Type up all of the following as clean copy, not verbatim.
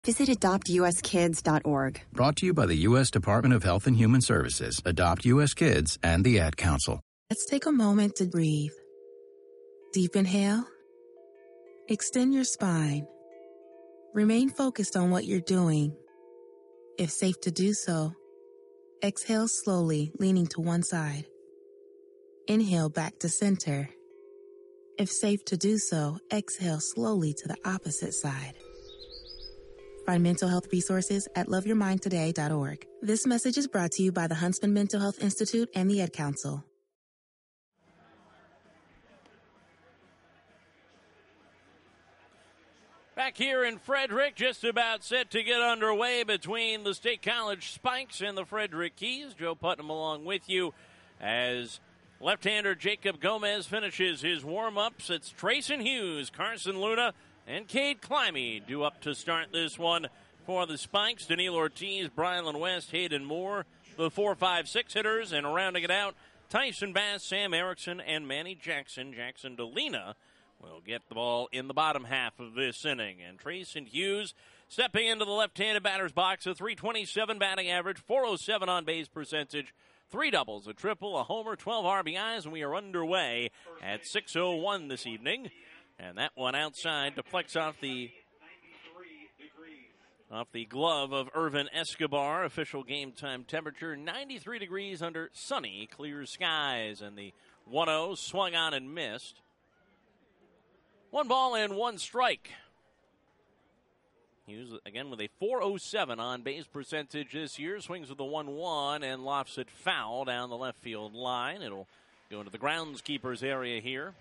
Visit adoptuskids.org. Brought to you by the U.S. Department of Health and Human Services, Adopt U.S. Kids, and the Ad Council. Let's take a moment to breathe. Deep inhale. Extend your spine. Remain focused on what you're doing. If safe to do so, exhale slowly, leaning to one side. Inhale back to center. If safe to do so, exhale slowly to the opposite side. Find mental health resources at loveyourmindtoday.org. This message is brought to you by the Huntsman Mental Health Institute and the Ad Council. Back here in Frederick, just about set to get underway between the State College Spikes and the Frederick Keys. Joe Putnam along with you as left-hander Jacob Gomez finishes his warm-ups. It's Trayson Hughes, Carson Luna, and Cade Climby due up to start this one for the Spikes. Daniil Ortiz, Brylan West, Hayden Moore, the 4-5-6 hitters, and rounding it out, Tyson Bass, Sam Erickson, and Manny Jackson. Jackson Delina will get the ball in the bottom half of this inning. And Trayson Hughes stepping into the left-handed batter's box, a .327 batting average, .407 on-base percentage, 3 doubles, a triple, a homer, 12 RBIs, and we are underway at 6:01 this evening. And that one outside deflects off the glove of Irvin Escobar. Official game time temperature 93 degrees under sunny, clear skies. And the 1-0 swung on and missed. 1 ball and 1 strike. Hughes again with a .407 on base percentage this year. Swings with the 1-1 and lofts it foul down the left field line. It'll go into the groundskeeper's area here.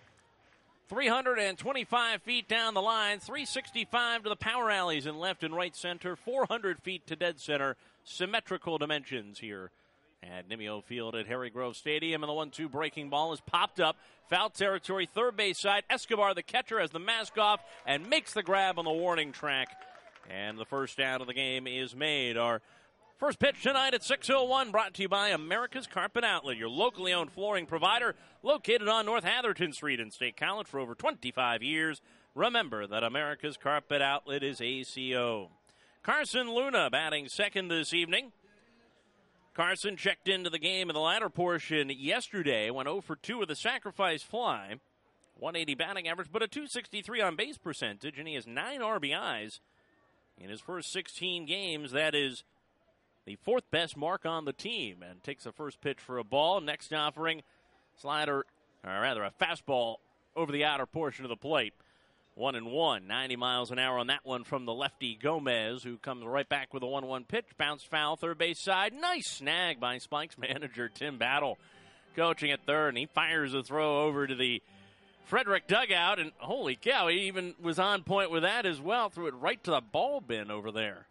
325 feet down the line, 365 to the power alleys in left and right center, 400 feet to dead center. Symmetrical dimensions here at Nimio Field at Harry Grove Stadium. And the 1-2 breaking ball is popped up. Foul territory, third base side. Escobar, the catcher, has the mask off and makes the grab on the warning track. And the first out of the game is made. Our first pitch tonight at 6:01, brought to you by America's Carpet Outlet, your locally owned flooring provider, located on North Atherton Street in State College for over 25 years. Remember that America's Carpet Outlet is ACO. Carson Luna batting second this evening. Carson checked into the game in the latter portion yesterday, went 0 for 2 with a sacrifice fly. 180 batting average, but a .263 on base percentage, and he has 9 RBIs in his first 16 games. That is the 4th best mark on the team, and takes the first pitch for a ball. Next offering, slider, or rather a fastball over the outer portion of the plate. 1-1, 90 miles an hour on that one from the lefty Gomez, who comes right back with a 1-1 pitch. Bounced foul, third base side. Nice snag by Spikes manager Tim Battle, coaching at third, and he fires a throw over to the Frederick dugout, and holy cow, he even was on point with that as well. Threw it right to the ball bin over there.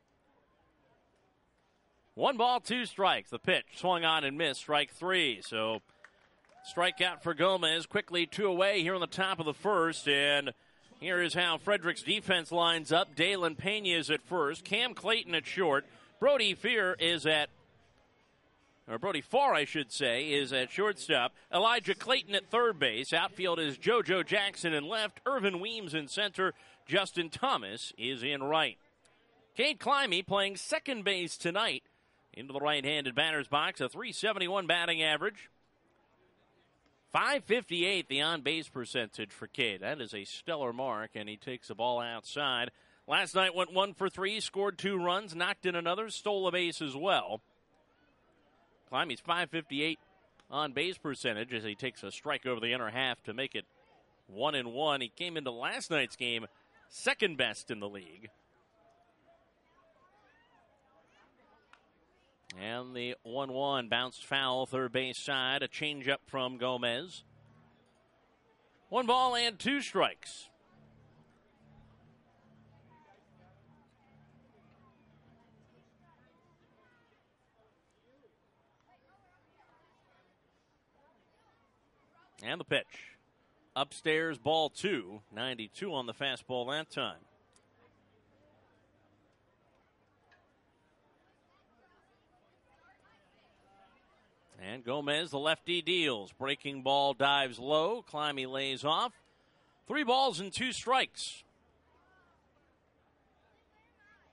1 ball, 2 strikes. The pitch swung on and missed, strike 3. So strikeout for Gomez. Quickly 2 away here on the top of the first. And here is how Frederick's defense lines up. Dalen Pena is at first. Cam Clayton at short. Brody Farr, is at shortstop. Elijah Clayton at third base. Outfield is JoJo Jackson in left. Irvin Weems in center. Justin Thomas is in right. Cade Climby playing second base tonight. Into the right-handed batter's box, a .371 batting average. .558 the on-base percentage for Cade. That is a stellar mark, and he takes the ball outside. Last night went 1 for 3, scored 2 runs, knocked in another, stole a base as well. Climby's .558 on-base percentage as he takes a strike over the inner half to make it 1-1. He came into last night's game second best in the league. And the 1-1 bounced foul, third base side. A changeup from Gomez. 1 ball and 2 strikes. And the pitch. Upstairs, ball 2. 92 on the fastball that time. And Gomez, the lefty, deals. Breaking ball dives low. Climby lays off. 3 balls and 2 strikes.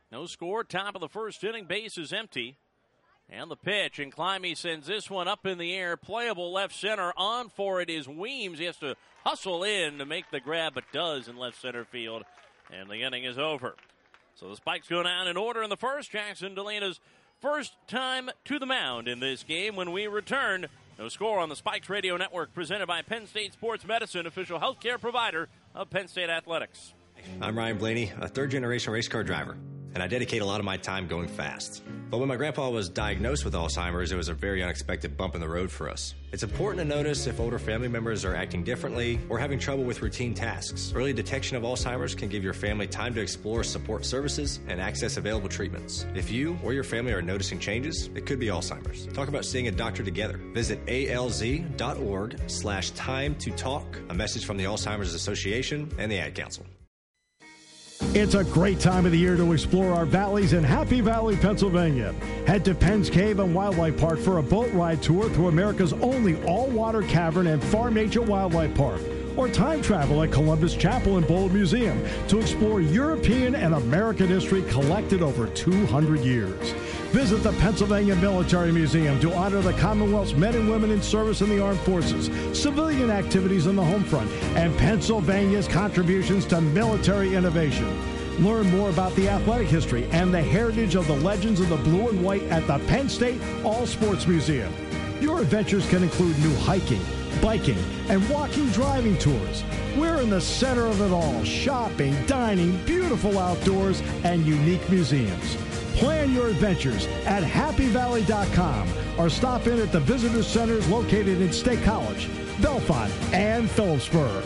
No score, top of the first inning, base is empty. And the pitch, and Climby sends this one up in the air, playable left center. On for it is Weems. He has to hustle in to make the grab, but does in left center field. And the inning is over. So the Spikes go down in order in the first. Jackson Delina's first time to the mound in this game. When we return, no score on the Spikes Radio Network, presented by Penn State Sports Medicine, official healthcare provider of Penn State Athletics. I'm Ryan Blaney, a third-generation race car driver, and I dedicate a lot of my time going fast. But when my grandpa was diagnosed with Alzheimer's, it was a very unexpected bump in the road for us. It's important to notice if older family members are acting differently or having trouble with routine tasks. Early detection of Alzheimer's can give your family time to explore support services and access available treatments. If you or your family are noticing changes, it could be Alzheimer's. Talk about seeing a doctor together. Visit alz.org/time to talk. A message from the Alzheimer's Association and the Ad Council. It's a great time of the year to explore our valleys in Happy Valley, Pennsylvania. Head to Penn's Cave and Wildlife Park for a boat ride tour through America's only all-water cavern and farm nature wildlife park. Or time travel at Columbus Chapel and Bold Museum to explore European and American history collected over 200 years. Visit the Pennsylvania Military Museum to honor the Commonwealth's men and women in service in the armed forces, civilian activities on the home front, and Pennsylvania's contributions to military innovation. Learn more about the athletic history and the heritage of the legends of the blue and white at the Penn State All Sports Museum. Your adventures can include new hiking, biking, and walking driving tours. We're in the center of it all: shopping, dining, beautiful outdoors, and unique museums. Plan your adventures at happyvalley.com or stop in at the visitor centers located in State College, Bellefonte, and Phillipsburg.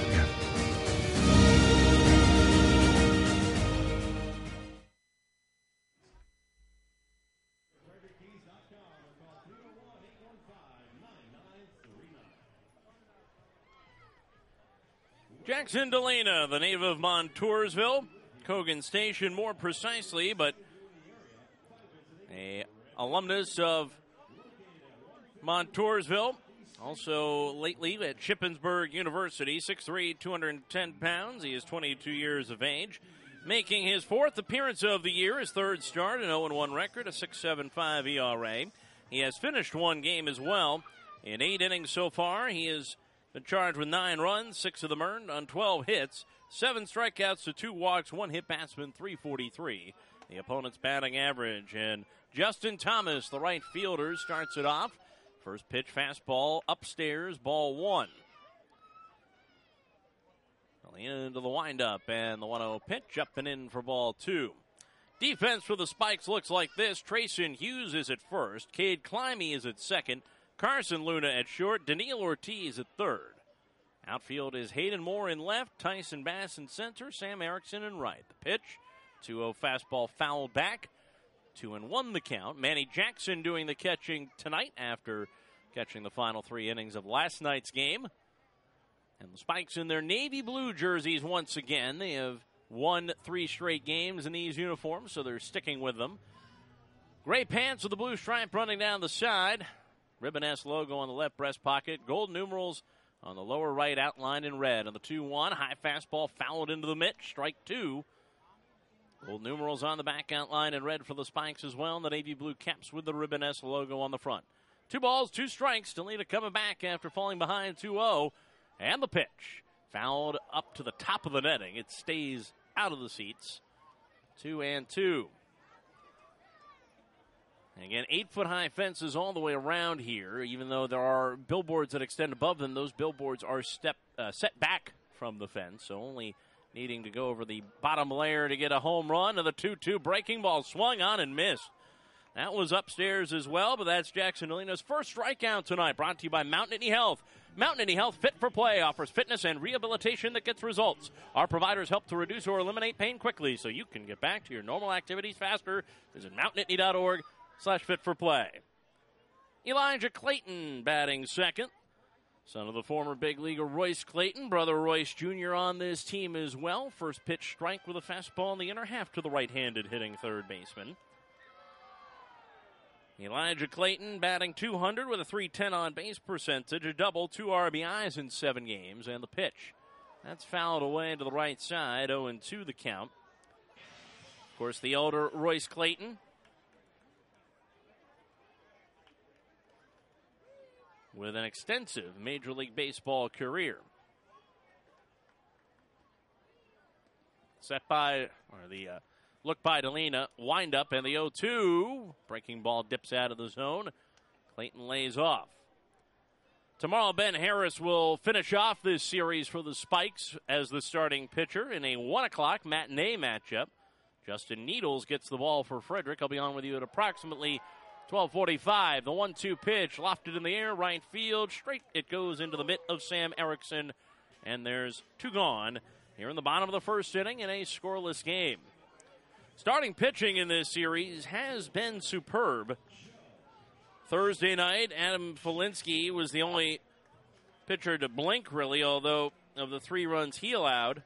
Jackson Delina, the native of Montoursville, Cogan Station more precisely, but a alumnus of Montoursville, also lately at Shippensburg University, 6'3", 210 pounds. He is 22 years of age, making his fourth appearance of the year, his third start, an 0-1 record, a 6.75 ERA. He has finished one game as well. In 8 innings so far, he has been charged with 9 runs, 6 of them earned on 12 hits, 7 strikeouts to 2 walks, 1 hit batsman, .343. The opponent's batting average. And Justin Thomas, the right fielder, starts it off. First pitch, fastball, upstairs, ball 1. Into the windup, and the 1-0 pitch up and in for ball 2. Defense for the Spikes looks like this. Trayson Hughes is at first. Cade Climby is at second. Carson Luna at short. Daniil Ortiz at third. Outfield is Hayden Moore in left. Tyson Bass in center. Sam Erickson in right. The pitch, 2-0 fastball fouled back. 2-1 the count. Manny Jackson doing the catching tonight after catching the final 3 innings of last night's game. And the Spikes in their navy blue jerseys once again. They have won 3 straight games in these uniforms, so they're sticking with them. Gray pants with the blue stripe running down the side. Ribbon S logo on the left breast pocket. Gold numerals on the lower right outlined in red. On the 2-1, high fastball fouled into the mitt. Strike 2. Gold numerals on the back outline in red for the Spikes as well. And the navy blue caps with the Ribbon S logo on the front. 2 balls, 2 strikes. Delina coming back after falling behind 2-0. And the pitch fouled up to the top of the netting. It stays out of the seats. 2-2. Again, 8-foot-high fences all the way around here. Even though there are billboards that extend above them, those billboards are set back from the fence. So only needing to go over the bottom layer to get a home run. And the 2-2 breaking ball swung on and missed. That was upstairs as well, but that's Jackson Delina's first strikeout tonight. Brought to you by Mount Nittany Health. Mount Nittany Health Fit for Play offers fitness and rehabilitation that gets results. Our providers help to reduce or eliminate pain quickly so you can get back to your normal activities faster. Visit mountnittany.org/fit-for-play. Elijah Clayton batting second. Son of the former big leaguer Royce Clayton. Brother Royce Jr. on this team as well. First pitch strike with a fastball in the inner half to the right-handed hitting third baseman. Elijah Clayton batting .200 with a .310 on-base percentage, a double, 2 RBIs in 7 games, and the pitch. That's fouled away to the right side, 0-2 the count. course, the elder Royce Clayton. With an extensive Major League Baseball career. Set by, or the look by Delina, wind up, and the 0-2. Breaking ball dips out of the zone. Clayton lays off. Tomorrow, Ben Harris will finish off this series for the Spikes as the starting pitcher in a 1 o'clock matinee matchup. Justin Needles gets the ball for Frederick. I'll be on with you at approximately 12:45. The 1-2 pitch, lofted in the air, right field. Straight it goes into the mitt of Sam Erickson. And there's 2 gone here in the bottom of the first inning in a scoreless game. Starting pitching in this series has been superb. Thursday night, Adam Felinsky was the only pitcher to blink, really, although of the 3 runs he allowed,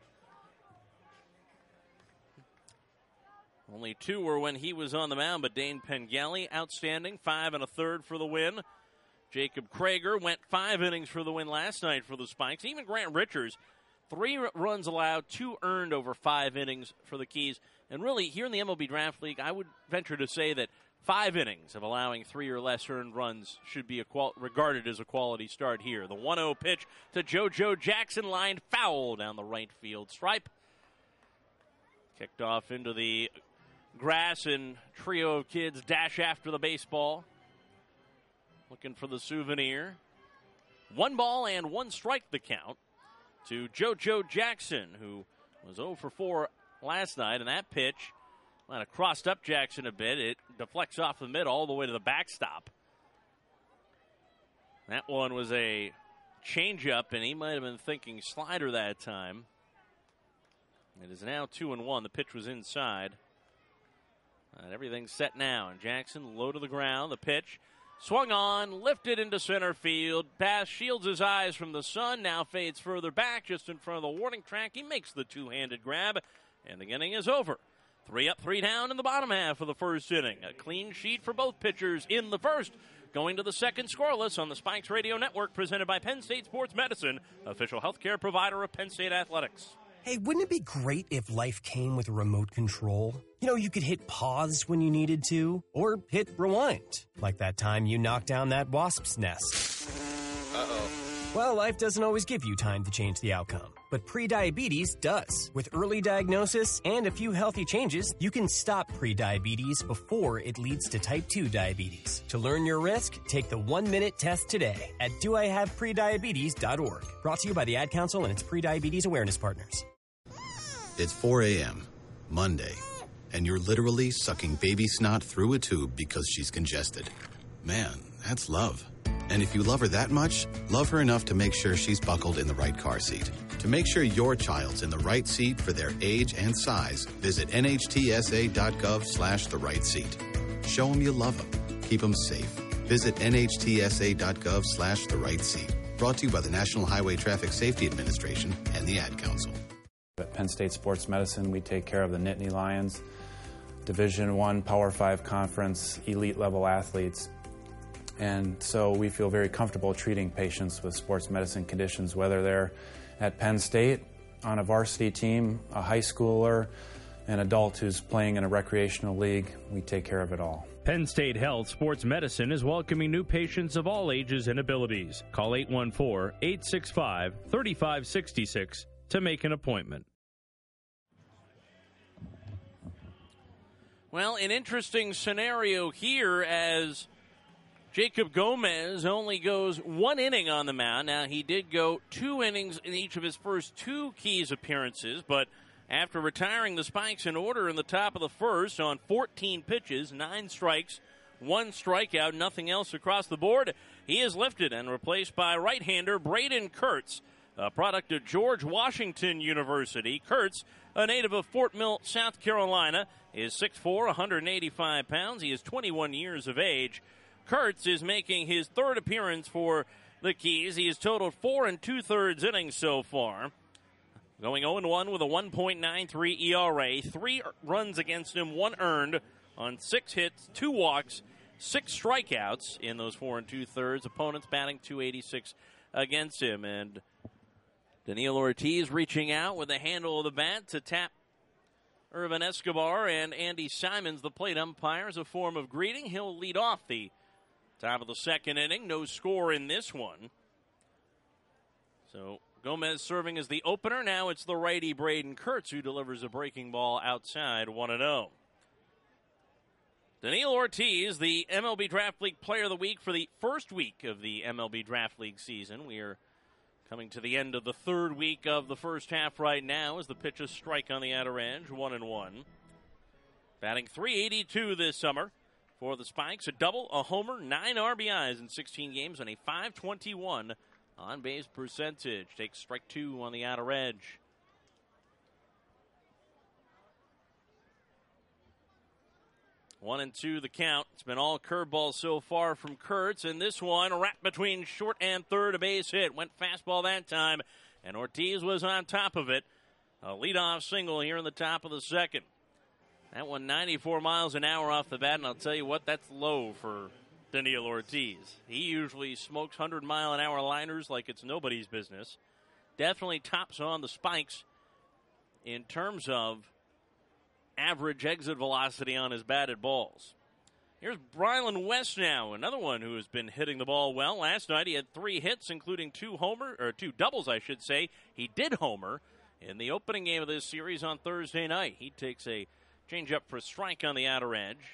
only 2 were when he was on the mound, but Dane Pengelly, outstanding, 5 1/3 for the win. Jacob Krager went 5 innings for the win last night for the Spikes. Even Grant Richards, 3 runs allowed, 2 earned over 5 innings for the Keys. And really, here in the MLB Draft League, I would venture to say that 5 innings of allowing 3 or less earned runs should be regarded as a quality start here. The 1-0 pitch to JoJo Jackson, lined foul down the right field stripe. Kicked off into the grass, and trio of kids dash after the baseball, looking for the souvenir. 1 ball and 1 strike the count to JoJo Jackson, who was 0 for 4 last night, and that pitch might have crossed up Jackson a bit. It deflects off the middle all the way to the backstop. That one was a changeup, and he might have been thinking slider that time. It is now 2-1. The pitch was inside. And everything's set now. And Jackson low to the ground. The pitch swung on, lifted into center field. Bass shields his eyes from the sun. Now fades further back, just in front of the warning track. He makes the 2-handed grab, and the inning is over. 3 up, 3 down in the bottom half of the first inning. A clean sheet for both pitchers in the first. Going to the second, scoreless on the Spikes Radio Network, presented by Penn State Sports Medicine, official healthcare provider of Penn State Athletics. Hey, wouldn't it be great if life came with a remote control? You know, you could hit pause when you needed to, or hit rewind, like that time you knocked down that wasp's nest. Uh-oh. Well, life doesn't always give you time to change the outcome, but prediabetes does. With early diagnosis and a few healthy changes, you can stop prediabetes before it leads to type 2 diabetes. To learn your risk, take the 1-minute test today at doihaveprediabetes.org. Brought to you by the Ad Council and its prediabetes awareness partners. It's 4 a.m., Monday, and you're literally sucking baby snot through a tube because she's congested. Man, that's love. And if you love her that much, love her enough to make sure she's buckled in the right car seat. To make sure your child's in the right seat for their age and size, visit nhtsa.gov/the right seat. Show them you love them. Keep them safe. Visit nhtsa.gov/the right seat. Brought to you by the National Highway Traffic Safety Administration and the Ad Council. At Penn State Sports Medicine, we take care of the Nittany Lions, Division I Power 5 Conference, elite level athletes. And so we feel very comfortable treating patients with sports medicine conditions, whether they're at Penn State, on a varsity team, a high schooler, an adult who's playing in a recreational league. We take care of it all. Penn State Health Sports Medicine is welcoming new patients of all ages and abilities. Call 814-865-3566 to make an appointment. Well, an interesting scenario here as Jacob Gomez only goes 1 inning on the mound. Now, he did go 2 innings in each of his first 2 Keys appearances, but after retiring the Spikes in order in the top of the first on 14 pitches, 9 strikes, 1 strikeout, nothing else across the board, he is lifted and replaced by right-hander Braden Kurtz, a product of George Washington University. Kurtz, a native of Fort Mill, South Carolina, is 6'4", 185 pounds. He is 21 years of age. Kurtz is making his 3rd appearance for the Keys. He has totaled 4 2/3 innings so far. Going 0-1 with a 1.93 ERA, 3 runs against him, 1 earned on 6 hits, 2 walks, 6 strikeouts in those 4 2/3. Opponents batting .286 against him. And Daniil Ortiz reaching out with the handle of the bat to tap Irvin Escobar and Andy Simons, the plate umpires, a form of greeting. He'll lead off the top of the second inning. No score in this one. So Gomez serving as the opener. Now it's the righty Braden Kurtz who delivers a breaking ball outside, 1-0. Daniil Ortiz, the MLB Draft League Player of the Week for the first week of the MLB Draft League season. We are coming to the end of the third week of the first half right now as the pitches strike on the outer edge, 1-1. Batting .382 this summer for the Spikes. A double, a homer, 9 RBIs in 16 games, and a .521 on-base percentage. Takes strike 2 on the outer edge. 1-2 the count. It's been all curveballs so far from Kurtz, and this one wrapped between short and third, a base hit. Went fastball that time, and Ortiz was on top of it. A leadoff single here in the top of the second. That one 94 miles an hour off the bat, and I'll tell you what, that's low for Daniil Ortiz. He usually smokes 100-mile-an-hour liners like it's nobody's business. Definitely tops on the Spikes in terms of average exit velocity on his batted balls. Here's Brylan West now, another one who has been hitting the ball well. Last night he had 3 hits, including 2 doubles, I should say. He did homer in the opening game of this series on Thursday night. He takes a changeup for a strike on the outer edge.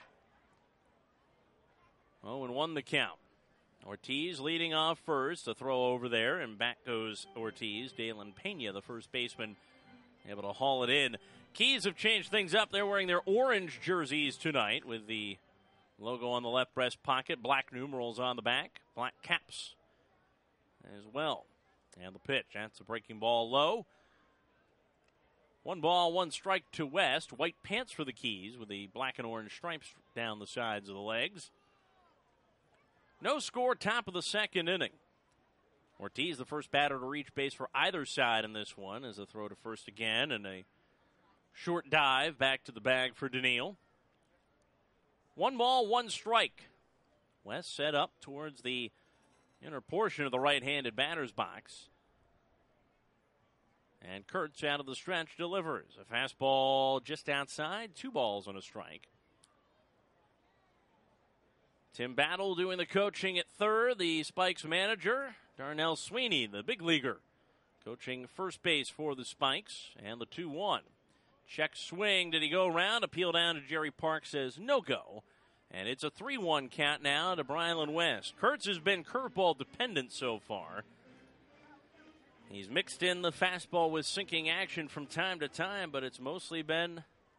0-1 the count. Ortiz leading off first, a throw over there, and back goes Ortiz. Dalen Pena, the first baseman, able to haul it in. Keys have changed things up. They're wearing their orange jerseys tonight with the logo on the left breast pocket, black numerals on the back, black caps as well. And the pitch, that's a breaking ball low. 1 ball, 1 strike to West. White pants for the Keys with the black and orange stripes down the sides of the legs. No score, top of the second inning. Ortiz, the first batter to reach base for either side in this one, as a throw to first again, and a short dive back to the bag for Daniil. 1 ball, 1 strike. West set up towards the inner portion of the right-handed batter's box. And Kurtz out of the stretch delivers. A fastball just outside, 2 balls and a strike. Tim Battle doing the coaching at third. The Spikes manager, Darnell Sweeney, the big leaguer, coaching first base for the Spikes. And the 2-1. Check swing. Did he go around? Appeal down to Jerry Park, says no go. And it's a 3-1 count now to Brylan West. Kurtz has been curveball dependent so far. He's mixed in the fastball with sinking action from time to time, but it's mostly been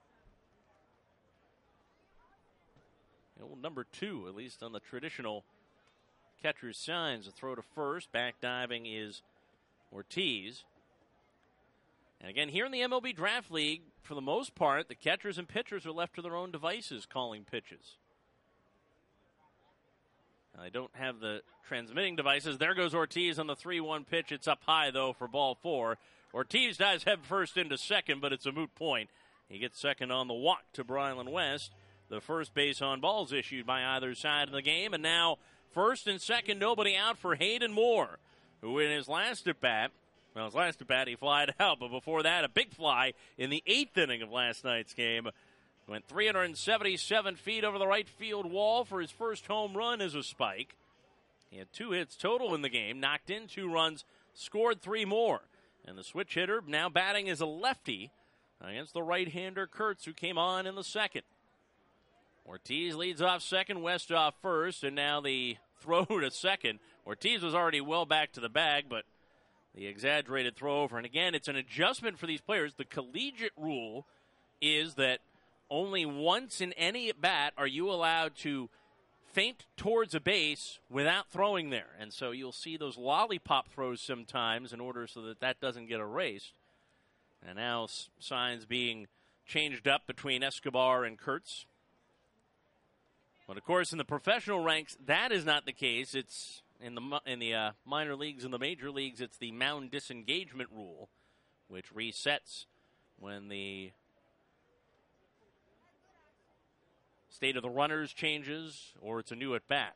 number 2, at least on the traditional catcher's signs. A throw to first. Back diving is Ortiz. And again, here in the MLB Draft League, for the most part, the catchers and pitchers are left to their own devices calling pitches. Now, they don't have the transmitting devices. There goes Ortiz on the 3-1 pitch. It's up high, though, for ball 4. Ortiz dives head first into second, but it's a moot point. He gets second on the walk to Brylan West. The first base on balls issued by either side of the game. And now first and second, nobody out for Hayden Moore, who in his last at-bat, he flied out, but before that, a big fly in the 8th inning of last night's game. Went 377 feet over the right field wall for his first home run as a Spike. He had 2 hits total in the game, knocked in 2 runs, scored 3 more. And the switch hitter now batting as a lefty against the right-hander Kurtz, who came on in the second. Ortiz leads off second, West off first, and now the throw to second. Ortiz was already well back to the bag, but the exaggerated throw over. And again, it's an adjustment for these players. The collegiate rule is that only once in any at-bat are you allowed to feint towards a base without throwing there. And so you'll see those lollipop throws sometimes in order so that that doesn't get erased. And now signs being changed up between Escobar and Kurtz. But, of course, in the professional ranks, that is not the case. It's in the minor leagues and the major leagues, it's the mound disengagement rule, which resets when the state of the runners changes or it's a new at-bat.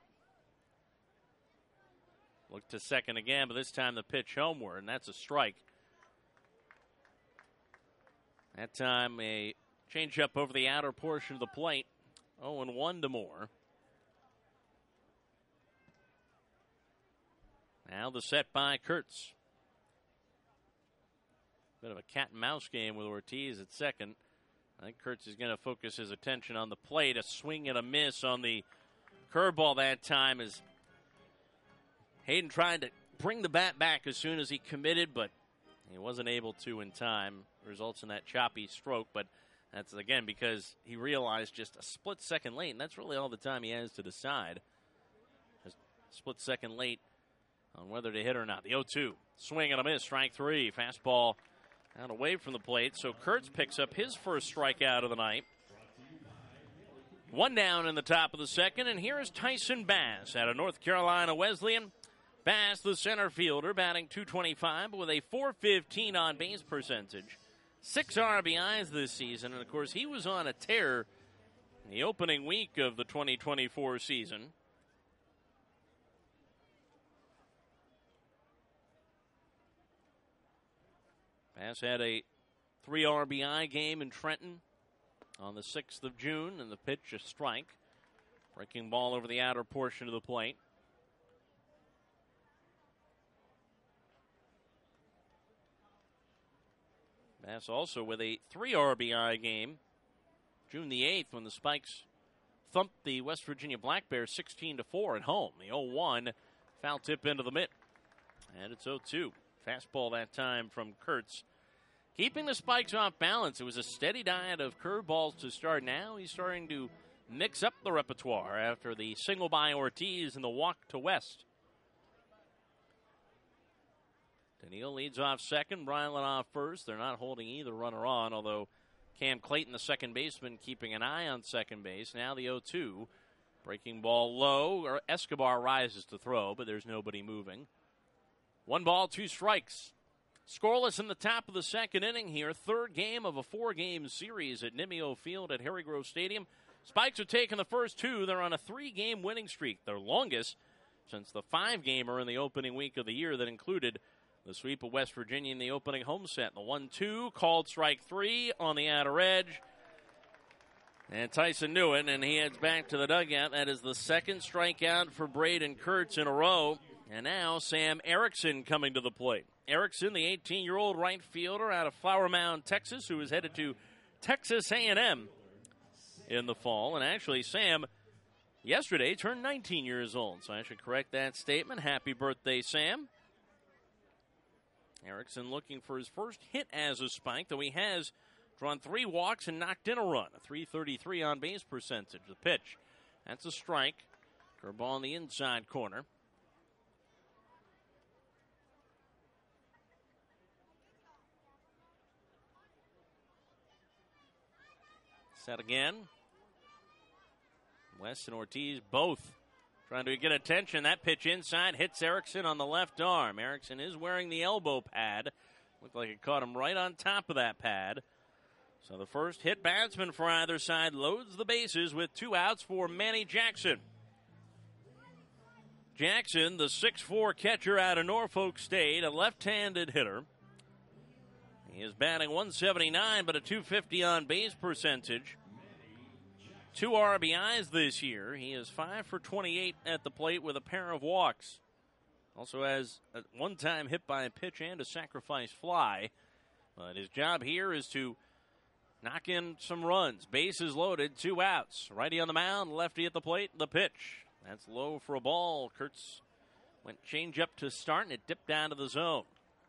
Look to second again, but this time the pitch homeward, and that's a strike. That time a Change up over the outer portion of the plate. 0-1 to Moore. Now the set by Kurtz. Bit of a cat and mouse game with Ortiz at second. I think Kurtz is going to focus his attention on the plate. A swing and a miss on the curveball that time as Hayden tried to bring the bat back as soon as he committed, but he wasn't able to in time. Results in that choppy stroke, but that's, again, because he realized just a split second late, and that's really all the time he has to decide. A split second late on whether to hit or not. The 0-2. Swing and a miss. Strike three. Fastball out away from the plate. So Kurtz picks up his first strikeout of the night. One down in the top of the second, and here is Tyson Bass out of North Carolina Wesleyan. Bass, the center fielder, batting .225 with a .415 on base percentage. 6 RBIs this season, and of course he was on a tear in the opening week of the 2024 season. Bass had a 3 RBI game in Trenton on the 6th of June, and the pitch a strike. Breaking ball over the outer portion of the plate. Bass also with a 3 RBI game June the 8th when the Spikes thumped the West Virginia Black Bears 16-4 at home. The 0-1 foul tip into the mitt. And it's 0-2. Fastball that time from Kurtz. Keeping the Spikes off balance. It was a steady diet of curveballs to start. Now he's starting to mix up the repertoire after the single by Ortiz and the walk to West. Daniil leads off second, Breiland off first. They're not holding either runner on, although Cam Clayton, the second baseman, keeping an eye on second base. Now the 0-2. Breaking ball low. Escobar rises to throw, but there's nobody moving. 1 ball, 2 strikes. Scoreless in the top of the second inning here. Third game of a 4-game series at Nimio Field at Harry Grove Stadium. Spikes have taken the first 2. They're on a 3-game winning streak, their longest since the 5-gamer in the opening week of the year that included the sweep of West Virginia in the opening home set. The 1-2, called strike 3 on the outer edge. And Tyson knew it, and he heads back to the dugout. That is the second strikeout for Braden Kurtz in a row. And now Sam Erickson coming to the plate. Erickson, the 18-year-old right fielder out of Flower Mound, Texas, who is headed to Texas A&M in the fall. And actually, Sam yesterday turned 19 years old, so I should correct that statement. Happy birthday, Sam. Erickson looking for his first hit as a Spike, though he has drawn 3 walks and knocked in a run. A .333 on base percentage. The pitch, that's a strike. Curveball in the inside corner. Set again. West and Ortiz both trying to get attention. That pitch inside hits Erickson on the left arm. Erickson is wearing the elbow pad. Looked like it caught him right on top of that pad. So the first hit batsman for either side loads the bases with 2 outs for Manny Jackson. Jackson, the 6'4" catcher out of Norfolk State, a left-handed hitter. He is batting .179, but a .250 on base percentage. 2 RBIs this year. He is 5 for 28 at the plate with a pair of walks. Also has a one-time hit by a pitch and a sacrifice fly. But his job here is to knock in some runs. Bases loaded, 2 outs. Righty on the mound, lefty at the plate, the pitch. That's low for a ball. Kurtz went change up to start, and it dipped down to the zone.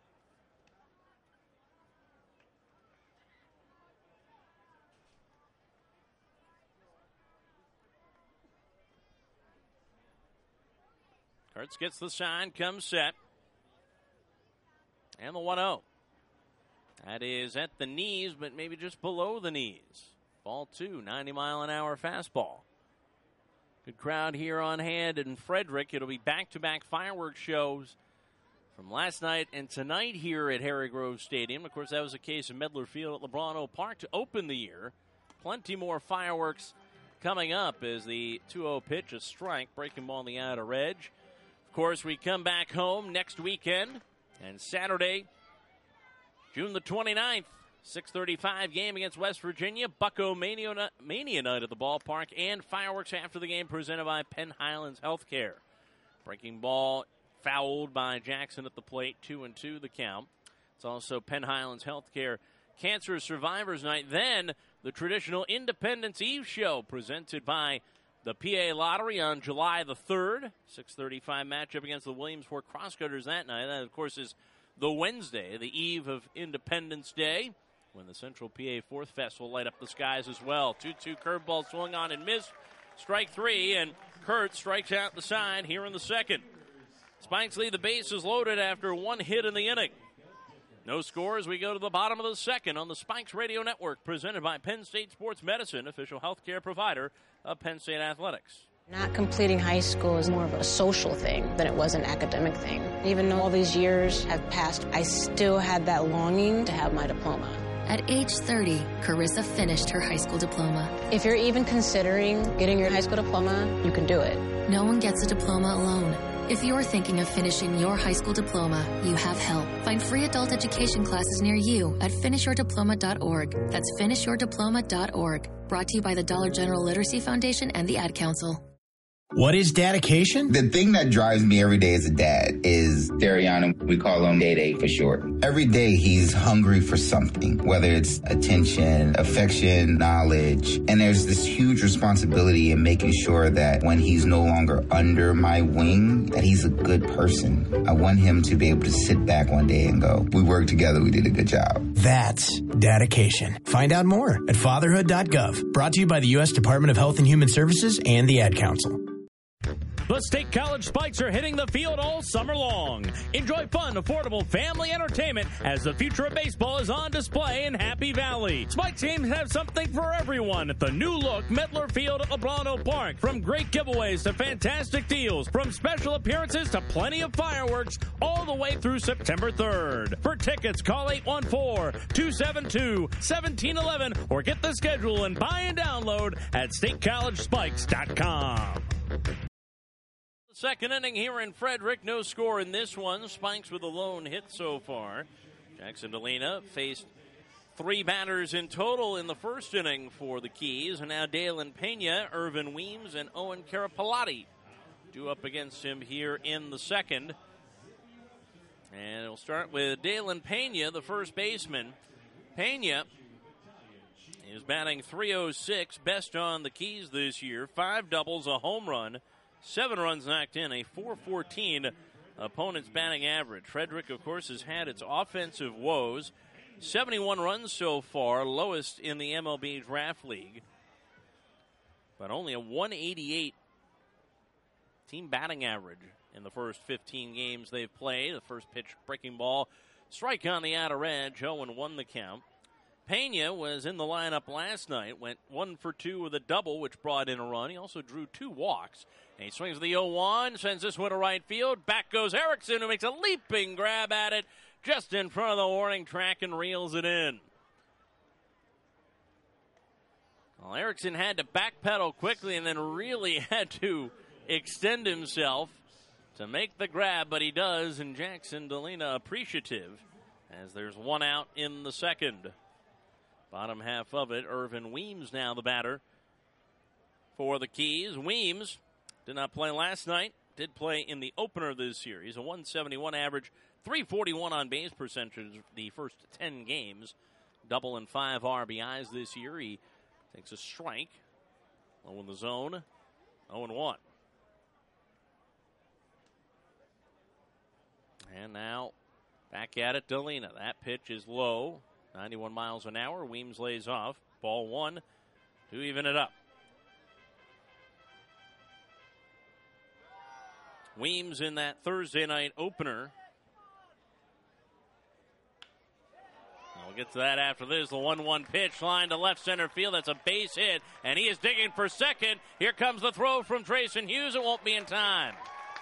Kurtz gets the sign, comes set. And the 1-0. That is at the knees, but maybe just below the knees. Ball 2, 90-mile-an-hour fastball. Good crowd here on hand in Frederick. It'll be back-to-back fireworks shows from last night and tonight here at Harry Grove Stadium. Of course, that was the case in Medler Field at LeBron Park to open the year. Plenty more fireworks coming up as the 2-0 pitch, a strike, breaking ball on the outer edge. Of course, we come back home next weekend, and Saturday, June the 29th, 6:35 game against West Virginia. Bucko Mania Night at the ballpark and fireworks after the game presented by Penn Highlands Healthcare. Breaking ball fouled by Jackson at the plate. 2-2 the count. It's also Penn Highlands Healthcare Cancer Survivors Night. Then the traditional Independence Eve show presented by the PA Lottery on July the 3rd. 6:35 matchup against the Williamsport Crosscutters that night. That, of course, is the Wednesday, the eve of Independence Day, when the Central PA Fourth Fest will light up the skies as well. 2-2 curveball swung on and missed. Strike 3, and Kurt strikes out the side here in the second. Spikes lead the bases loaded after one hit in the inning. No scores. We go to the bottom of the second on the Spikes Radio Network, presented by Penn State Sports Medicine, official healthcare provider of Penn State Athletics. Not completing high school is more of a social thing than it was an academic thing. Even though all these years have passed, I still had that longing to have my diploma. At age 30, Carissa finished her high school diploma. If you're even considering getting your high school diploma, you can do it. No one gets a diploma alone. If you're thinking of finishing your high school diploma, you have help. Find free adult education classes near you at finishyourdiploma.org. That's finishyourdiploma.org. Brought to you by the Dollar General Literacy Foundation and the Ad Council. What is dedication? The thing that drives me every day as a dad is Dariana. We call him Day-Day for short. Every day he's hungry for something, whether it's attention, affection, knowledge. And there's this huge responsibility in making sure that when he's no longer under my wing, that he's a good person. I want him to be able to sit back one day and go, we worked together, we did a good job. That's dedication. Find out more at fatherhood.gov. Brought to you by the U.S. Department of Health and Human Services and the Ad Council. The State College Spikes are hitting the field all summer long. Enjoy fun, affordable family entertainment as the future of baseball is on display in Happy Valley. Spikes teams have something for everyone at the new-look Medler Field at LeBron Park. From great giveaways to fantastic deals, from special appearances to plenty of fireworks, all the way through September 3rd. For tickets, call 814-272-1711 or get the schedule and buy and download at statecollegespikes.com. Second inning here in Frederick. No score in this one. Spikes with a lone hit so far. Jackson Delina faced three batters in total in the first inning for the Keys. And now Dalen Pena, Irvin Weems, and Owen Carapalati due up against him here in the second. And we'll start with Dalen Pena, the first baseman. Pena is batting .306, best on the Keys this year. 5 doubles, a home run. 7 runs knocked in, a .414 opponent's batting average. Frederick, of course, has had its offensive woes. 71 runs so far, lowest in the MLB Draft League. But only a .188 team batting average in the first 15 games they've played. The first pitch, breaking ball, strike on the outer edge. 0-1 the count. Pena was in the lineup last night, went 1 for 2 with a double, which brought in a run. He also drew 2 walks. And he swings the 0-1, sends this one to right field. Back goes Erickson, who makes a leaping grab at it just in front of the warning track and reels it in. Well, Erickson had to backpedal quickly and then really had to extend himself to make the grab, but he does, and Jackson Delina appreciative as there's 1 out in the second. Bottom half of it, Irvin Weems now the batter for the Keys. Weems did not play last night, did play in the opener of this series. A .171 average, .341 on base percentage the first 10 games. Double and 5 RBIs this year. He takes a strike. Low in the zone, 0-1. And now back at it, Delina. That pitch is low. 91 miles an hour. Weems lays off. Ball 1 to even it up. Weems in that Thursday night opener. We'll get to that after this. The 1-1 pitch line to left center field. That's a base hit, and he is digging for second. Here comes the throw from Trayson Hughes. It won't be in time.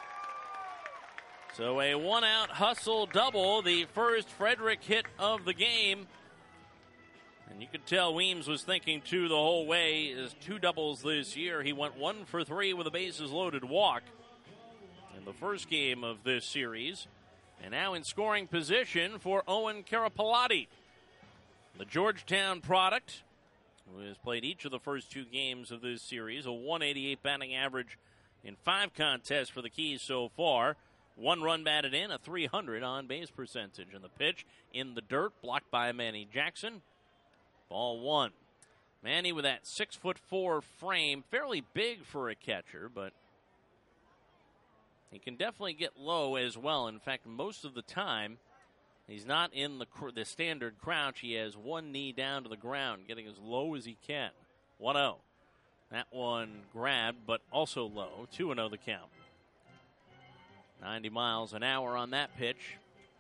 So a 1-out hustle double, the first Frederick hit of the game. And you could tell Weems was thinking, too, the whole way. His 2 doubles this year. He went 1 for 3 with a bases-loaded walk in the first game of this series. And now in scoring position for Owen Carapalati. The Georgetown product, who has played each of the first 2 games of this series, a 188 batting average in 5 contests for the Keys so far. 1 run batted in, a 300 on-base percentage. And the pitch in the dirt, blocked by Manny Jackson. Ball 1. Manny with that 6'4" frame, fairly big for a catcher, but he can definitely get low as well. In fact, most of the time, he's not in the standard crouch. He has one knee down to the ground, getting as low as he can. 1-0. That one grabbed, but also low. 2-0 the count. 90 miles an hour on that pitch.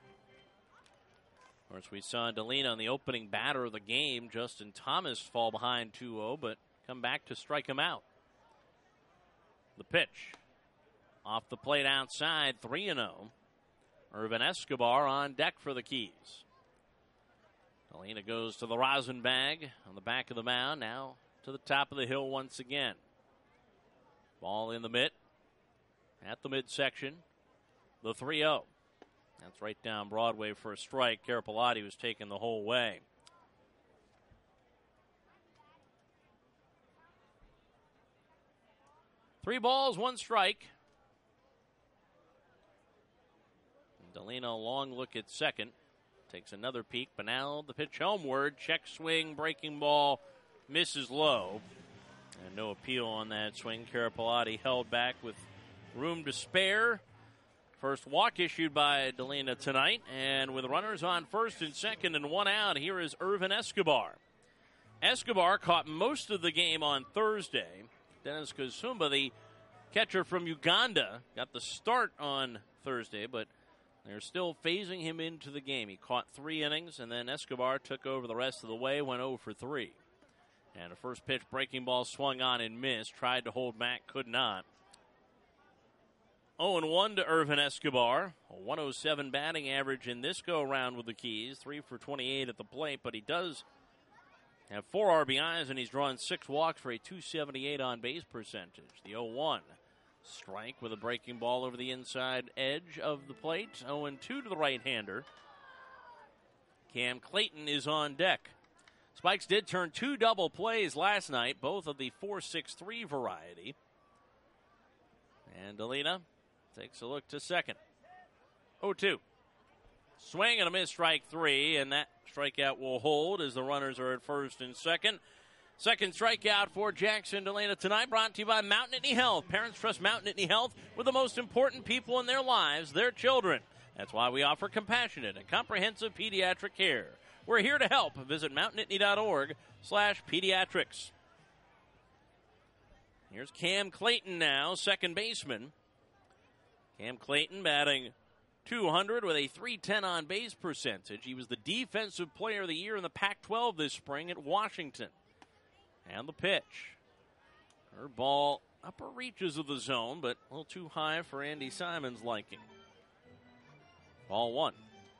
Of course, we saw Delina, the opening batter of the game, Justin Thomas, fall behind 2-0, but come back to strike him out. The pitch. Off the plate outside, 3-0. Irvin Escobar on deck for the Keys. Delina goes to the rosin bag on the back of the mound. Now to the top of the hill once again. Ball in the mitt. At the midsection. The 3-0. That's right down Broadway for a strike. Carapellotti was taken the whole way. Three balls, 1 strike. Delina, a long look at second. Takes another peek, but now the pitch homeward. Check swing, breaking ball, misses low. And no appeal on that swing. Carapellotti held back with room to spare. First walk issued by Delina tonight. And with runners on first and second and 1 out, here is Irvin Escobar. Escobar caught most of the game on Thursday. Dennis Kazumba, the catcher from Uganda, got the start on Thursday, but they're still phasing him into the game. He caught 3 innings, and then Escobar took over the rest of the way, went 0 for 3. And a first pitch breaking ball swung on and missed. Tried to hold back, could not. 0-1 to Irvin Escobar. A 107 batting average in this go-around with the Keys. 3 for 28 at the plate, but he does have 4 RBIs, and he's drawn 6 walks for a 278 on-base percentage. The 0-1. Strike with a breaking ball over the inside edge of the plate. 0-2 to the right-hander. Cam Clayton is on deck. Spikes did turn 2 double plays last night, both of the 4.63 variety. And Delina takes a look to second. 0-2. Swing and a miss, strike 3, and that strikeout will hold as the runners are at first and second. Second strikeout for Jackson Delina tonight, brought to you by Mountain Nittany Health. Parents trust Mountain Nittany Health with the most important people in their lives, their children. That's why we offer compassionate and comprehensive pediatric care. We're here to help. Visit mountainnittany.org/pediatrics. Here's Cam Clayton now, second baseman. Cam Clayton batting .200 with a .310 on-base percentage. He was the Defensive Player of the Year in the Pac-12 this spring at Washington. And the pitch. Her ball upper reaches of the zone, but a little too high for Andy Simon's liking. Ball 1.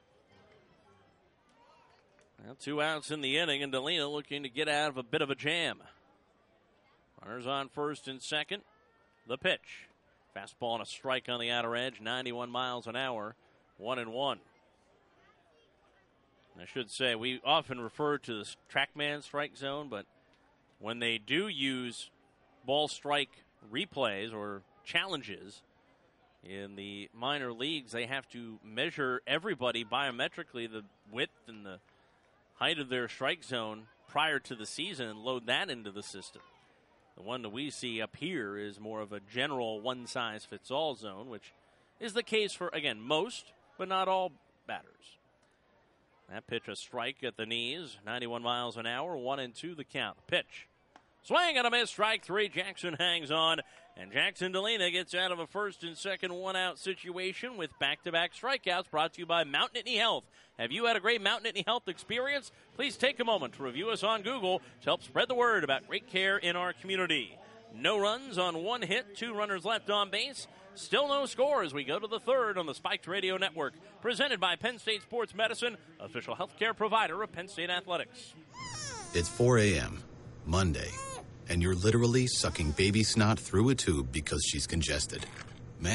Now 2 outs in the inning, and Delina looking to get out of a bit of a jam. Runners on first and second. The pitch. Fastball and a strike on the outer edge, 91 miles an hour, 1-1. I should say, we often refer to the TrackMan strike zone, but when they do use ball strike replays or challenges in the minor leagues, they have to measure everybody biometrically, the width and the height of their strike zone prior to the season, and load that into the system. The one that we see up here is more of a general one-size-fits-all zone, which is the case for, again, most, but not all batters. That pitch, a strike at the knees, 91 miles an hour, 1-2 the count. Pitch. Swing and a miss, strike 3. Jackson hangs on, and Jackson Delina gets out of a first and second one-out situation with back-to-back strikeouts, brought to you by Mountain Nittany Health. Have you had a great Mountain Nittany Health experience? Please take a moment to review us on Google to help spread the word about great care in our community. No runs on 1 hit, 2 runners left on base. Still no score as we go to the third on the Spiked Radio Network. Presented by Penn State Sports Medicine, official healthcare provider of Penn State Athletics. It's 4 a.m., Monday, and you're literally sucking baby snot through a tube because she's congested. Man,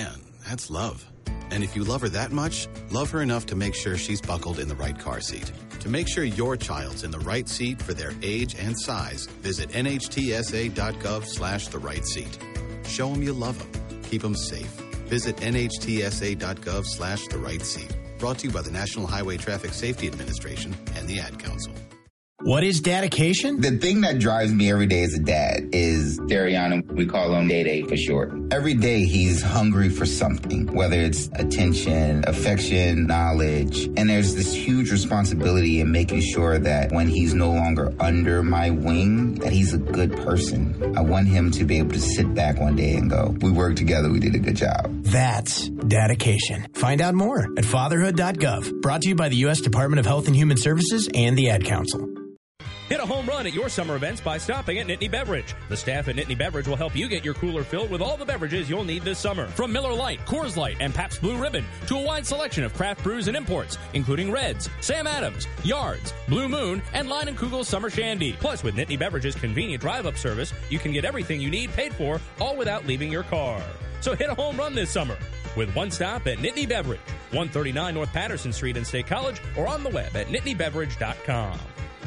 that's love. And if you love her that much, love her enough to make sure she's buckled in the right car seat. To make sure your child's in the right seat for their age and size, visit nhtsa.gov/the right seat. Show them you love them. Keep them safe. Visit nhtsa.gov/the right seat. Brought to you by the National Highway Traffic Safety Administration and the Ad Council. What is dedication? The thing that drives me every day as a dad is Dariana. We call him Day for short. Every day he's hungry for something, whether it's attention, affection, knowledge. And there's this huge responsibility in making sure that when he's no longer under my wing, that he's a good person. I want him to be able to sit back one day and go, we worked together, we did a good job. That's dedication. Find out more at fatherhood.gov. Brought to you by the U.S. Department of Health and Human Services and the Ad Council. Hit a home run at your summer events by stopping at Nittany Beverage. The staff at Nittany Beverage will help you get your cooler filled with all the beverages you'll need this summer. From Miller Lite, Coors Light, and Pabst Blue Ribbon to a wide selection of craft brews and imports, including Reds, Sam Adams, Yards, Blue Moon, and Line & Kugel's Summer Shandy. Plus, with Nittany Beverage's convenient drive-up service, you can get everything you need paid for, all without leaving your car. So hit a home run this summer with one stop at Nittany Beverage, 139 North Patterson Street in State College, or on the web at nittanybeverage.com.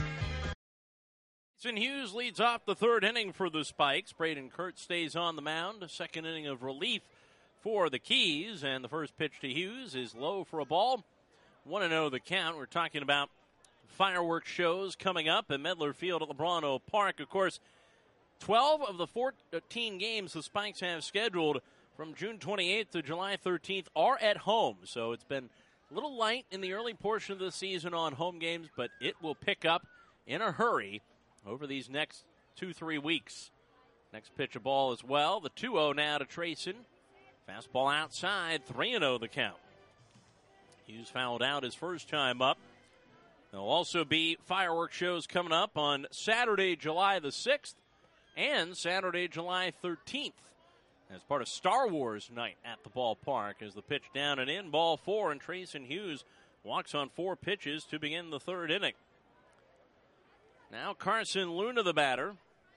Hughes leads off the third inning for the Spikes. Braden Kurtz stays on the mound. A second inning of relief for the Keys. And the first pitch to Hughes is low for a ball. 1-0 the count. We're talking about fireworks shows coming up at Medler Field at LeBron Park. Of course, 12 of the 14 games the Spikes have scheduled from June 28th to July 13th are at home. So it's been a little light in the early portion of the season on home games, but it will pick up in a hurry over these next 2-3 weeks. Next pitch a ball as well. The 2-0 now to Trayson. Fastball outside, 3-0 the count. Hughes fouled out his first time up. There'll also be fireworks shows coming up on Saturday, July the 6th and Saturday, July 13th as part of Star Wars night at the ballpark. As the pitch down and in, ball 4, and Trayson Hughes walks on 4 pitches to begin the third inning. Now Carson Luna, the batter.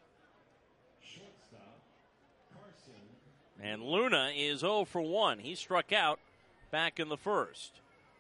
And Luna is 0 for 1. He struck out back in the first.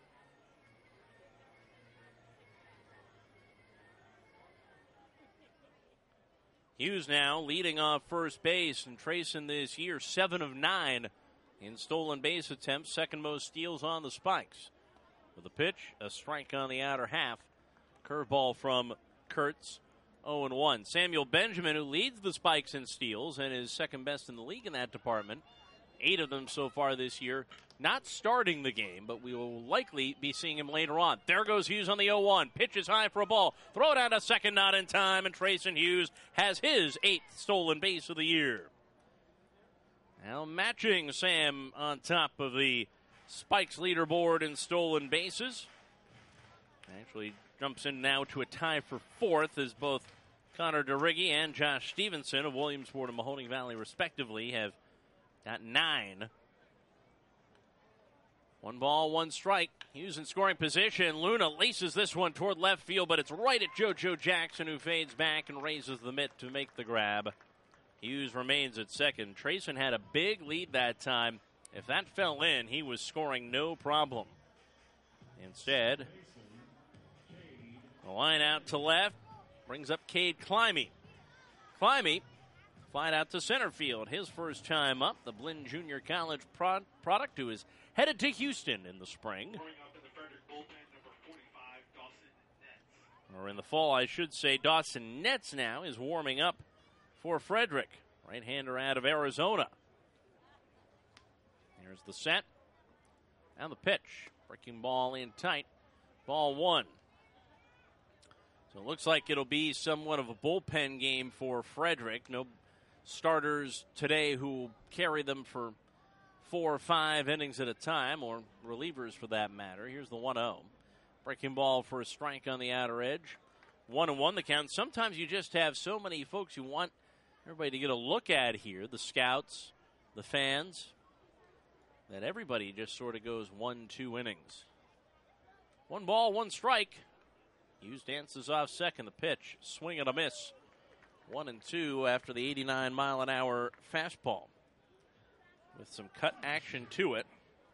Hughes now leading off first base, and Trayson this year 7 of 9 in stolen base attempts, second most steals on the Spikes. With a pitch, a strike on the outer half. Curveball from Kurtz, 0-1. Samuel Benjamin, who leads the Spikes in steals and is second best in the league in that department, 8 of them so far this year, not starting the game, but we will likely be seeing him later on. There goes Hughes on the 0-1. Pitch is high for a ball. Throw it out a second, not in time, and Trayson Hughes has his 8th stolen base of the year. Now matching Sam on top of the Spikes leaderboard in stolen bases. Actually jumps in now to a tie for 4th as both Connor DeRiggi and Josh Stevenson of Williamsport and Mahoning Valley respectively have got 9. 1 ball, 1 strike. Hughes in scoring position. Luna laces this one toward left field, but it's right at JoJo Jackson, who fades back and raises the mitt to make the grab. Hughes remains at second. Trayson had a big lead that time. If that fell in, he was scoring no problem. Instead, the line out to left brings up Cade Climby. Climby flied out to center field. His first time up, the Blinn Junior College product who is headed to Houston in the spring. Or in the fall, I should say. Dawson Netz now is warming up for Frederick. Right-hander out of Arizona. Here's the set. And the pitch. Breaking ball in tight. Ball 1. So it looks like it'll be somewhat of a bullpen game for Frederick. No starters today who will carry them for 4 or 5 innings at a time, or relievers for that matter. Here's the 1-0. Breaking ball for a strike on the outer edge. 1-1 the count. Sometimes you just have so many folks you want everybody to get a look at here. The scouts, the fans, that everybody just sort of goes 1-2 innings. 1 ball, 1 strike. Hughes dances off second. The pitch, swing and a miss. 1-2 after the 89-mile-an-hour fastball. with some cut action to it.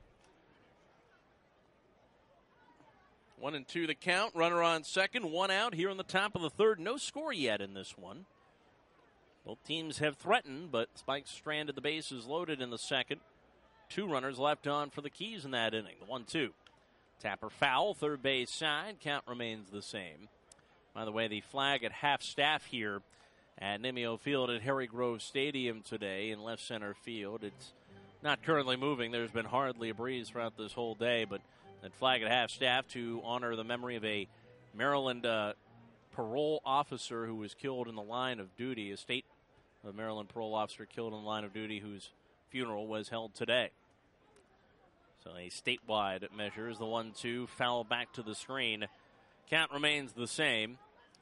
1-2 the count. Runner on second, one out here in the top of the third. No score yet in this one. Both teams have threatened, but Spikes stranded the bases loaded in the second. 2 runners left on for the Keys in that inning. The 1-2. Tapper foul, third base side. Count remains the same. By the way, the flag at half staff here at Nimio Field at Harry Grove Stadium today in left center field. It's not currently moving. There's been hardly a breeze throughout this whole day, but that flag at half staff to honor the memory of a Maryland parole officer who was killed in the line of duty, a state of Maryland parole officer killed in the line of duty whose funeral was held today. So a statewide measure is the 1-2, foul back to the screen. Count remains the same.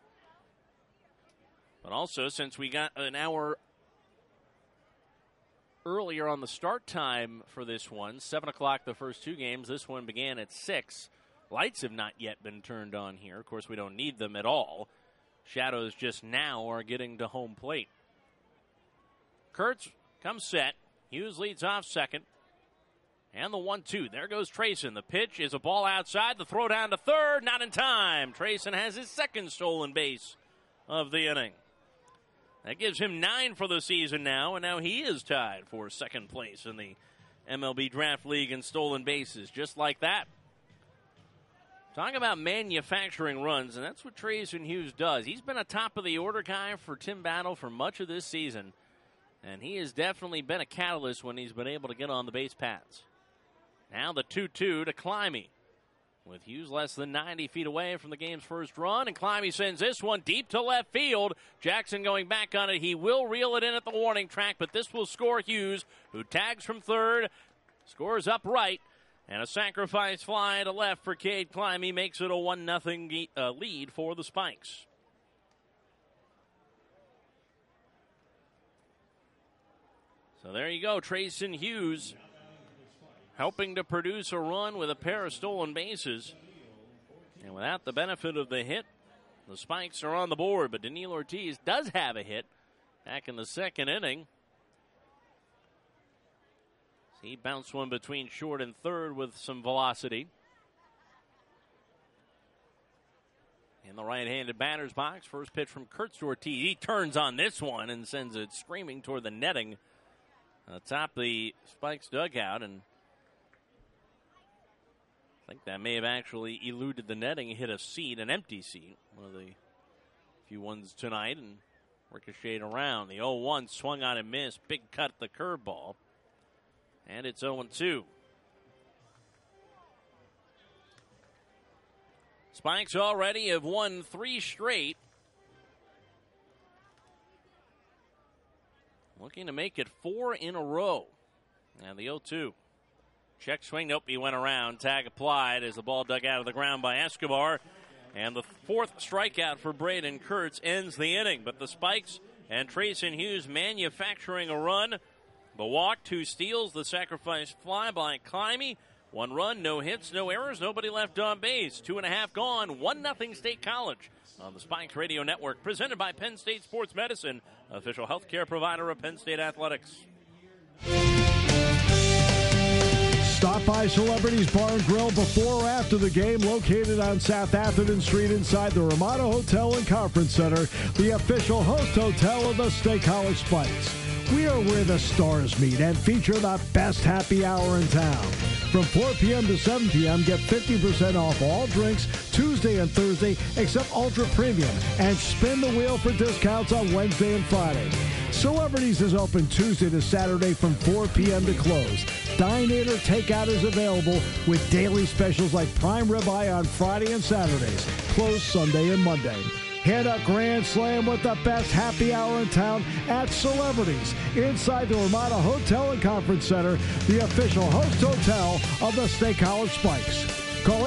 But also, since we got an hour earlier on the start time for this one, 7 o'clock the first 2 games, this one began at 6. Lights have not yet been turned on here. Of course, we don't need them at all. Shadows just now are getting to home plate. Kurtz comes set. Hughes leads off second. And the 1-2. There goes Trayson. The pitch is a ball outside. The throw down to third. Not in time. Trayson has his second stolen base of the inning. That gives him 9 for the season now, and now he is tied for second place in the MLB Draft League in stolen bases. Just like that. Talk about manufacturing runs, and that's what Trayson Hughes does. He's been a top-of-the-order guy for Tim Battle for much of this season, and he has definitely been a catalyst when he's been able to get on the base paths. Now the 2-2 to Climby. With Hughes less than 90 feet away from the game's first run, and Climby sends this one deep to left field. Jackson going back on it. He will reel it in at the warning track, but this will score Hughes, who tags from third, scores upright, and a sacrifice fly to left for Cade Climby makes it a 1-0 lead for the Spikes. So there you go, Trayson Hughes helping to produce a run with a pair of stolen bases. And without the benefit of the hit, the Spikes are on the board. But Daniil Ortiz does have a hit back in the second inning. He bounced one between short and third with some velocity. In the right-handed batter's box, first pitch from Kurtz to Ortiz. He turns on this one and sends it screaming toward the netting atop the Spikes dugout, and I think that may have actually eluded the netting and hit a seat, an empty seat, one of the few ones tonight, and ricocheted around. The 0-1 swung on and missed. Big cut at the curveball. And it's 0-2. Spikes already have won 3 straight. Looking to make it 4 in a row. And the 0-2. Check swing. Nope, he went around. Tag applied as the ball dug out of the ground by Escobar. And the 4th strikeout for Braden Kurtz ends the inning. But the Spikes and Trayson Hughes manufacturing a run. The walk, 2 steals, the sacrifice fly by Climby. 1 run, no hits, no errors, nobody left on base. 2.5 gone, 1-0 State College on the Spikes Radio Network. Presented by Penn State Sports Medicine, official healthcare provider of Penn State Athletics. Stop by Celebrities Bar and Grill before or after the game, located on South Atherton Street inside the Ramada Hotel and Conference Center, the official host hotel of the State College Spikes. We are where the stars meet and feature the best happy hour in town. From 4 p.m. to 7 p.m., get 50% off all drinks Tuesday and Thursday except Ultra Premium, and spin the wheel for discounts on Wednesday and Friday. Celebrities is open Tuesday to Saturday from 4 p.m. to close. Dine in or takeout is available with daily specials like prime ribeye on Friday and Saturdays, closed Sunday and Monday. Hit a grand slam with the best happy hour in town at Celebrities inside the Ramada Hotel and Conference Center, the official host hotel of the State College Spikes. Call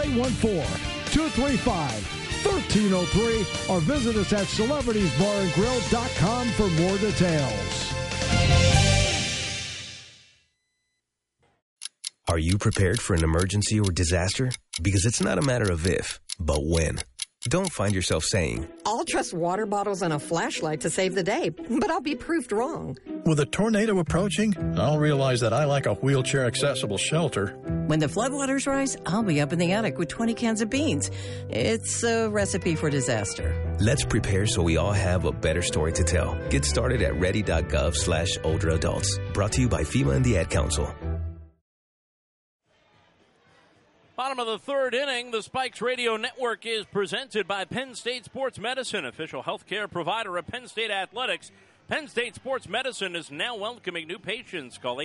814-235-1303 or visit us at celebritiesbarandgrill.com for more details. Are you prepared for an emergency or disaster? Because it's not a matter of if, but when. Don't find yourself saying, I'll trust water bottles and a flashlight to save the day, but I'll be proved wrong. With a tornado approaching, I'll realize that I lack a wheelchair-accessible shelter. When the floodwaters rise, I'll be up in the attic with 20 cans of beans. It's a recipe for disaster. Let's prepare so we all have a better story to tell. Get started at ready.gov/older adults. Brought to you by FEMA and the Ad Council. Bottom of the third inning, the Spikes Radio Network is presented by Penn State Sports Medicine, official healthcare provider of Penn State Athletics. Penn State Sports Medicine is now welcoming new patients. Call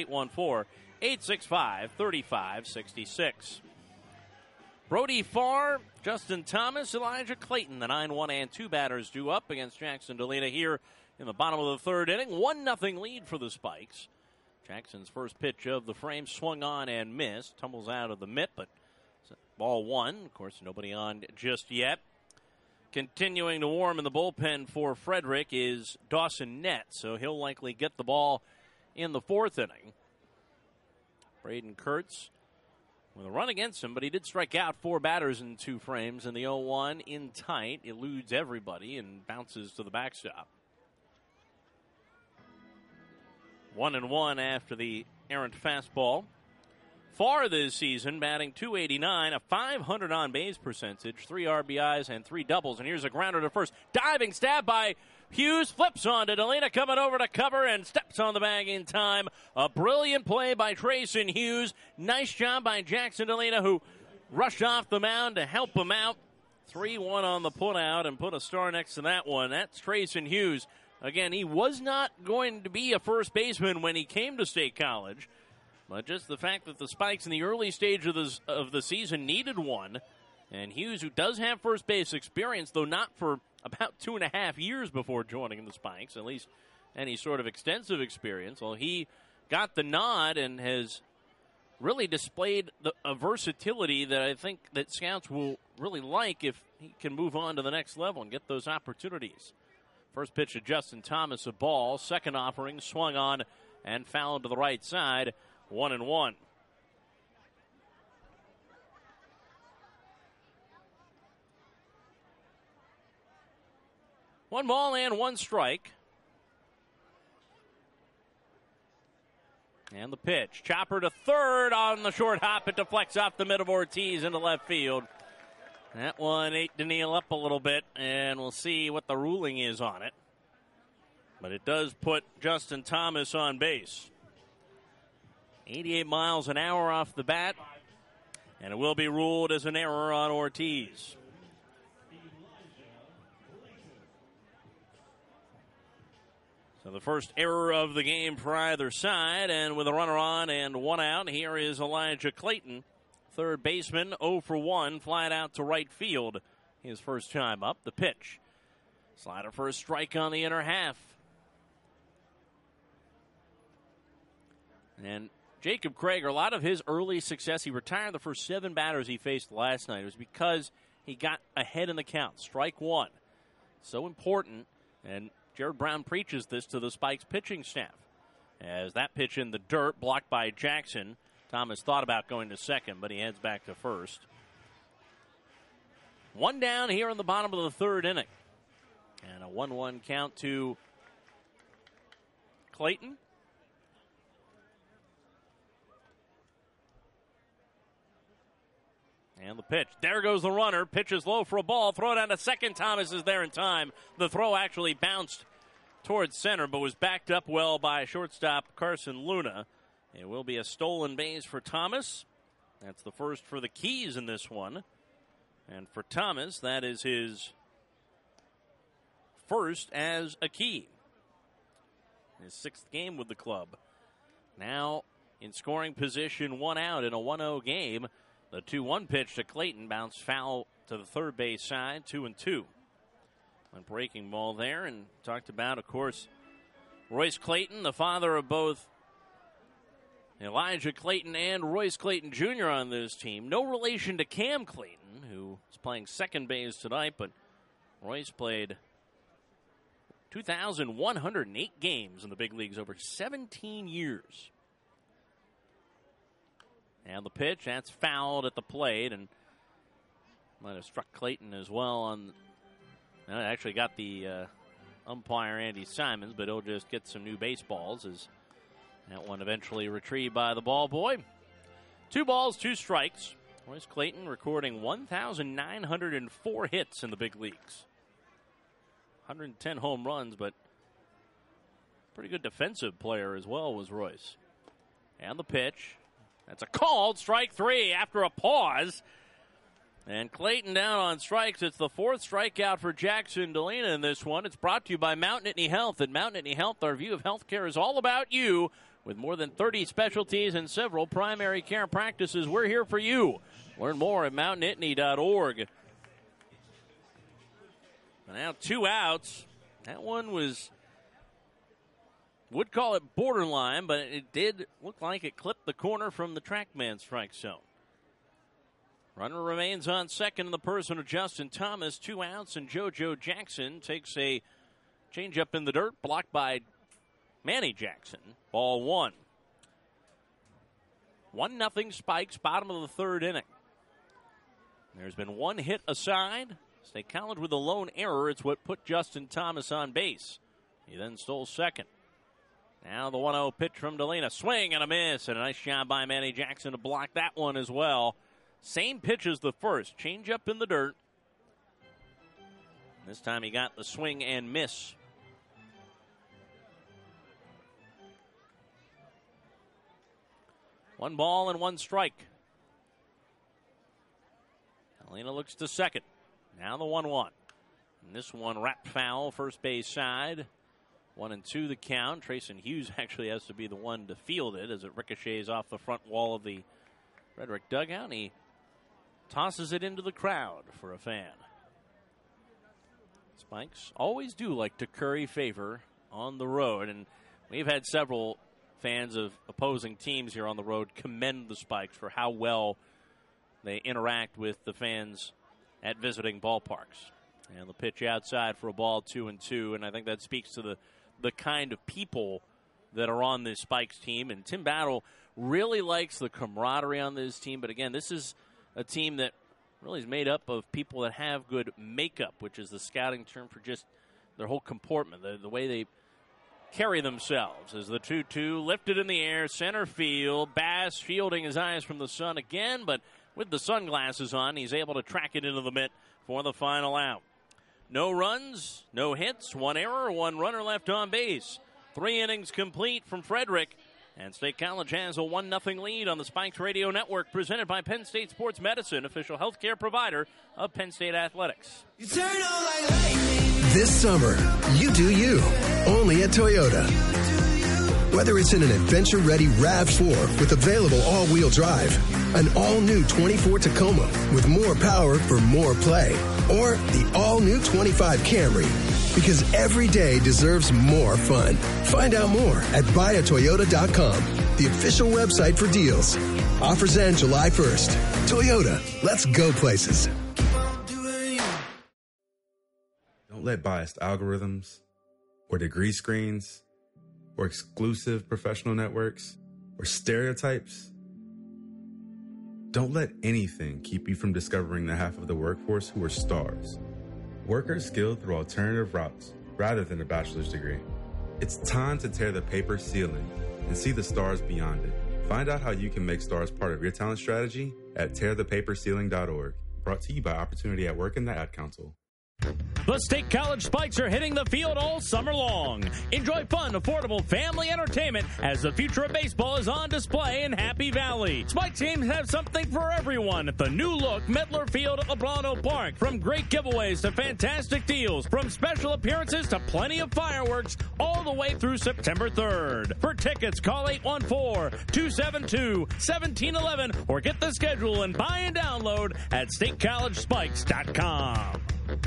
814-865-3566. Brody Farr, Justin Thomas, Elijah Clayton, the 9-1 and 2 batters due up against Jackson Delina here in the bottom of the third inning. 1-0 lead for the Spikes. Jackson's first pitch of the frame swung on and missed. Tumbles out of the mitt, but ball one. Of course, nobody on just yet. Continuing to warm in the bullpen for Frederick is Dawson Nett, so he'll likely get the ball in the fourth inning. Braden Kurtz with a run against him, but he did strike out 4 batters in 2 frames, and the 0-1 in tight eludes everybody and bounces to the backstop. 1-1 after the errant fastball. Farr this season batting .289, a .500 on-base percentage, 3 RBIs and 3 doubles. And here's a grounder to first. Diving stab by Hughes, flips on to Delina, coming over to cover and steps on the bag in time. A brilliant play by Trayson Hughes. Nice job by Jackson Delina, who rushed off the mound to help him out. 3-1 on the putout and put a star next to that one. That's Trayson Hughes. Again, he was not going to be a first baseman when he came to State College. But just the fact that the Spikes in the early stage of the season needed one, and Hughes, who does have first base experience, though not for about 2.5 years before joining the Spikes, at least any sort of extensive experience, well, he got the nod and has really displayed a versatility that I think that scouts will really like if he can move on to the next level and get those opportunities. First pitch to Justin Thomas, a ball. Second offering, swung on and fouled to the right side. 1-1. One ball and 1 strike. And the pitch. Chopper to third on the short hop. It deflects off the mid of Ortiz into left field. That one ate Daniil up a little bit, and we'll see what the ruling is on it. But it does put Justin Thomas on base. 88 miles an hour off the bat, and it will be ruled as an error on Ortiz. So the first error of the game for either side, and with a runner on and 1 out, here is Elijah Clayton. Third baseman, 0 for 1, flying out to right field. His first time up. The pitch. Slider for a strike on the inner half. And Jacob Craig, a lot of his early success, he retired the first 7 batters he faced last night. It was because he got ahead in the count. Strike 1. So important. And Jared Brown preaches this to the Spikes pitching staff. As that pitch in the dirt, blocked by Jackson. Thomas thought about going to second, but he heads back to first. 1 down here in the bottom of the third inning. And a 1-1 count to Clayton. And the pitch. There goes the runner. Pitch is low for a ball. Throw down to second. Thomas is there in time. The throw actually bounced towards center, but was backed up well by shortstop Carson Luna. It will be a stolen base for Thomas. That's the first for the Keys in this one. And for Thomas, that is his first as a Key. His 6th game with the club. Now in scoring position, 1 out in a 1-0 game. The 2-1 pitch to Clayton bounced foul to the third base side, 2-2. One breaking ball there, and talked about, of course, Royce Clayton, the father of both Elijah Clayton and Royce Clayton Jr. on this team. No relation to Cam Clayton, who is playing second base tonight, but Royce played 2,108 games in the big leagues over 17 years. And the pitch, that's fouled at the plate, and Might have struck Clayton as well. It actually got the umpire, Andy Simons, but he'll just get some new baseballs as that one eventually retrieved by the ball boy. 2 balls, 2 strikes. Royce Clayton recording 1,904 hits in the big leagues. 110 home runs, but pretty good defensive player as well was Royce. And the pitch. That's a called strike 3 after a pause. And Clayton down on strikes. It's the 4th strikeout for Jackson Delina in this one. It's brought to you by Mount Nittany Health. At Mount Nittany Health, our view of healthcare is all about you. With more than 30 specialties and several primary care practices, we're here for you. Learn more at mountnittany.org. Now 2 outs. That one would call it borderline, but it did look like it clipped the corner from the TrackMan strike zone. Runner remains on second in the person of Justin Thomas. 2 outs, and JoJo Jackson takes a changeup in the dirt, blocked by Manny Jackson. Ball 1. 1-0 Spikes, bottom of the 3rd inning. There's been 1 hit aside. State College with a lone error. It's what put Justin Thomas on base. He then stole second. Now the 1-0 pitch from Delina. Swing and a miss, and a nice job by Manny Jackson to block that one as well. Same pitch as the first. Change up in the dirt. This time he got the swing and miss. One ball and 1 strike. Delina looks to second. Now the 1-1. And this one wrapped foul, first base side. 1-2 the count. Trayson Hughes actually has to be the one to field it as it ricochets off the front wall of the Frederick dugout. And he tosses it into the crowd for a fan. Spikes always do like to curry favor on the road, and we've had several fans of opposing teams here on the road commend the Spikes for how well they interact with the fans at visiting ballparks. And the pitch outside for a ball, 2-2, and I think that speaks to the kind of people that are on this Spikes team. And Tim Battle really likes the camaraderie on this team, but again, this is a team that really is made up of people that have good makeup, which is the scouting term for just their whole comportment, the way they carry themselves. As the 2-2 lifted in the air, center field. Bass shielding his eyes from the sun again, but with the sunglasses on, he's able to track it into the mitt for the final out. No runs, no hits, 1 error, 1 runner left on base. 3 innings complete from Frederick. And State College has a 1-0 lead on the Spikes Radio Network, presented by Penn State Sports Medicine, official healthcare provider of Penn State Athletics. This summer, you do you, only at Toyota. Whether it's in an adventure-ready RAV4 with available all-wheel drive, an all-new 24 Tacoma with more power for more play, or the all-new 25 Camry. Because every day deserves more fun. Find out more at buyatoyota.com, the official website for deals. Offers end July 1st. Toyota, let's go places. Don't let biased algorithms or degree screens or exclusive professional networks or stereotypes. Don't let anything keep you from discovering the half of the workforce who are stars. Workers skilled through alternative routes rather than a bachelor's degree. It's time to tear the paper ceiling and see the stars beyond it. Find out how you can make stars part of your talent strategy at tearthepaperceiling.org. Brought to you by Opportunity at Work and the Ad Council. The State College Spikes are hitting the field all summer long. Enjoy fun, affordable family entertainment as the future of baseball is on display in Happy Valley. Spike teams have something for everyone at the new-look Midler Field at LeBron Park. From great giveaways to fantastic deals, from special appearances to plenty of fireworks, all the way through September 3rd. For tickets, call 814-272-1711 or get the schedule and buy and download at statecollegespikes.com.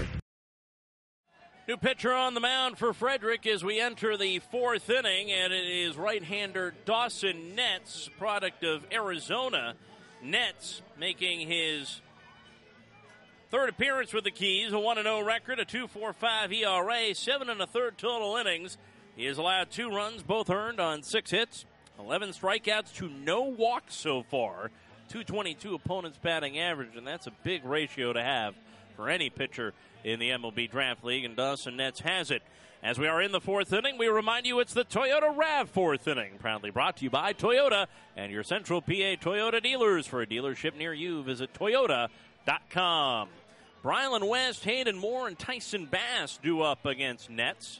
New pitcher on the mound for Frederick as we enter the 4th inning, and it is right-hander Dawson Netz, product of Arizona. Netz making his 3rd appearance with the Keys, a 1-0 record, a 2.45 ERA, 7 1/3 total innings. He has allowed 2 runs, both earned on 6 hits, 11 strikeouts to no walks so far. .222 opponent's batting average, and that's a big ratio to have for any pitcher in the MLB Draft League, and Dawson Nets has it. As we are in the fourth inning, we remind you it's the Toyota RAV fourth inning, proudly brought to you by Toyota and your Central PA Toyota dealers. For a dealership near you, visit Toyota.com. Brylan West, Hayden Moore, and Tyson Bass due up against Nets.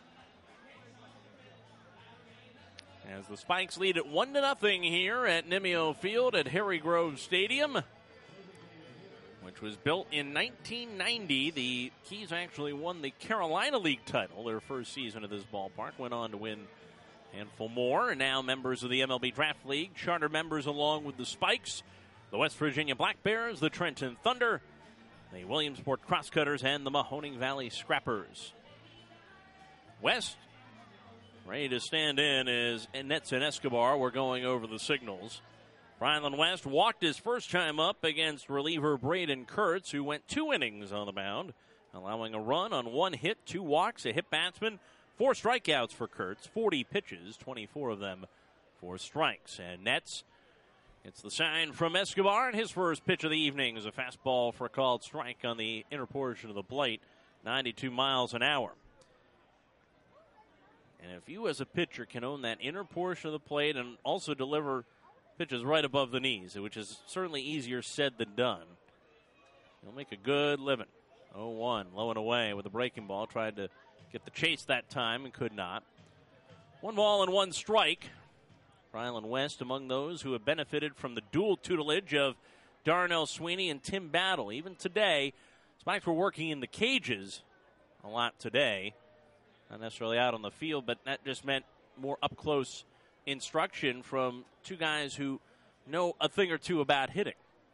As the Spikes lead at 1-0 here at Nimio Field at Harry Grove Stadium, which was built in 1990. The Keys actually won the Carolina League title their first season at this ballpark, went on to win a handful more, and now members of the MLB Draft League, charter members along with the Spikes, the West Virginia Black Bears, the Trenton Thunder, the Williamsport Crosscutters, and the Mahoning Valley Scrappers. West ready to stand in as Nets and Escobar were going over the signals. Brylan West walked his first time up against reliever Braden Kurtz, who went 2 innings on the mound, allowing a run on 1 hit, 2 walks, a hit batsman, 4 strikeouts for Kurtz, 40 pitches, 24 of them for strikes. And Nets, it's the sign from Escobar, and his first pitch of the evening is a fastball for a called strike on the inner portion of the plate, 92 miles an hour. And if you as a pitcher can own that inner portion of the plate and also deliver pitches right above the knees, which is certainly easier said than done, you'll make a good living. 0-1, low and away with a breaking ball. Tried to get the chase that time and could not. 1 ball and 1 strike. Brylan West among those who have benefited from the dual tutelage of Darnell Sweeney and Tim Battle. Even today, Spikes were working in the cages a lot today. Not necessarily out on the field, but that just meant more up-close instruction from 2 guys who know a thing or two about hitting.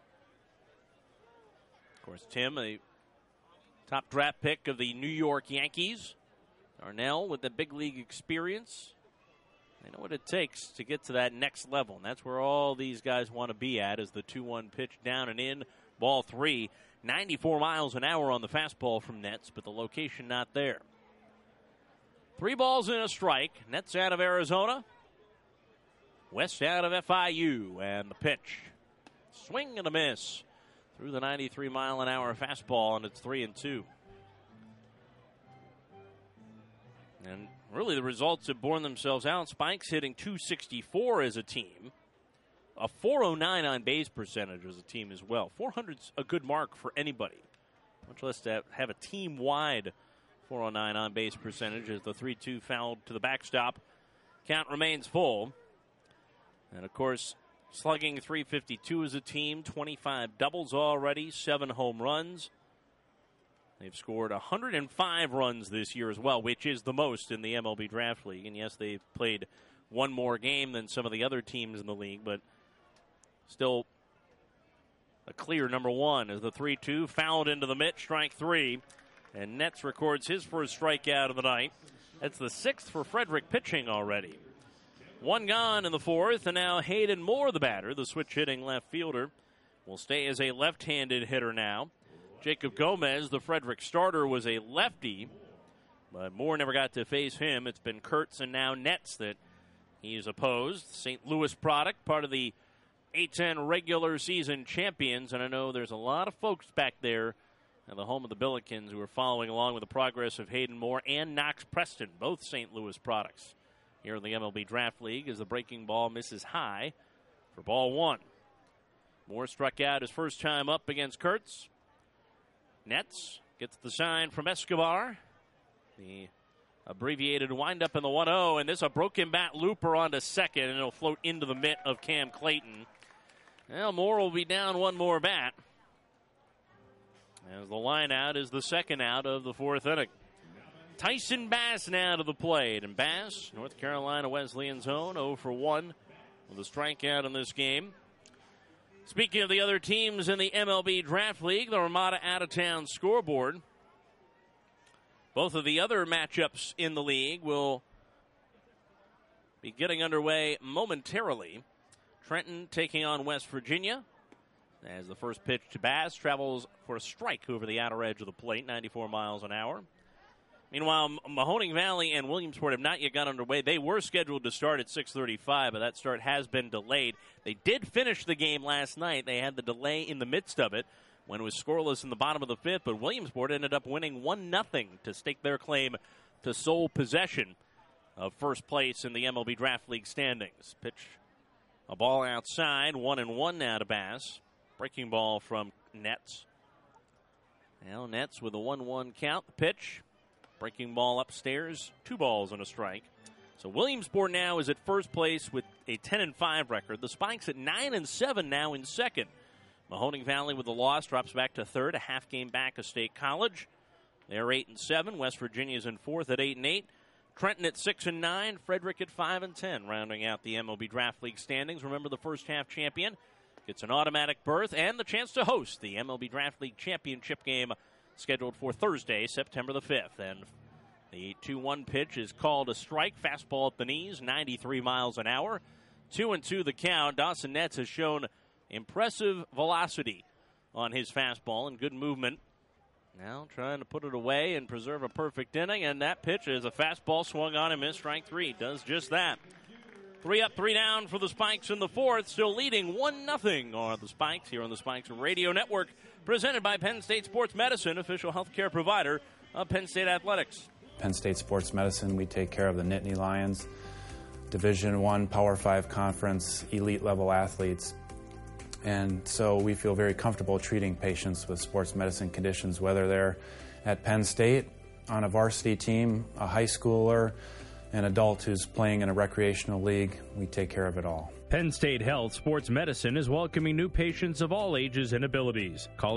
Of course, Tim, a top draft pick of the New York Yankees. Darnell with the big league experience. They know what it takes to get to that next level, and that's where all these guys want to be at, is the 2-1 pitch down and in, ball 3. 94 miles an hour on the fastball from Nets, but the location not there. 3 balls and a strike. Nets out of Arizona. West out of FIU. And the pitch. Swing and a miss. Through the 93-mile-an-hour fastball, and it's 3-2. And really the results have borne themselves out. Spikes hitting .264 as a team. A .409 on-base percentage as a team as well. 400's a good mark for anybody, much less to have a team-wide .409 on-base percentage as the 3-2 fouled to the backstop. Count remains full. And, of course, slugging .352 as a team, 25 doubles already, 7 home runs. They've scored 105 runs this year as well, which is the most in the MLB Draft League. And, yes, they've played 1 more game than some of the other teams in the league, but still a clear number 1 as the 3-2 fouled into the mitt, strike 3. And Nets records his first strikeout of the night. That's the 6th for Frederick pitching already. 1 gone in the 4th, and now Hayden Moore, the batter, the switch-hitting left fielder, will stay as a left-handed hitter now. Jacob Gomez, the Frederick starter, was a lefty, but Moore never got to face him. It's been Kurtz and now Nets that he's opposed. St. Louis product, part of the A-10 regular season champions, and I know there's a lot of folks back there at the home of the Billikens who are following along with the progress of Hayden Moore and Knox Preston, both St. Louis products, here in the MLB Draft League, as the breaking ball misses high for ball 1. Moore struck out his first time up against Kurtz. Nets gets the sign from Escobar. The abbreviated windup in the 1-0, and this a broken bat looper onto second, and it'll float into the mitt of Cam Clayton. Well, Moore will be down 1 more bat, as the line out is the second out of the 4th inning. Tyson Bass now to the plate. And Bass, North Carolina Wesleyan's own, 0 for 1 with a strikeout in this game. Speaking of the other teams in the MLB Draft League, the Ramada out-of-town scoreboard. Both of the other matchups in the league will be getting underway momentarily. Trenton taking on West Virginia, as the first pitch to Bass travels for a strike over the outer edge of the plate, 94 miles an hour. Meanwhile, Mahoning Valley and Williamsport have not yet got underway. They were scheduled to start at 6:35, but that start has been delayed. They did finish the game last night. They had the delay in the midst of it when it was scoreless in the bottom of the fifth, but Williamsport ended up winning 1-0 to stake their claim to sole possession of first place in the MLB Draft League standings. Pitch a ball outside, 1-1 now to Bass. Breaking ball from Nets. Now Nets with a 1-1 count. The pitch. Breaking ball upstairs, 2 balls and a strike. So Williamsport now is at first place with a 10-5 record. The Spikes at 9-7 now in second. Mahoning Valley with the loss drops back to third, a half game back of State College. They're 8-7. West Virginia's in fourth at 8-8. Trenton at 6-9. Frederick at 5-10, rounding out the MLB Draft League standings. Remember, the first half champion gets an automatic berth and the chance to host the MLB Draft League championship game scheduled for Thursday, September the 5th. And the 2-1 pitch is called a strike. Fastball at the knees, 93 miles an hour. 2-2 the count. Dawson Nets has shown impressive velocity on his fastball and good movement. Now trying to put it away and preserve a perfect inning. And that pitch is a fastball swung on and missed. Strike 3 does just that. 3 up, 3 down for the Spikes in the fourth. Still leading 1-0 are the Spikes here on the Spikes Radio Network. Presented by Penn State Sports Medicine, official healthcare provider of Penn State Athletics. Penn State Sports Medicine, we take care of the Nittany Lions, Division I, Power 5 Conference, elite level athletes. And so we feel very comfortable treating patients with sports medicine conditions, whether they're at Penn State, on a varsity team, a high schooler, an adult who's playing in a recreational league. We take care of it all. Penn State Health Sports Medicine is welcoming new patients of all ages and abilities. Call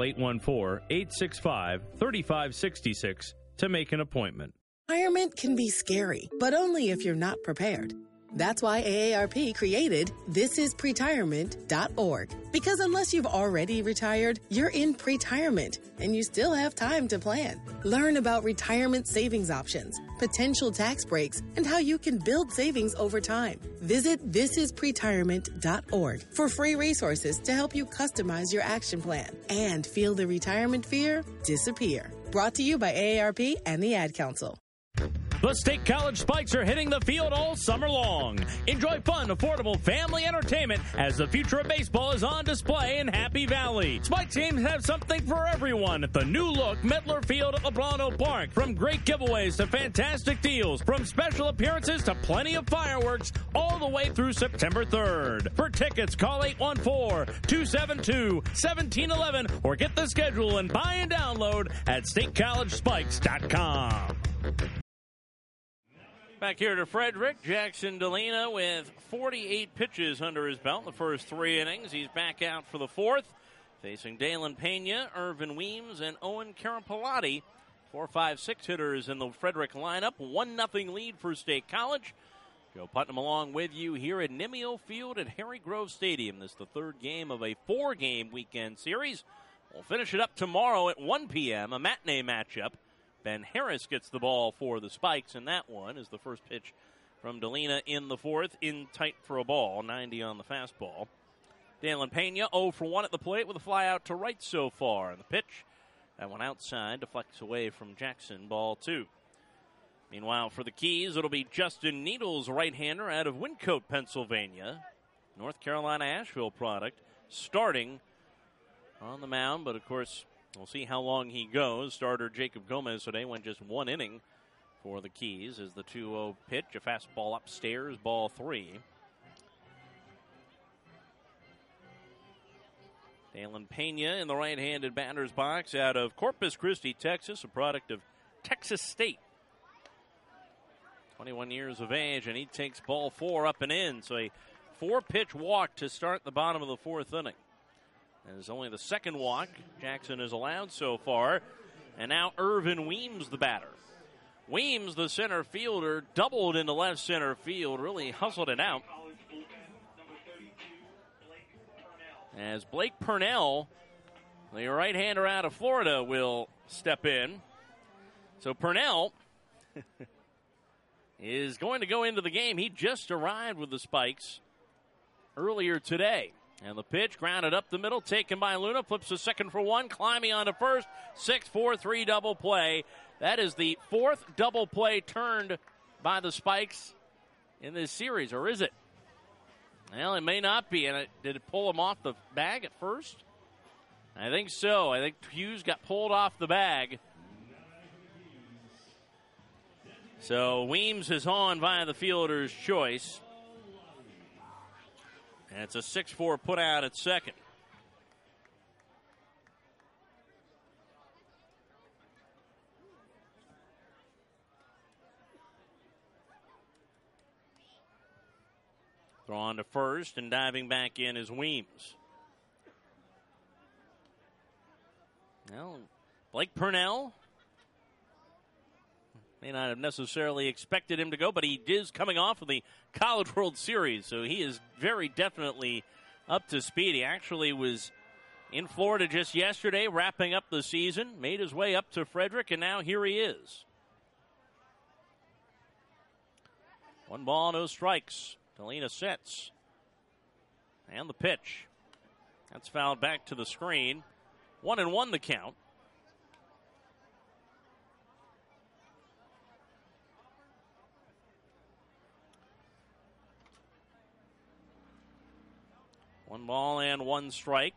814-865-3566 to make an appointment. Retirement can be scary, but only if you're not prepared. That's why AARP created thisispretirement.org. Because unless you've already retired, you're in pretirement, and you still have time to plan. Learn about retirement savings options, potential tax breaks, and how you can build savings over time. Visit thisispretirement.org for free resources to help you customize your action plan and feel the retirement fear disappear. Brought to you by AARP and the Ad Council. The State College Spikes are hitting the field all summer long. Enjoy fun, affordable family entertainment as the future of baseball is on display in Happy Valley. Spike teams have something for everyone at the new-look Medler Field at LeBron Park. From great giveaways to fantastic deals, from special appearances to plenty of fireworks, all the way through September 3rd. For tickets, call 814-272-1711 or get the schedule and buy and download at statecollegespikes.com. Back here to Frederick, Jackson Delina with 48 pitches under his belt in the first 3 innings. He's back out for the fourth, facing Dalen Pena, Irvin Weems, and Owen Carapalati. 4, 5, 6 hitters in the Frederick lineup. 1-0 lead for State College. Joe Putnam along with you here at Nimio Field at Harry Grove Stadium. This is the third game of a 4-game weekend series. We'll finish it up tomorrow at 1 p.m., a matinee matchup. Ben Harris gets the ball for the Spikes, and that one is the first pitch from Delina in the fourth, in tight for a ball, 90 on the fastball. Dalen Pena 0 for 1 at the plate with a fly out to right so far. And the pitch, that one outside, deflects away from Jackson, ball 2. Meanwhile, for the Keys, it'll be Justin Needles, right-hander out of Wyncote, Pennsylvania. North Carolina Asheville product, starting on the mound, but of course, we'll see how long he goes. Starter Jacob Gomez today went just 1 inning for the Keys as the 2-0 pitch. A fastball upstairs, ball 3. Dalen Pena in the right-handed batter's box out of Corpus Christi, Texas, a product of Texas State. 21 years of age, and he takes ball 4 up and in. So a 4-pitch walk to start the bottom of the fourth inning. It's only the second walk Jackson has allowed so far. And now Irvin Weems, the batter. Weems, the center fielder, doubled into left center field, really hustled it out. As Blake Purnell, the right-hander out of Florida, will step in. So Purnell is going to go into the game. He just arrived with the Spikes earlier today. And the pitch grounded up the middle, taken by Luna, flips to second for 1, climbing onto first, 6-4-3 double play. That is the fourth double play turned by the Spikes in this series, or is it? Well, it may not be. And did it pull him off the bag at first? I think so. I think Hughes got pulled off the bag. So Weems is on via the fielder's choice. And it's a 6-4 put out at second. Throw on to first, and diving back in is Weems. Well, Blake Purnell may not have necessarily expected him to go, but he is coming off of the College World Series, so he is very definitely up to speed. He actually was in Florida just yesterday, wrapping up the season, made his way up to Frederick, and now here he is. 1 ball, no strikes. Delina sets. And the pitch. That's fouled back to the screen. 1-1 the count. One ball and 1 strike.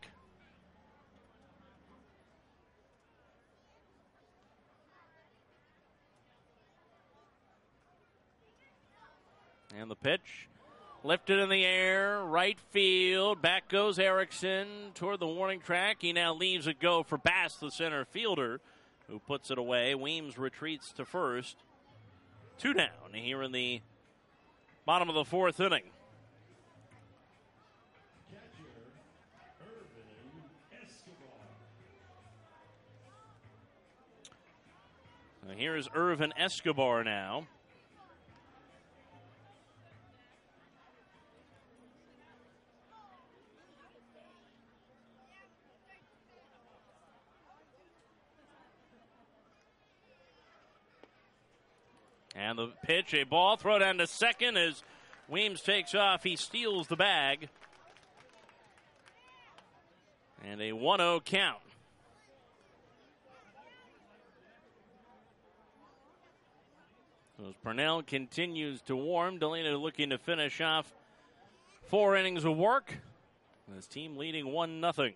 And the pitch. Lifted in the air, right field. Back goes Erickson toward the warning track. He now leaves it go for Bass, the center fielder, who puts it away. Weems retreats to first. 2 down here in the bottom of the 4th inning. So here's Irvin Escobar now. And the pitch, a ball, throw down to second as Weems takes off. He steals the bag. And a 1-0 count. As Purnell continues to warm, Delina looking to finish off 4 innings of work. His team leading 1-0.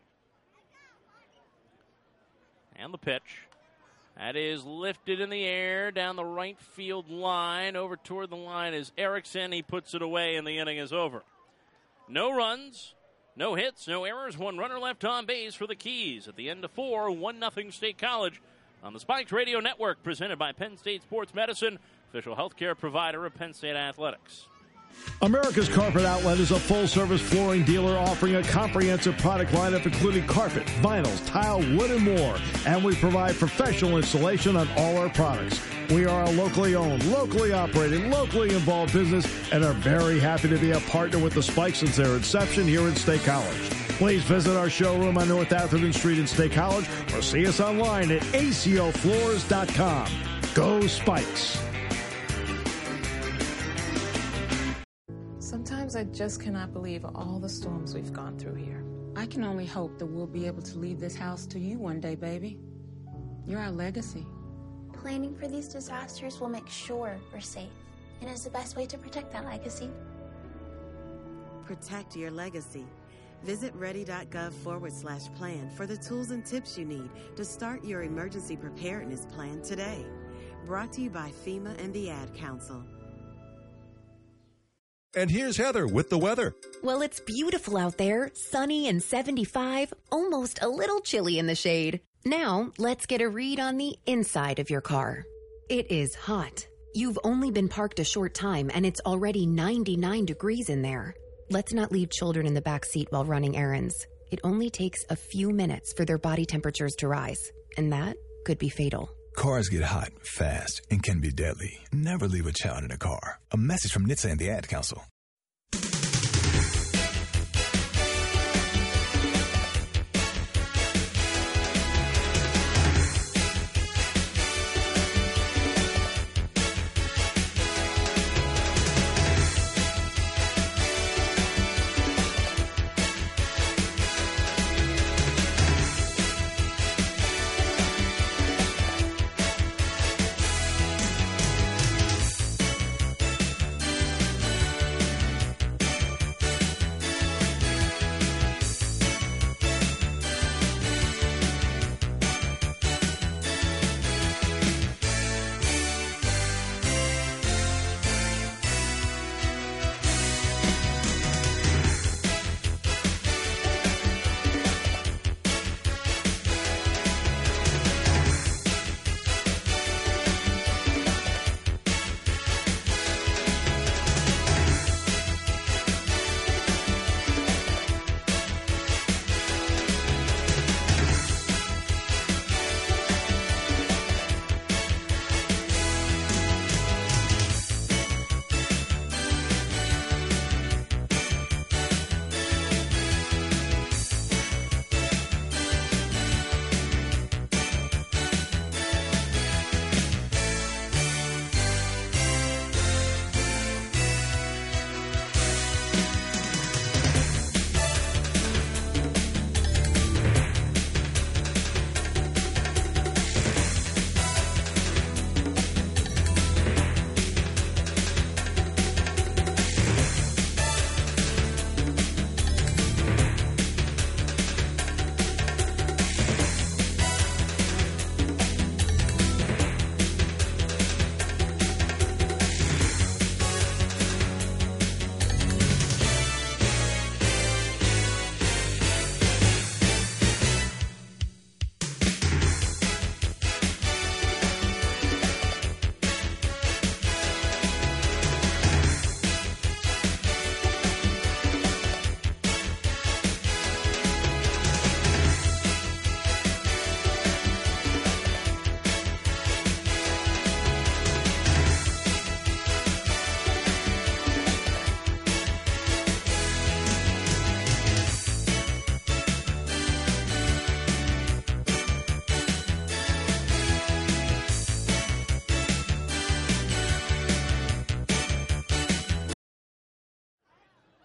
And the pitch. That is lifted in the air down the right field line. Over toward the line is Erickson. He puts it away, and the inning is over. No runs, no hits, no errors. 1 runner left on base for the Keys. At the end of 4, 1-0 State College on the Spikes Radio Network, presented by Penn State Sports Medicine, official healthcare provider of Penn State Athletics. America's Carpet Outlet is a full-service flooring dealer offering a comprehensive product lineup including carpet, vinyls, tile, wood, and more. And we provide professional installation on all our products. We are a locally owned, locally operated, locally involved business and are very happy to be a partner with the Spikes since their inception here in State College. Please visit our showroom on North Atherton Street in State College or see us online at acofloors.com. Go Spikes! Sometimes I just cannot believe all the storms we've gone through here. I can only hope that we'll be able to leave this house to you one day, baby. You're our legacy. Planning for these disasters will make sure we're safe, and is the best way to protect that legacy. Protect your legacy. Visit ready.gov/plan for the tools and tips you need to start your emergency preparedness plan today. Brought to you by FEMA and the Ad Council. And here's Heather with the weather. Well, it's beautiful out there, sunny and 75, almost a little chilly in the shade. Now, let's get a read on the inside of your car. It is hot. You've only been parked a short time and it's already 99 degrees in there. Let's not leave children in the back seat while running errands. It only takes a few minutes for their body temperatures to rise, and that could be fatal. Cars get hot, fast, and can be deadly. Never leave a child in a car. A message from NHTSA and the Ad Council.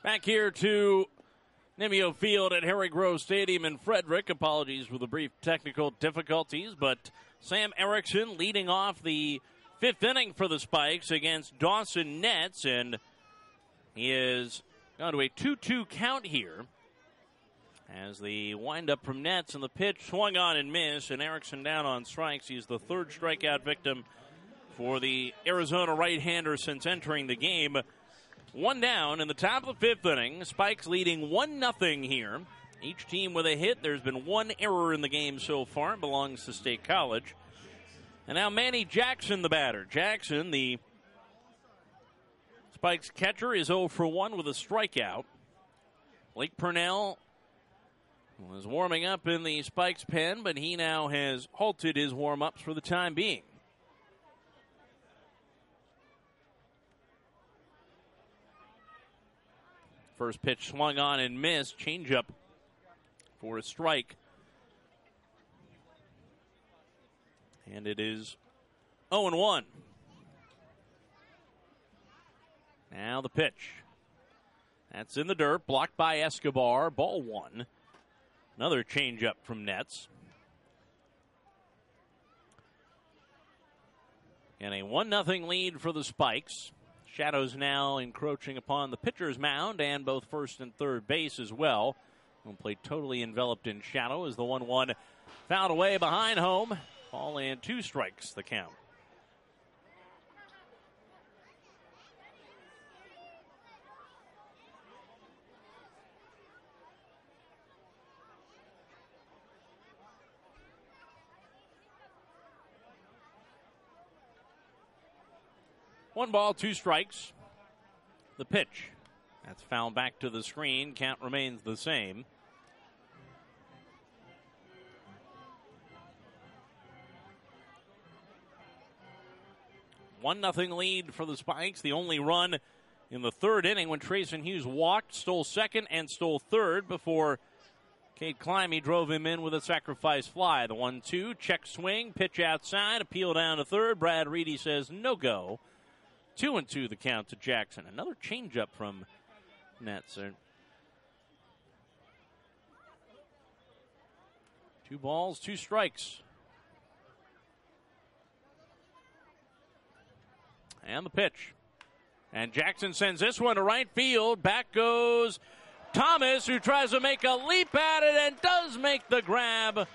Back here to Nimio Field at Harry Grove Stadium in Frederick. Apologies for the brief technical difficulties, but Sam Erickson leading off the fifth inning for the Spikes against Dawson Nets, and he is gone to a 2-2 count here as the windup from Nets, and the pitch swung on and missed, and Erickson down on strikes. He's the third strikeout victim for the Arizona right-hander since entering the game. One down in the top of the fifth inning. Spikes leading 1-0 here. Each team with a hit. There's been one error in the game so far. It belongs to State College. And now Manny Jackson, the batter. Jackson, the Spikes catcher, is 0 for 1 with a strikeout. Blake Purnell was warming up in the Spikes pen, but he now has halted his warm-ups for the time being. First pitch swung on and missed. Changeup for a strike. And it is 0-1. Now the pitch. That's in the dirt, blocked by Escobar. Ball one. Another changeup from Nets. And a 1-0 lead for the Spikes. Shadows now encroaching upon the pitcher's mound and both first and third base as well. Home plate totally enveloped in shadow as the 1-1 fouled away behind home. Ball and 2 strikes the count. One ball, 2 strikes. The pitch. That's fouled back to the screen. Count remains the same. One 1-0 lead for the Spikes. The only run in the third inning when Trayson Hughes walked, stole second, and stole third before Cade Climby drove him in with a sacrifice fly. The 1-2, check swing, pitch outside, appeal down to third. Brad Reedy says no go. 2-2 the count to Jackson. Another changeup from Nets. 2 balls, 2 strikes. And the pitch. And Jackson sends this one to right field. Back goes Thomas, who tries to make a leap at it and does make the grab.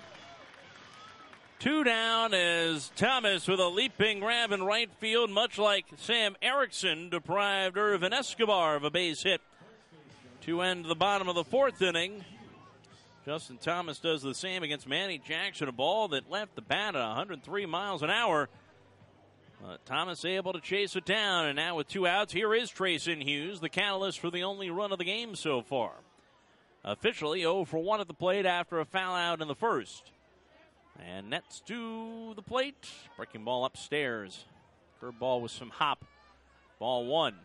2 down as Thomas with a leaping grab in right field, much like Sam Erickson deprived Irvin Escobar of a base hit to end the bottom of the fourth inning. Justin Thomas does the same against Manny Jackson, a ball that left the bat at 103 miles an hour. Thomas able to chase it down, and now with 2 outs, here is Trayson Hughes, the catalyst for the only run of the game so far. Officially 0 for 1 at the plate after a foul out in the first. And Nets to the plate. Breaking ball upstairs. Curve ball with some hop. Ball 1.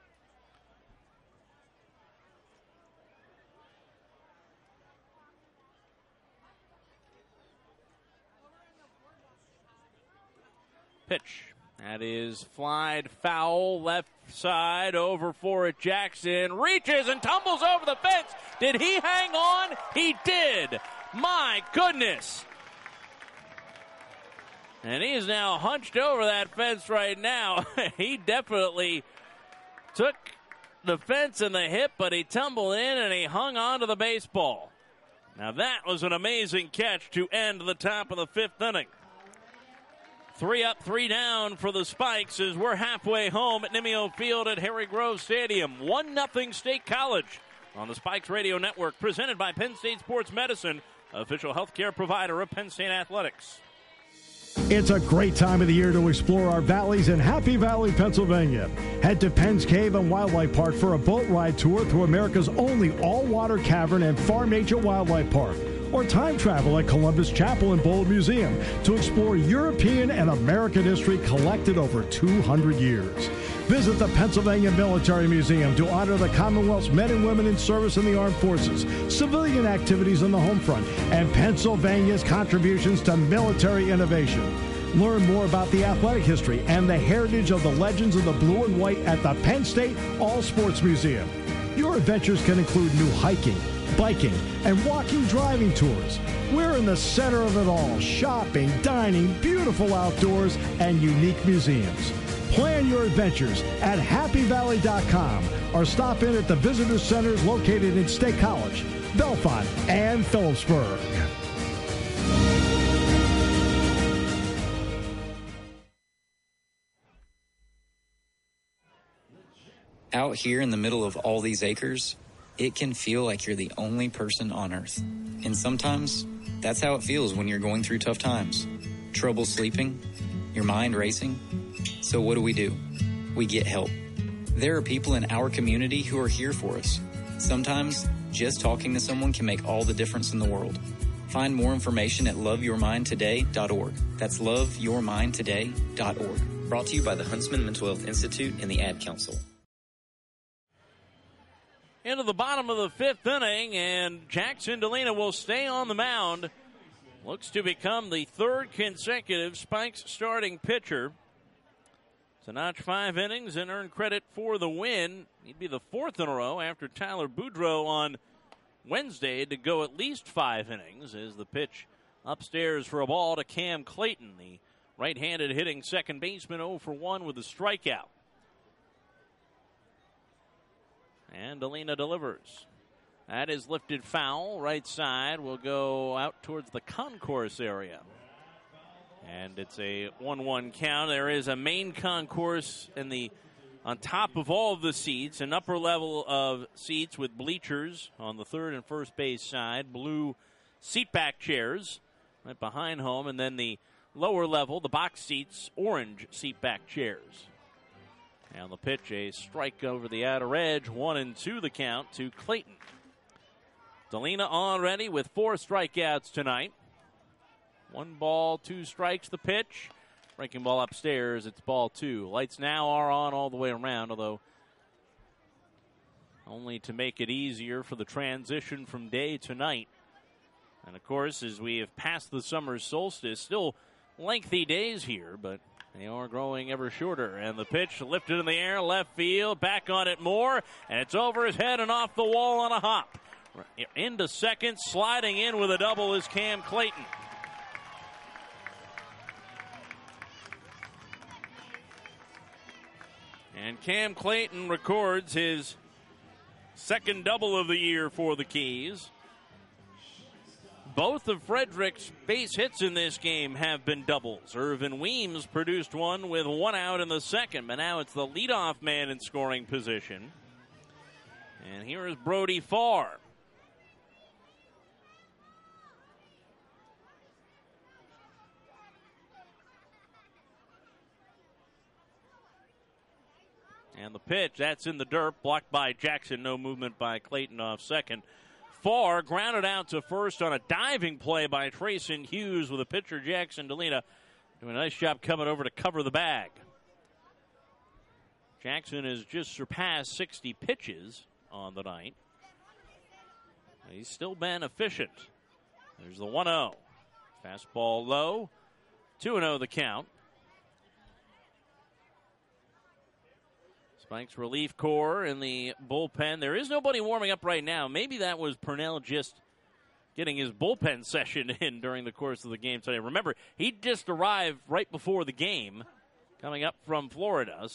Pitch. That is flied foul, left side, over for it. Jackson reaches and tumbles over the fence. Did he hang on? He did. My goodness. And he is now hunched over that fence right now. He definitely took the fence in the hip, but he tumbled in and he hung on to the baseball. Now that was an amazing catch to end the top of the fifth inning. 3 up, 3 down for the Spikes as we're halfway home at Nimio Field at Harry Grove Stadium. 1-0 State College on the Spikes Radio Network, presented by Penn State Sports Medicine, official healthcare provider of Penn State Athletics. It's a great time of the year to explore our valleys in Happy Valley, Pennsylvania. Head to Penn's Cave and Wildlife Park for a boat ride tour through America's only all-water cavern and Farm Agent Wildlife Park. Or time travel at Columbus Chapel and Bold Museum to explore European and American history collected over 200 years. Visit the Pennsylvania Military Museum to honor the Commonwealth's men and women in service in the armed forces, civilian activities on the home front, and Pennsylvania's contributions to military innovation. Learn more about the athletic history and the heritage of the legends of the blue and white at the Penn State All Sports Museum. Your adventures can include new hiking, biking, and walking driving tours. We're in the center of it all: shopping, dining, beautiful outdoors, and unique museums. Plan your adventures at happyvalley.com or stop in at the visitor centers located in State College, Bellefonte, and Phillipsburg. Out here in the middle of all these acres, it can feel like you're the only person on Earth. And sometimes, that's how it feels when you're going through tough times. Trouble sleeping, your mind racing. So what do? We get help. There are people in our community who are here for us. Sometimes, just talking to someone can make all the difference in the world. Find more information at loveyourmindtoday.org. That's loveyourmindtoday.org. Brought to you by the Huntsman Mental Health Institute and the Ad Council. Into the bottom of the fifth inning, and Jackson Delina will stay on the mound. Looks to become the third consecutive Spikes starting pitcher to notch 5 innings and earn credit for the win. He'd be the fourth in a row after Tyler Boudreau on Wednesday to go at least 5 innings, as the pitch upstairs for a ball to Cam Clayton, the right-handed hitting second baseman, 0 for 1 with a strikeout. And Delina delivers. That is lifted foul. Right side will go out towards the concourse area. And it's a 1-1 count. There is a main concourse on top of all of the seats, an upper level of seats with bleachers on the third and first base side, blue seatback chairs right behind home, and then the lower level, the box seats, orange seatback chairs. And the pitch, a strike over the outer edge, 1-2 the count to Clayton. Delina already with 4 strikeouts tonight. 1 ball, 2 strikes the pitch. Breaking ball upstairs, it's ball 2. Lights now are on all the way around, although only to make it easier for the transition from day to night. And of course, as we have passed the summer solstice, still lengthy days here, but they are growing ever shorter. And the pitch lifted in the air, left field, back on it more, and it's over his head and off the wall on a hop. Into second, sliding in with a double is Cam Clayton. And Cam Clayton records his second double of the year for the Keys. Both of Frederick's base hits in this game have been doubles. Irvin Weems produced one with 1 out in the second, but now it's the leadoff man in scoring position. And here is Brody Farr. And the pitch, that's in the dirt, blocked by Jackson. No movement by Clayton off second. Farr grounded out to first on a diving play by Trayson Hughes with a pitcher, Jackson Delina, doing a nice job coming over to cover the bag. Jackson has just surpassed 60 pitches on the night. He's still been efficient. There's the 1-0. Fastball low. 2-0 the count. Spikes relief corps in the bullpen. There is nobody warming up right now. Maybe that was Purnell just getting his bullpen session in during the course of the game today. Remember, he just arrived right before the game, coming up from Florida.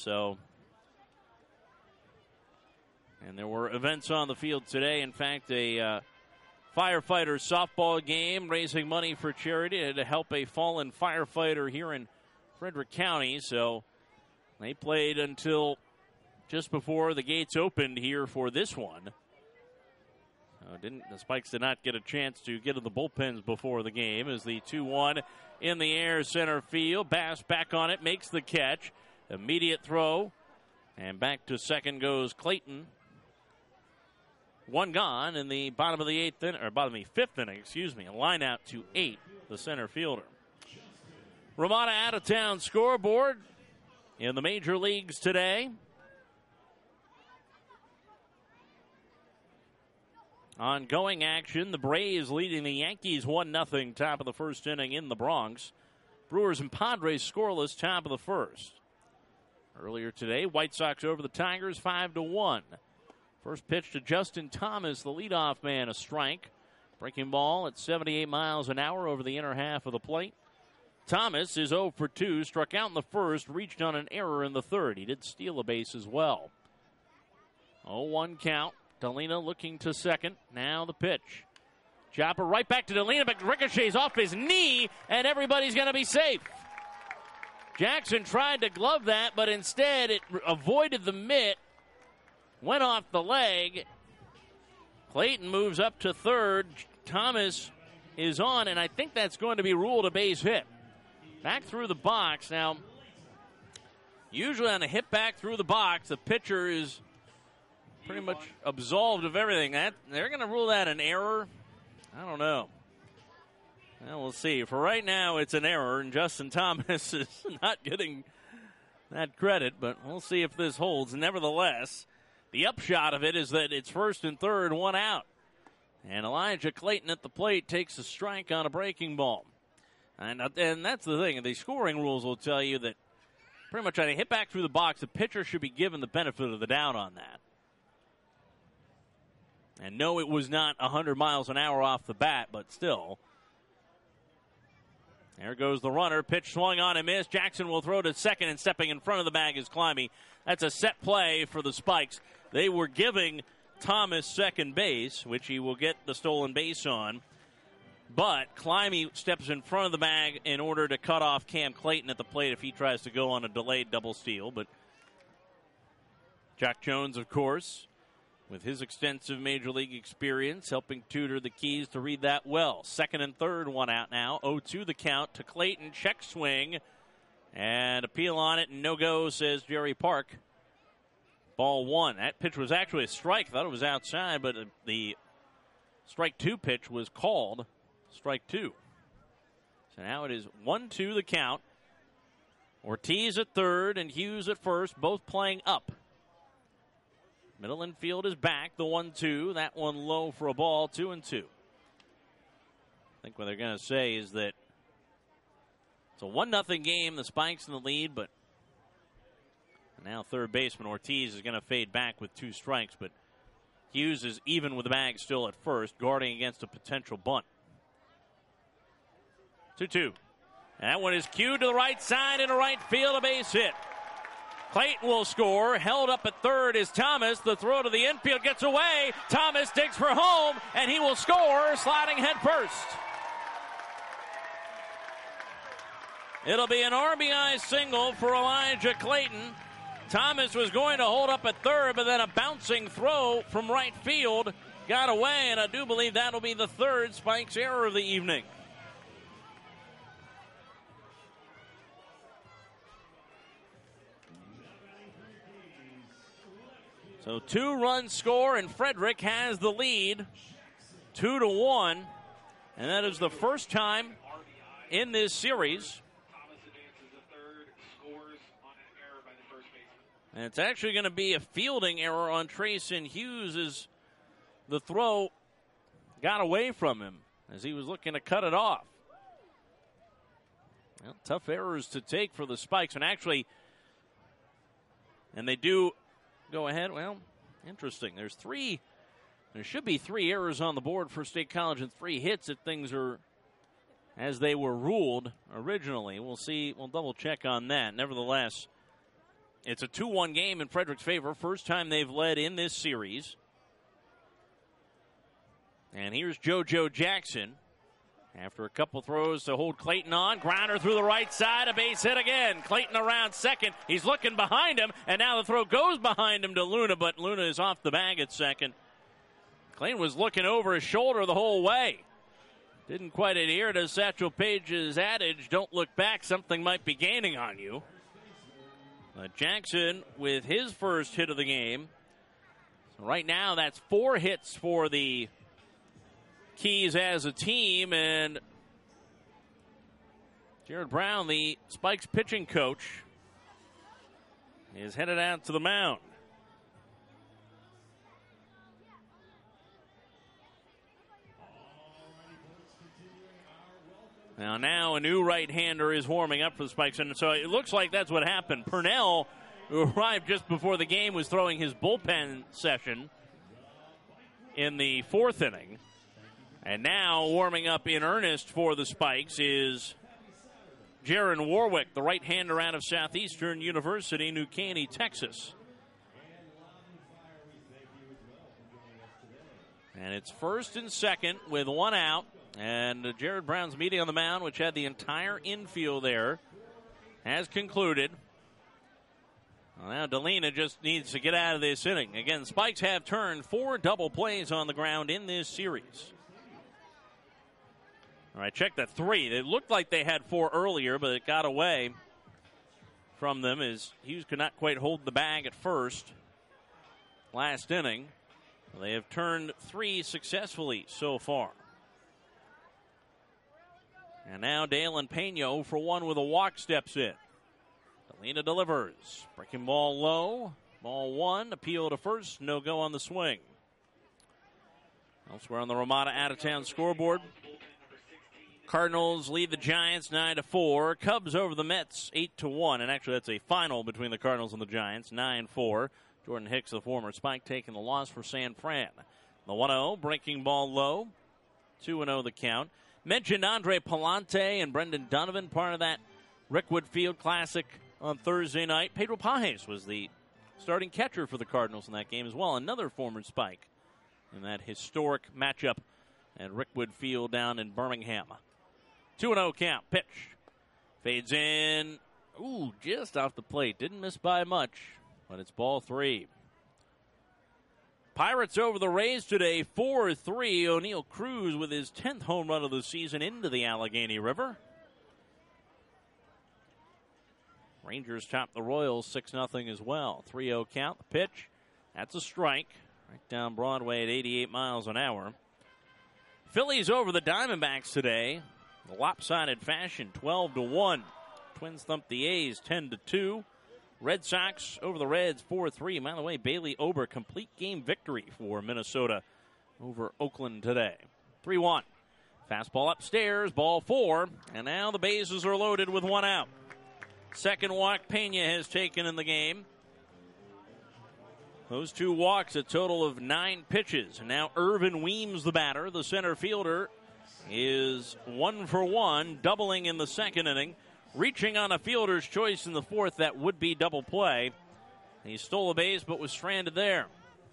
And there were events on the field today. In fact, a firefighter softball game raising money for charity to help a fallen firefighter here in Frederick County. So they played until just before the gates opened here for this one. The Spikes did not get a chance to get to the bullpens before the game as the 2-1 in the air center field. Bass back on it, makes the catch. Immediate throw. And back to second goes Clayton. 1 gone in the bottom of the fifth inning, A line out to 8, the center fielder. Ramada out of town scoreboard in the major leagues today. Ongoing action, the Braves leading the Yankees 1-0 top of the first inning in the Bronx. Brewers and Padres scoreless top of the first. Earlier today, White Sox over the Tigers 5-1. First pitch to Justin Thomas, the leadoff man, a strike. Breaking ball at 78 miles an hour over the inner half of the plate. Thomas is 0 for 2, struck out in the first, reached on an error in the third. He did steal a base as well. 0-1 count. Delina looking to second. Now the pitch. Chopper right back to Delina, but ricochets off his knee, and everybody's going to be safe. Jackson tried to glove that, but instead it avoided the mitt, went off the leg. Clayton moves up to third. Thomas is on, and I think that's going to be ruled a base hit. Back through the box. Now, usually on a hit back through the box, the pitcher is pretty much absolved of everything. They're going to rule that an error? I don't know. Well, we'll see. For right now, it's an error, and Justin Thomas is not getting that credit, but we'll see if this holds. Nevertheless, the upshot of it is that it's first and third, 1 out. And Elijah Clayton at the plate takes a strike on a breaking ball. And that's the thing. The scoring rules will tell you that pretty much on a hit back through the box, the pitcher should be given the benefit of the doubt on that. And no, it was not 100 miles an hour off the bat, but still. There goes the runner. Pitch swung on and missed. Jackson will throw to second, and stepping in front of the bag is Climby. That's a set play for the Spikes. They were giving Thomas second base, which he will get the stolen base on. But Climby steps in front of the bag in order to cut off Cam Clayton at the plate if he tries to go on a delayed double steal. But Jack Jones, of course, with his extensive Major League experience, helping tutor the Keys to read that well. Second and third, 1 out now. 0-2 the count to Clayton. Check swing. And appeal on it, and no go, says Jerry Park. Ball 1. That pitch was actually a strike. Thought it was outside, but the strike 2 pitch was called strike 2. So now it is 1-2 the count. Ortiz at third and Hughes at first, both playing up. Middle infield is back, the 1-2. That one low for a ball, 2-2. I think what they're going to say is that it's a 1-0 game, the Spikes in the lead, but now third baseman Ortiz is going to fade back with 2 strikes, but Hughes is even with the bag still at first, guarding against a potential bunt. 2-2. And that one is cued to the right side into right field, a base hit. Clayton will score. Held up at third is Thomas. The throw to the infield gets away. Thomas digs for home, and he will score, sliding head first. It'll be an RBI single for Elijah Clayton. Thomas was going to hold up at third, but then a bouncing throw from right field got away, and I do believe that'll be the third Spikes error of the evening. So 2-run score, and Frederick has the lead, 2-1, and that is the first time in this series. And it's actually going to be a fielding error on Trayson Hughes as the throw got away from him as he was looking to cut it off. Well, tough errors to take for the Spikes, and they do go ahead. Well, interesting. There should be 3 errors on the board for State College and 3 hits if things are as they were ruled originally. We'll see. We'll double check on that. Nevertheless, it's a 2-1 game in Frederick's favor. First time they've led in this series. And here's JoJo Jackson. After a couple throws to hold Clayton on, grounder through the right side, a base hit again. Clayton around second. He's looking behind him, and now the throw goes behind him to Luna, but Luna is off the bag at second. Clayton was looking over his shoulder the whole way. Didn't quite adhere to Satchel Paige's adage, don't look back, something might be gaining on you. But Jackson with his first hit of the game. So right now, that's 4 hits for the Keys as a team, and Jared Brown, the Spikes pitching coach, is headed out to the mound. Now a new right-hander is warming up for the Spikes, and so it looks like that's what happened. Purnell, who arrived just before the game, was throwing his bullpen session in the fourth inning. And now warming up in earnest for the Spikes is Jaron Warwick, the right-hander out of Southeastern University, New Caney, Texas. And it's first and second with one out. And Jared Brown's meeting on the mound, which had the entire infield there, has concluded. Well, now Delina just needs to get out of this inning. Again, Spikes have turned 4 double plays on the ground in this series. All right, check the 3. It looked like they had 4 earlier, but it got away from them as Hughes could not quite hold the bag at first last inning. They have turned 3 successfully so far. And now Dalen Pena for 1 with a walk steps in. Delina delivers. Breaking ball low. Ball 1. Appeal to first. No go on the swing. Elsewhere on the Ramada out-of-town scoreboard. Cardinals lead the Giants 9-4. Cubs over the Mets 8-1. And actually that's a final between the Cardinals and the Giants 9-4. Jordan Hicks, the former Spike, taking the loss for San Fran. The 1-0. Breaking ball low. 2-0 the count. Mentioned Andre Palante and Brendan Donovan, part of that Rickwood Field Classic on Thursday night. Pedro Pajes was the starting catcher for the Cardinals in that game as well. Another former Spike in that historic matchup at Rickwood Field down in Birmingham. 2-0 count. Pitch. Fades in. Ooh, just off the plate. Didn't miss by much, but it's ball 3. Pirates over the Rays today, 4-3. O'Neal Cruz with his 10th home run of the season into the Allegheny River. Rangers top the Royals 6-0 as well. 3-0 count. The pitch. That's a strike. Right down Broadway at 88 miles an hour. Phillies over the Diamondbacks today. In lopsided fashion, 12-1. Twins thumped the A's 10-2. Red Sox over the Reds 4-3. By the way, Bailey Ober, complete game victory for Minnesota over Oakland today. 3-1. Fastball upstairs, ball 4. And now the bases are loaded with 1 out. Second walk Pena has taken in the game. Those 2 walks, a total of 9 pitches. And now Irvin Weems, the batter, the center fielder, is 1 for 1, doubling in the second inning. Reaching on a fielder's choice in the fourth, that would be double play. He stole a base but was stranded there.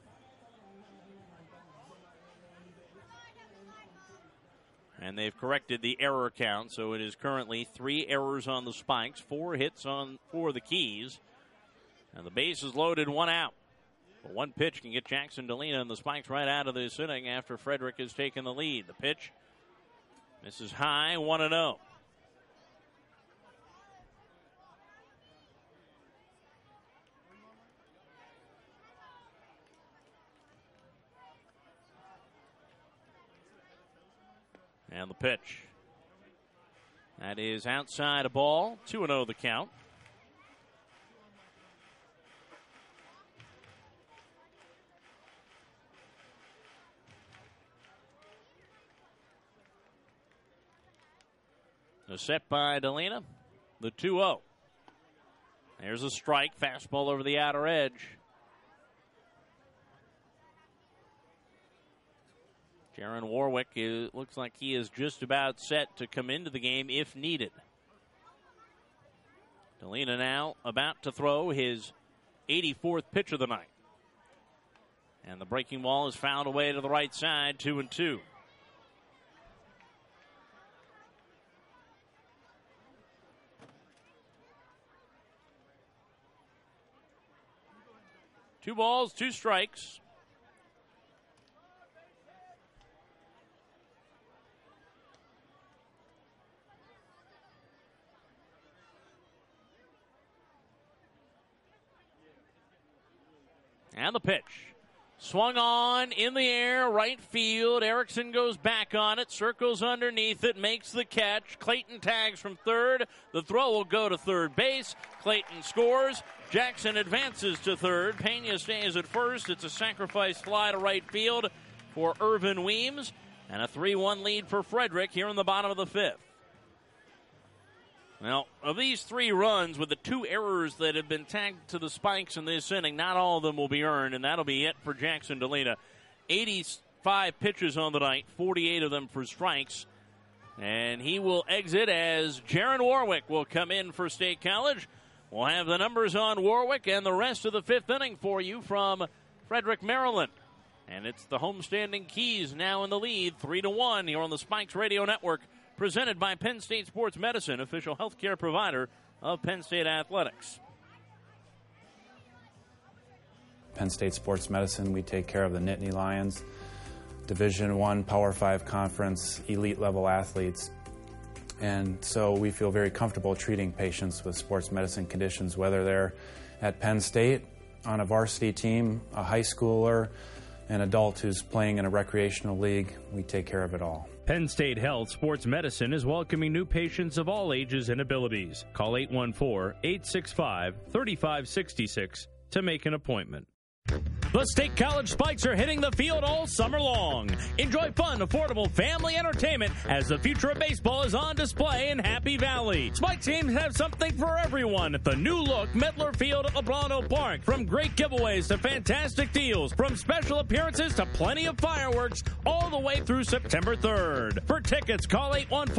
And they've corrected the error count, so it is currently 3 errors on the Spikes, 4 hits for the Keys. And the base is loaded, 1 out. But 1 pitch can get Jackson Delina and the Spikes right out of this inning after Frederick has taken the lead. The pitch misses high, 1-0. And the pitch. That is outside a ball. 2-0 the count. A set by Delina. The 2-0. There's a strike. Fastball over the outer edge. Jaron Warwick looks like he is just about set to come into the game if needed. Delina now about to throw his 84th pitch of the night. And the breaking ball is fouled away to the right side, 2-2. Two balls, 2 strikes. And the pitch. Swung on in the air, right field. Erickson goes back on it, circles underneath it, makes the catch. Clayton tags from third. The throw will go to third base. Clayton scores. Jackson advances to third. Pena stays at first. It's a sacrifice fly to right field for Irvin Weems. And a 3-1 lead for Frederick here in the bottom of the 5th. Now, of these 3 runs, with the 2 errors that have been tagged to the Spikes in this inning, not all of them will be earned, and that'll be it for Jackson Delina. 5 pitches on the night, 48 of them for strikes. And he will exit as Jaron Warwick will come in for State College. We'll have the numbers on Warwick and the rest of the 5th inning for you from Frederick, Maryland. And it's the homestanding Keys now in the lead, 3-1 here on the Spikes Radio Network, presented by Penn State Sports Medicine, official healthcare provider of Penn State Athletics. Penn State Sports Medicine, we take care of the Nittany Lions, Division I Power 5 Conference, elite level athletes. And so we feel very comfortable treating patients with sports medicine conditions, whether they're at Penn State, on a varsity team, a high schooler, an adult who's playing in a recreational league. We take care of it all. Penn State Health Sports Medicine is welcoming new patients of all ages and abilities. Call 814-865-3566 to make an appointment. The State College Spikes are hitting the field all summer long. Enjoy fun, affordable family entertainment as the future of baseball is on display in Happy Valley. Spike teams have something for everyone at the new-look Midler Field at LeBron Park. From great giveaways to fantastic deals, from special appearances to plenty of fireworks, all the way through September 3rd. For tickets, call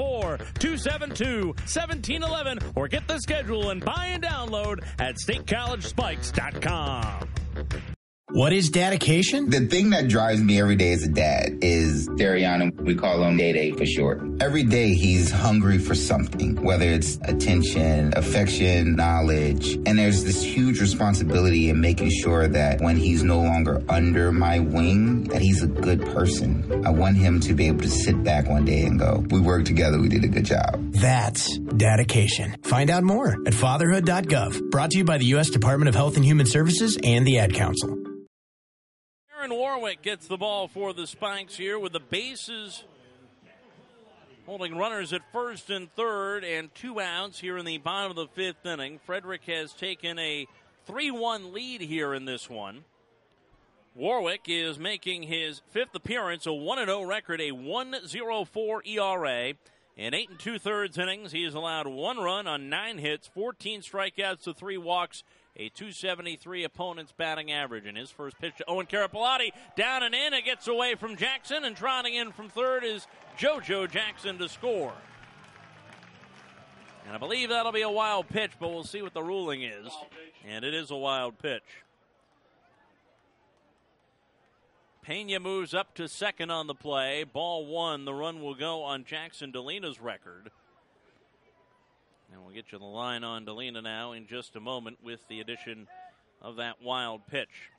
814-272-1711 or get the schedule and buy and download at statecollegespikes.com. What is dedication? The thing that drives me every day as a dad is Dariana. We call him Day for short. Every day he's hungry for something, whether it's attention, affection, knowledge. And there's this huge responsibility in making sure that when he's no longer under my wing, that he's a good person. I want him to be able to sit back one day and go, we worked together, we did a good job. That's dedication. Find out more at fatherhood.gov. Brought to you by the U.S. Department of Health and Human Services and the Ad Council. Jaron Warwick gets the ball for the Spikes here with the bases holding runners at first and third and 2 outs here in the bottom of the 5th inning. Frederick has taken a 3-1 lead here in this one. Warwick is making his 5th appearance, a 1-0 record, a 1.04 ERA. In 8 2/3 innings, he has allowed 1 run on 9 hits, 14 strikeouts to 3 walks, a 273 opponent's batting average. In his first pitch to Owen Carapalati, down and in, it gets away from Jackson, and trotting in from third is JoJo Jackson to score. And I believe that'll be a wild pitch, but we'll see what the ruling is. And it is a wild pitch. Pena moves up to second on the play. Ball 1. The run will go on Jackson Delina's record. And we'll get you the line on Delina now in just a moment with the addition of that wild pitch.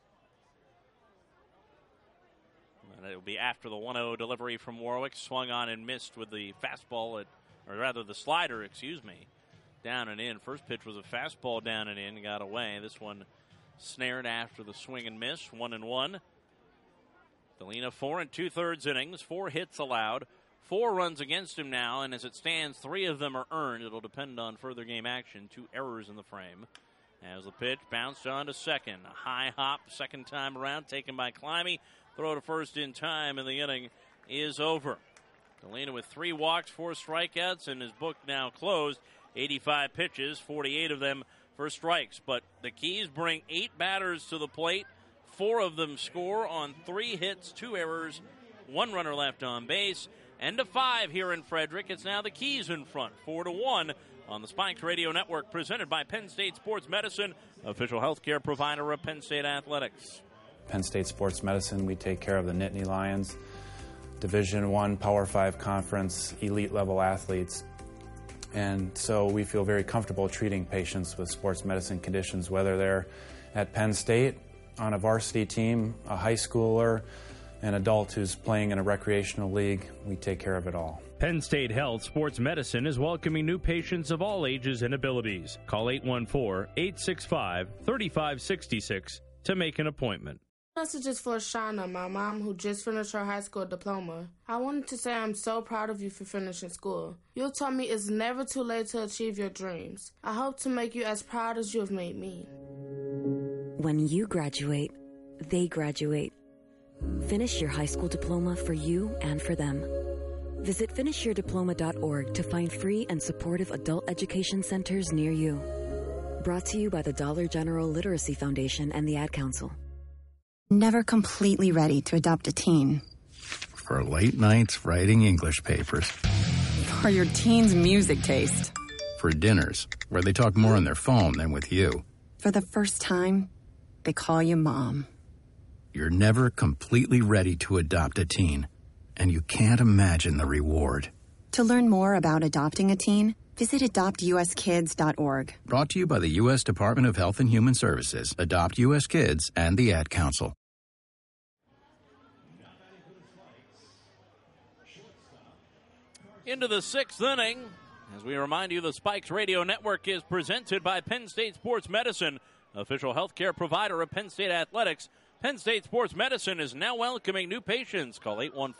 And it'll be after the 1-0 delivery from Warwick. Swung on and missed with the fastball, the slider, down and in. First pitch was a fastball down and in, got away. This one snared after the swing and miss, 1-1. Delina 4 2/3 innings, 4 hits allowed, 4 runs against him now, and as it stands, 3 of them are earned. It'll depend on further game action. 2 errors in the frame. As the pitch bounced on to second. A high hop second time around, taken by Climby. Throw to first in time, and the inning is over. Delina with 3 walks, 4 strikeouts, and his book now closed. 85 pitches, 48 of them for strikes. But the Keys bring 8 batters to the plate. 4 of them score on 3 hits, 2 errors, 1 runner left on base. End of 5 here in Frederick. It's now the Keys in front, 4-1 on the Spikes Radio Network, presented by Penn State Sports Medicine, official healthcare provider of Penn State Athletics. Penn State Sports Medicine, we take care of the Nittany Lions, Division I Power 5 Conference, elite level athletes. And so we feel very comfortable treating patients with sports medicine conditions, whether they're at Penn State, on a varsity team, a high schooler, an adult who's playing in a recreational league. We take care of it all. Penn State Health Sports Medicine is welcoming new patients of all ages and abilities. Call 814-865-3566 to make an appointment. Message is for Shauna, my mom, who just finished her high school diploma. I wanted to say I'm so proud of you for finishing school. You taught me it's never too late to achieve your dreams. I hope to make you as proud as you have made me. When you graduate, they graduate. Finish your high school diploma for you and for them. Visit finishyourdiploma.org to find free and supportive adult education centers near you. Brought to you by the Dollar General Literacy Foundation and the Ad Council. Never completely ready to adopt a teen. For late nights writing English papers. For your teen's music taste. For dinners, where they talk more on their phone than with you. For the first time, they call you Mom. You're never completely ready to adopt a teen, and you can't imagine the reward. To learn more about adopting a teen, visit adoptuskids.org. Brought to you by the U.S. Department of Health and Human Services, Adopt U.S. Kids, and the Ad Council. Into the sixth inning. As we remind you, the Spikes Radio Network is presented by Penn State Sports Medicine, official healthcare provider of Penn State Athletics. Penn State Sports Medicine is now welcoming new patients. Call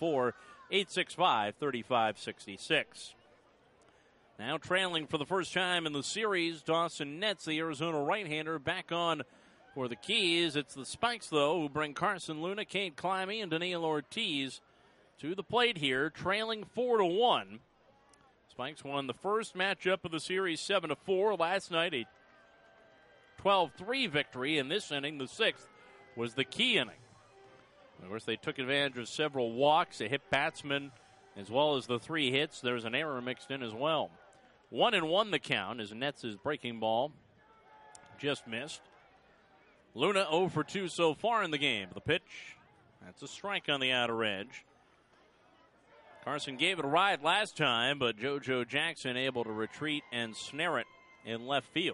814-865-3566. Now trailing for the first time in the series, Dawson Netz, the Arizona right-hander, back on for the Keys. It's the Spikes, though, who bring Carson Luna, Cade Climby, and Daniil Ortiz to the plate here, trailing 4-1. Spikes won the first matchup of the series 7-4. Last night, a 12-3 victory. In this inning, the sixth, was the key inning. Of course, they took advantage of several walks, a hit batsman, as well as the 3 hits. There's an error mixed in as well. 1-1 the count as Netz's breaking ball just missed. Luna 0 for 2 so far in the game. The pitch, that's a strike on the outer edge. Carson gave it a ride last time, but JoJo Jackson able to retreat and snare it in left field.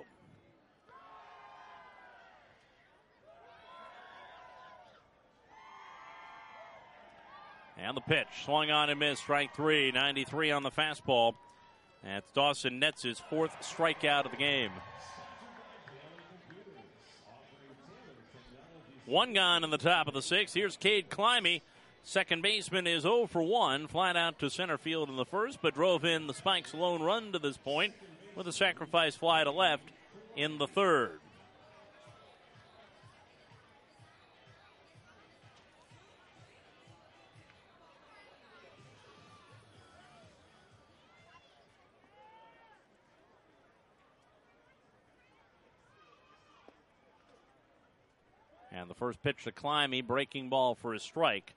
And the pitch, swung on and missed, strike 3, 93 on the fastball. That's Dawson Netz's 4th strikeout of the game. 1 gone in the top of the 6th. Here's Cade Climby. Second baseman is 0 for 1, flat out to center field in the first, but drove in the Spikes' lone run to this point with a sacrifice fly to left in the third. And the first pitch to Climby, breaking ball for a strike.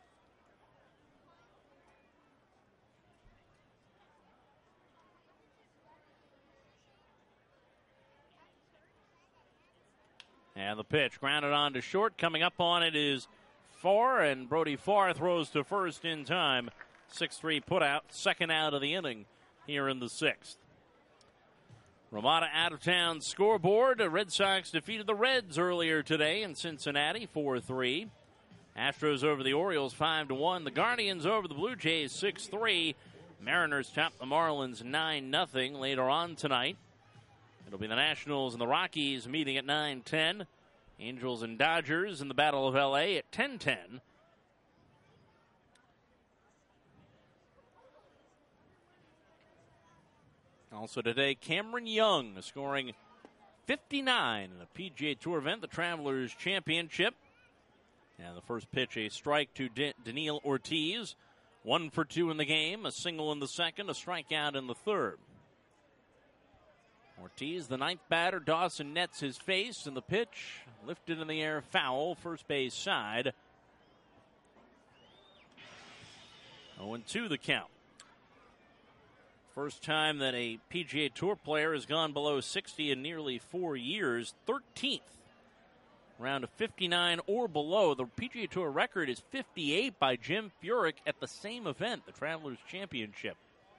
And the pitch grounded on to short. Coming up on it is Farr, and Brody Farr throws to first in time. 6-3 put out, second out of the inning here in the 6th. Ramada out of town scoreboard. The Red Sox defeated the Reds earlier today in Cincinnati, 4-3. Astros over the Orioles, 5-1. The Guardians over the Blue Jays, 6-3. Mariners top the Marlins, 9-0 later on tonight. It'll be the Nationals and the Rockies meeting at 9:10. Angels and Dodgers in the Battle of L.A. at 10:10. Also today, Cameron Young scoring 59 in a PGA Tour event, the Travelers Championship. And the first pitch, a strike to Daniil Ortiz. 1 for 2 in the game, a single in the second, a strikeout in the third. Ortiz, the 9th batter. Dawson Netz his face, and the pitch lifted in the air, foul, first base side. 0-2 the count. First time that a PGA Tour player has gone below 60 in nearly 4 years. 13th round of 59 or below. The PGA Tour record is 58 by Jim Furyk at the same event, the Travelers Championship,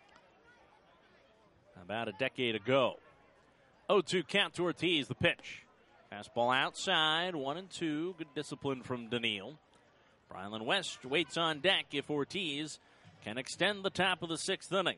about a decade ago. 0-2 count to Ortiz, the pitch. Fastball outside, 1-2. Good discipline from Daniil. Brylan West waits on deck if Ortiz can extend the top of the 6th inning.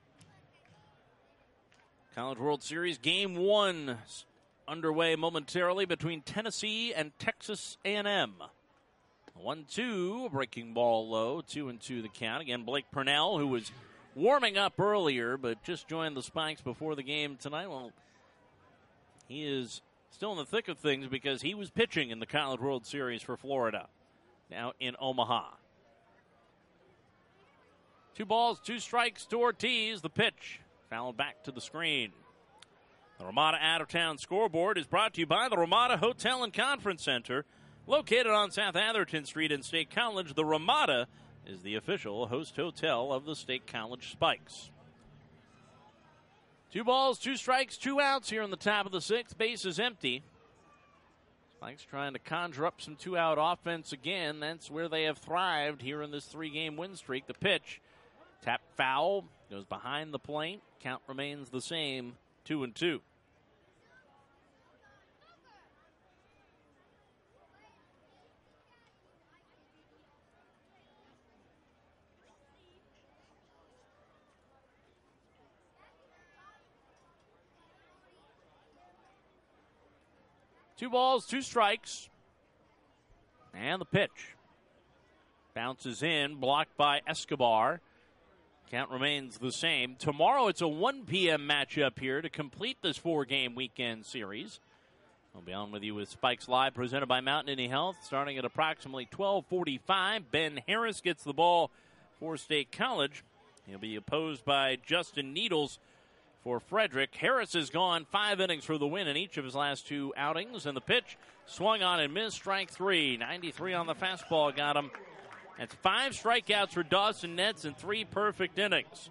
College World Series Game 1 underway momentarily between Tennessee and Texas A&M. 1-2, breaking ball low, 2-2 the count. Again, Blake Purnell, who was warming up earlier but just joined the Spikes before the game tonight. Well, he is still in the thick of things because he was pitching in the College World Series for Florida, now in Omaha. 2 balls, 2 strikes to Ortiz. The pitch fouled back to the screen. The Ramada out-of-town scoreboard is brought to you by the Ramada Hotel and Conference Center, located on South Atherton Street in State College. The Ramada is the official host hotel of the State College Spikes. 2 balls, 2 strikes, 2 outs here in the top of the 6th. Base is empty. Spikes trying to conjure up some 2-out offense again. That's where they have thrived here in this 3-game win streak. The pitch, tap foul, goes behind the plate. Count remains the same, 2-2. Two balls, 2 strikes. And the pitch. Bounces in, blocked by Escobar. Count remains the same. Tomorrow it's a 1 p.m. matchup here to complete this 4-game weekend series. I'll be on with you with Spikes Live, presented by Mount Nittany Health, starting at approximately 12:45. Ben Harris gets the ball for State College. He'll be opposed by Justin Needles for Frederick. Harris has gone 5 innings for the win in each of his last 2 outings. And the pitch swung on and missed, strike 3. 93 on the fastball got him. That's 5 strikeouts for Dawson Nets and 3 perfect innings.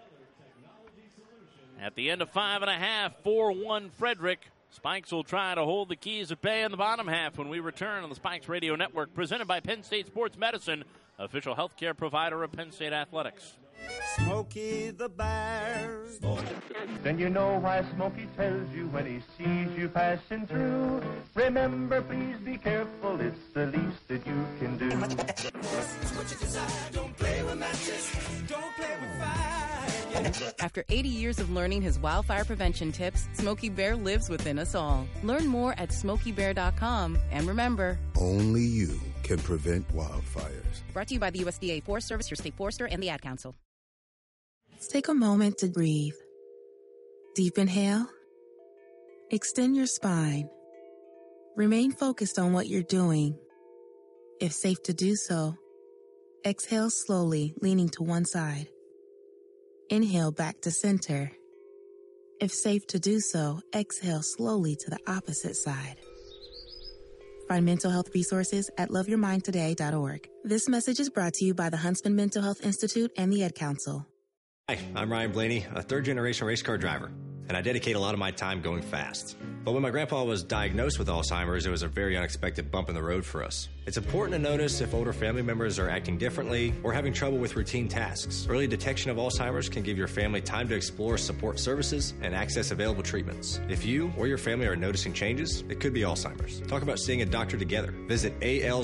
At the end of 5.5, 4-1 Frederick. Spikes will try to hold the keys at bay in the bottom half when we return on the Spikes Radio Network, presented by Penn State Sports Medicine, official healthcare provider of Penn State Athletics. Smokey the Bear. Then you know why Smokey tells you when he sees you passing through. Remember, please be careful, it's the least that you can do. What you desire, don't play with matches, don't play with fire. After 80 years of learning his wildfire prevention tips, Smokey Bear lives within us all. Learn more at SmokeyBear.com. And remember, only you can prevent wildfires. Brought to you by the USDA Forest Service, your state forester, and the Ad Council. Take a moment to breathe. Deep inhale. Extend your spine. Remain focused on what you're doing. If safe to do so, exhale slowly, leaning to one side. Inhale back to center. If safe to do so, exhale slowly to the opposite side. Find mental health resources at loveyourmindtoday.org. This message is brought to you by the Huntsman Mental Health Institute and the Ad Council. Hi, I'm Ryan Blaney, a third-generation race car driver, and I dedicate a lot of my time going fast. But when my grandpa was diagnosed with Alzheimer's, it was a very unexpected bump in the road for us. It's important to notice if older family members are acting differently or having trouble with routine tasks. Early detection of Alzheimer's can give your family time to explore support services and access available treatments. If you or your family are noticing changes, it could be Alzheimer's. Talk about seeing a doctor together. Visit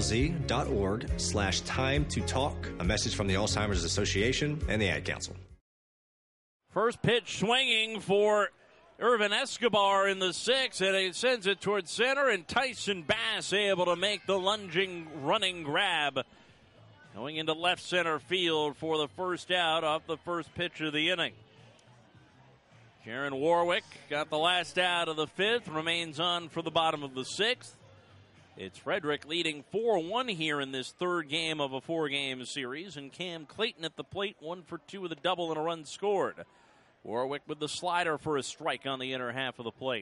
alz.org/time-to-talk. A message from the Alzheimer's Association and the Ad Council. First pitch swinging for Irvin Escobar in the 6th, and it sends it towards center, and Tyson Bass able to make the lunging, running grab. Going into left center field for the first out off the first pitch of the inning. Jaron Warwick got the last out of the 5th, remains on for the bottom of the 6th. It's Frederick leading 4-1 here in this 3rd game of a 4-game series, and Cam Clayton at the plate, 1 for 2 with a double and a run scored. Warwick with the slider for a strike on the inner half of the plate.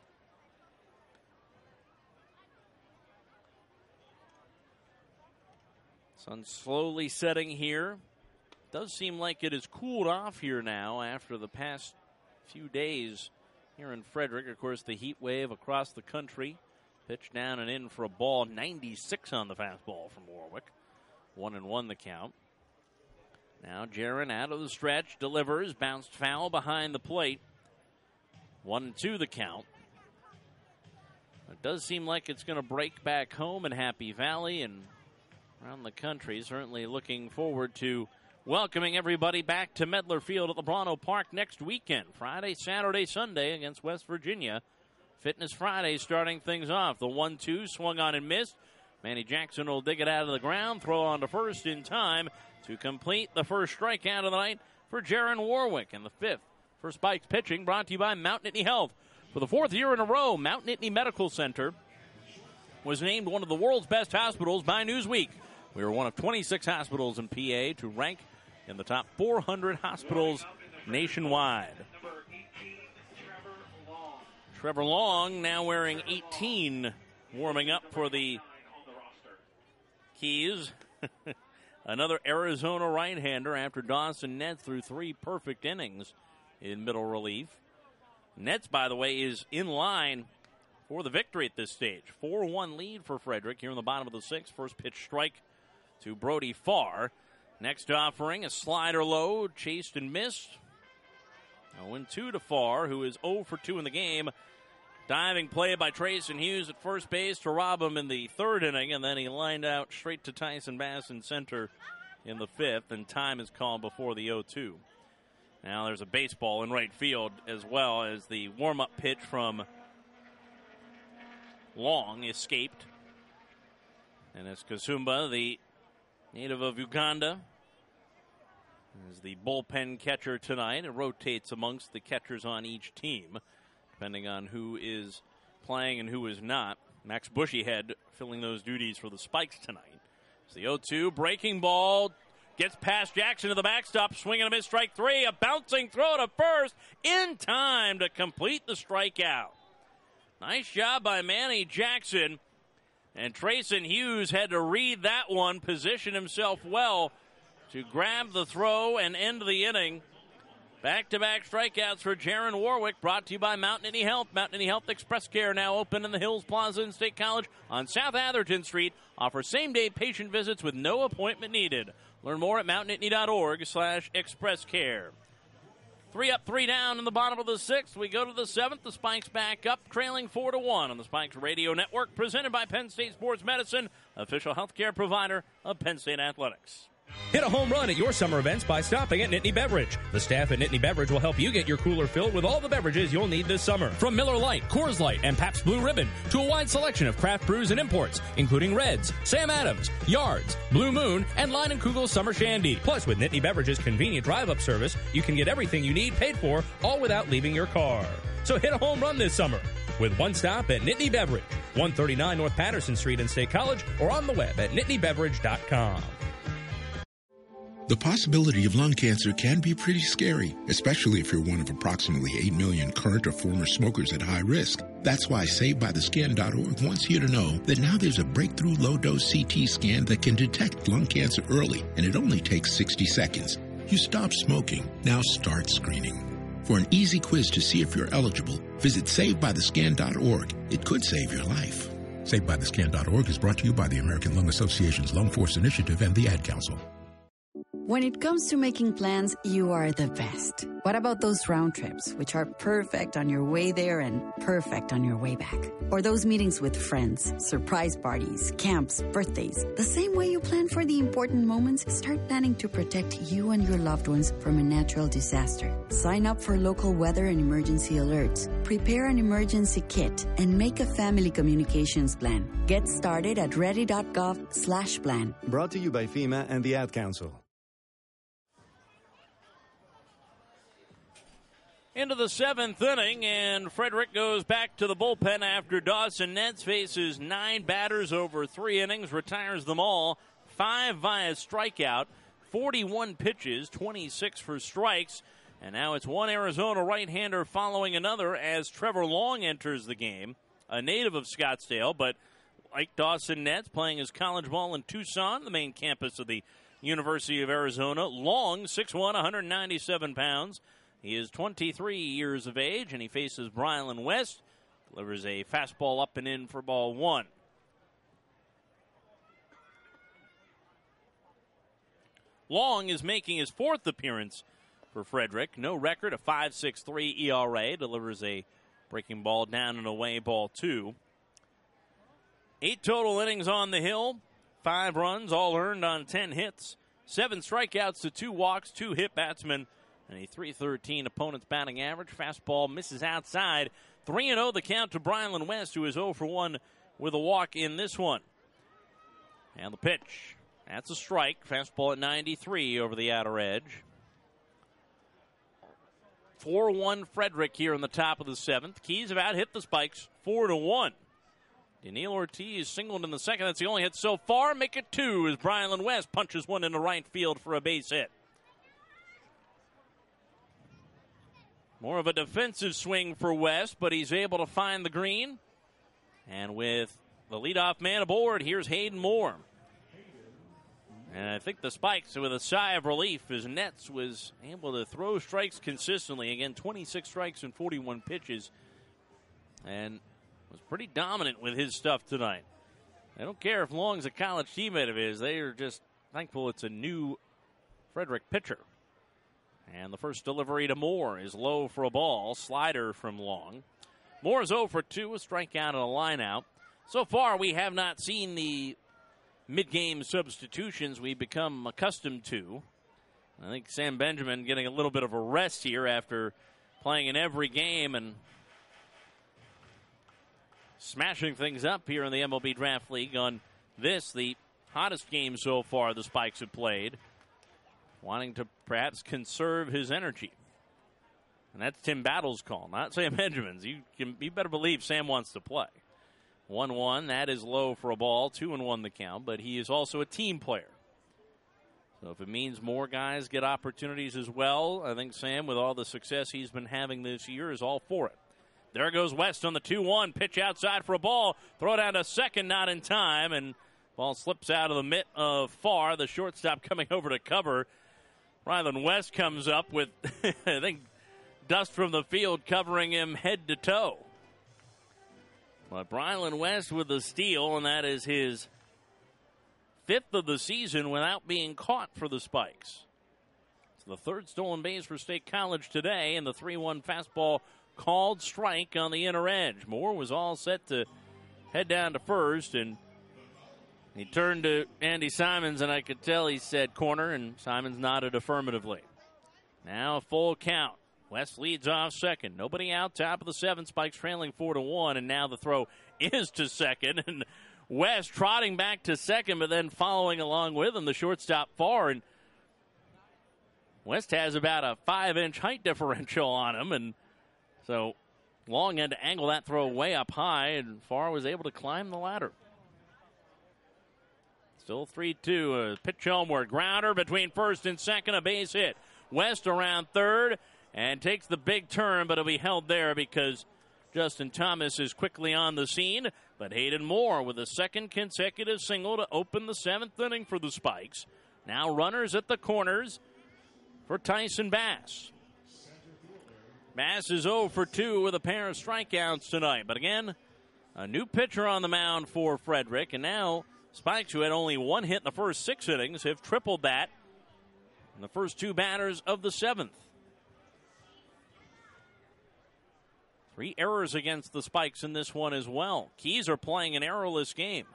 Sun slowly setting here. Does seem like it has cooled off here now after the past few days here in Frederick. Of course, the heat wave across the country. Pitch down and in for a ball. 96 on the fastball from Warwick. 1-1 the count. Now Jaron out of the stretch, delivers, bounced foul behind the plate. 1-2 the count. It does seem like it's going to break back home in Happy Valley and around the country. Certainly looking forward to welcoming everybody back to Medler Field at Lebrano Park next weekend. Friday, Saturday, Sunday against West Virginia. Fitness Friday starting things off. The 1-2 swung on and missed. Manny Jackson will dig it out of the ground, throw on to first in time to complete the first strikeout of the night for Jaron Warwick. And the 5th for Spikes pitching, brought to you by Mount Nittany Health. For the 4th year in a row, Mount Nittany Medical Center was named one of the world's best hospitals by Newsweek. We were one of 26 hospitals in PA to rank in the top 400 hospitals nationwide. Trevor Long now wearing 18, warming up for the Keys. another Arizona right-hander after Dawson Netz threw 3 perfect innings in middle relief. Netz, by the way, is in line for the victory at this stage. 4-1 lead for Frederick here in the bottom of the 6th. First pitch strike to Brody Farr. Next offering, a slider low, chased and missed. 0-2 to Farr, who is 0 for 2 in the game. Diving play by Trayson Hughes at first base to rob him in the 3rd inning, and then he lined out straight to Tyson Bass in center in the 5th, and time is called before the 0-2. Now there's a baseball in right field as well as the warm-up pitch from Long escaped. And it's Kasumba, the native of Uganda, is the bullpen catcher tonight. It rotates amongst the catchers on each team, depending on who is playing and who is not. Max Bushyhead filling those duties for the Spikes tonight. It's the 0-2, breaking ball, gets past Jackson to the backstop, swinging a miss, strike 3, a bouncing throw to first, in time to complete the strikeout. Nice job by Manny Jackson, and Trayson Hughes had to read that one, position himself well to grab the throw and end the inning. Back-to-back strikeouts for Jaron Warwick, brought to you by Mount Nittany Health. Mount Nittany Health Express Care, now open in the Hills Plaza in State College on South Atherton Street. Offers same-day patient visits with no appointment needed. Learn more at mountnittany.org/expresscare. 3 up, 3 down in the bottom of the 6th. We go to the 7th. The Spikes back up, trailing 4-1 on the Spikes Radio Network, presented by Penn State Sports Medicine, official healthcare provider of Penn State Athletics. Hit a home run at your summer events by stopping at Nittany Beverage. The staff at Nittany Beverage will help you get your cooler filled with all the beverages you'll need this summer. From Miller Lite, Coors Light, and Pabst Blue Ribbon to a wide selection of craft brews and imports, including Reds, Sam Adams, Yards, Blue Moon, and Line & Kugel Summer Shandy. Plus, with Nittany Beverage's convenient drive-up service, you can get everything you need paid for, all without leaving your car. So hit a home run this summer with one stop at Nittany Beverage, 139 North Patterson Street in State College, or on the web at nittanybeverage.com. The possibility of lung cancer can be pretty scary, especially if you're one of approximately 8 million current or former smokers at high risk. That's why SaveByTheScan.org wants you to know that now there's a breakthrough low-dose CT scan that can detect lung cancer early, and it only takes 60 seconds. You stop smoking, now start screening. For an easy quiz to see if you're eligible, visit SaveByTheScan.org. It could save your life. SaveByTheScan.org is brought to you by the American Lung Association's Lung Force Initiative and the Ad Council. When it comes to making plans, you are the best. What about those round trips, which are perfect on your way there and perfect on your way back? Or those meetings with friends, surprise parties, camps, birthdays. The same way you plan for the important moments, start planning to protect you and your loved ones from a natural disaster. Sign up for local weather and emergency alerts. Prepare an emergency kit and make a family communications plan. Get started at ready.gov/plan. Brought to you by FEMA and the Ad Council. Into the 7th inning, and Frederick goes back to the bullpen after Dawson Netz faces 9 batters over 3 innings, retires them all, 5 via strikeout, 41 pitches, 26 for strikes, and now it's one Arizona right-hander following another as Trevor Long enters the game, a native of Scottsdale, but like Dawson Netz, playing his college ball in Tucson, the main campus of the University of Arizona. Long, 6'1", 197 pounds. He is 23 years of age, and he faces Brylan West. Delivers a fastball up and in for ball 1. Long is making his 4th appearance for Frederick. No record, a 5.63 ERA. Delivers a breaking ball down and away, ball 2. 8 total innings on the hill. 5 runs, all earned on 10 hits. 7 strikeouts to 2 walks, 2 hit batsmen. And a .313 opponent's batting average. Fastball misses outside. 3-0 the count to Brylan West, who is 0 for 1 with a walk in this one. And the pitch. That's a strike. Fastball at 93 over the outer edge. 4-1 Frederick here in the top of the 7th. Keys have out-hit the Spikes 4-1. Daniil Ortiz singled in the 2nd. That's the only hit so far. Make it 2 as Brylan West punches one into right field for a base hit. More of a defensive swing for West, but he's able to find the green. And with the leadoff man aboard, here's Hayden Moore. And I think the Spikes, with a sigh of relief, as Nets was able to throw strikes consistently. Again, 26 strikes and 41 pitches. And was pretty dominant with his stuff tonight. I don't care if Long's a college teammate of his. They are just thankful it's a new Frederick pitcher. And the first delivery to Moore is low for a ball. Slider from Long. Moore is 0 for 2, a strikeout and a lineout. So far, we have not seen the mid-game substitutions we've become accustomed to. I think Sam Benjamin getting a little bit of a rest here after playing in every game and smashing things up here in the MLB Draft League on this, the hottest game so far the Spikes have played, wanting to perhaps conserve his energy. And that's Tim Battle's call, not Sam Benjamin's. You better believe Sam wants to play. 1-1, that is low for a ball, 2-1 the count, but he is also a team player. So if it means more guys get opportunities as well, I think Sam, with all the success he's been having this year, is all for it. There goes West on the 2-1, pitch outside for a ball, throw down to second, not in time, and ball slips out of the mitt of Farr, the shortstop coming over to cover. Rylan West comes up with, I think, dust from the field covering him head to toe. But Rylan West with the steal, and that is his 5th of the season without being caught for the Spikes. It's the 3rd stolen base for State College today, and the 3-1 fastball called strike on the inner edge. Moore was all set to head down to first, and he turned to Andy Simons, and I could tell he said corner, and Simons nodded affirmatively. Now a full count. West leads off second. Nobody out, top of the 7th. Spikes trailing 4-1, and now the throw is to second. And West trotting back to second, but then following along with him, the shortstop Farr. And West has about a 5-inch height differential on him, and so Long had to angle that throw way up high, and Farr was able to climb the ladder. Still 3-2. A pitch homeward. Grounder between first and second. A base hit. West around third and takes the big turn, but it'll be held there because Justin Thomas is quickly on the scene. But Hayden Moore with a second consecutive single to open the 7th inning for the Spikes. Now runners at the corners for Tyson Bass. Bass is 0 for 2 with a pair of strikeouts tonight. But again, a new pitcher on the mound for Frederick. And now Spikes, who had only 1 hit in the first 6 innings, have tripled that in the first 2 batters of the 7th. 3 errors against the Spikes in this one as well. Keys are playing an errorless game.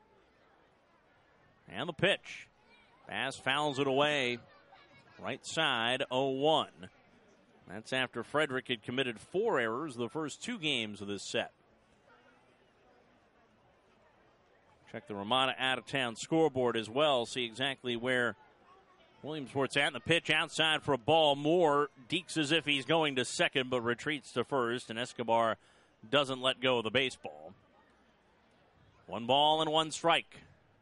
And the pitch. Bass fouls it away. Right side, 0-1. That's after Frederick had committed 4 errors the first 2 games of this set. Check the Ramada out-of-town scoreboard as well. See exactly where Williamsport's at. The pitch outside for a ball. Moore dekes as if he's going to second, but retreats to first, and Escobar doesn't let go of the baseball. 1 ball and 1 strike.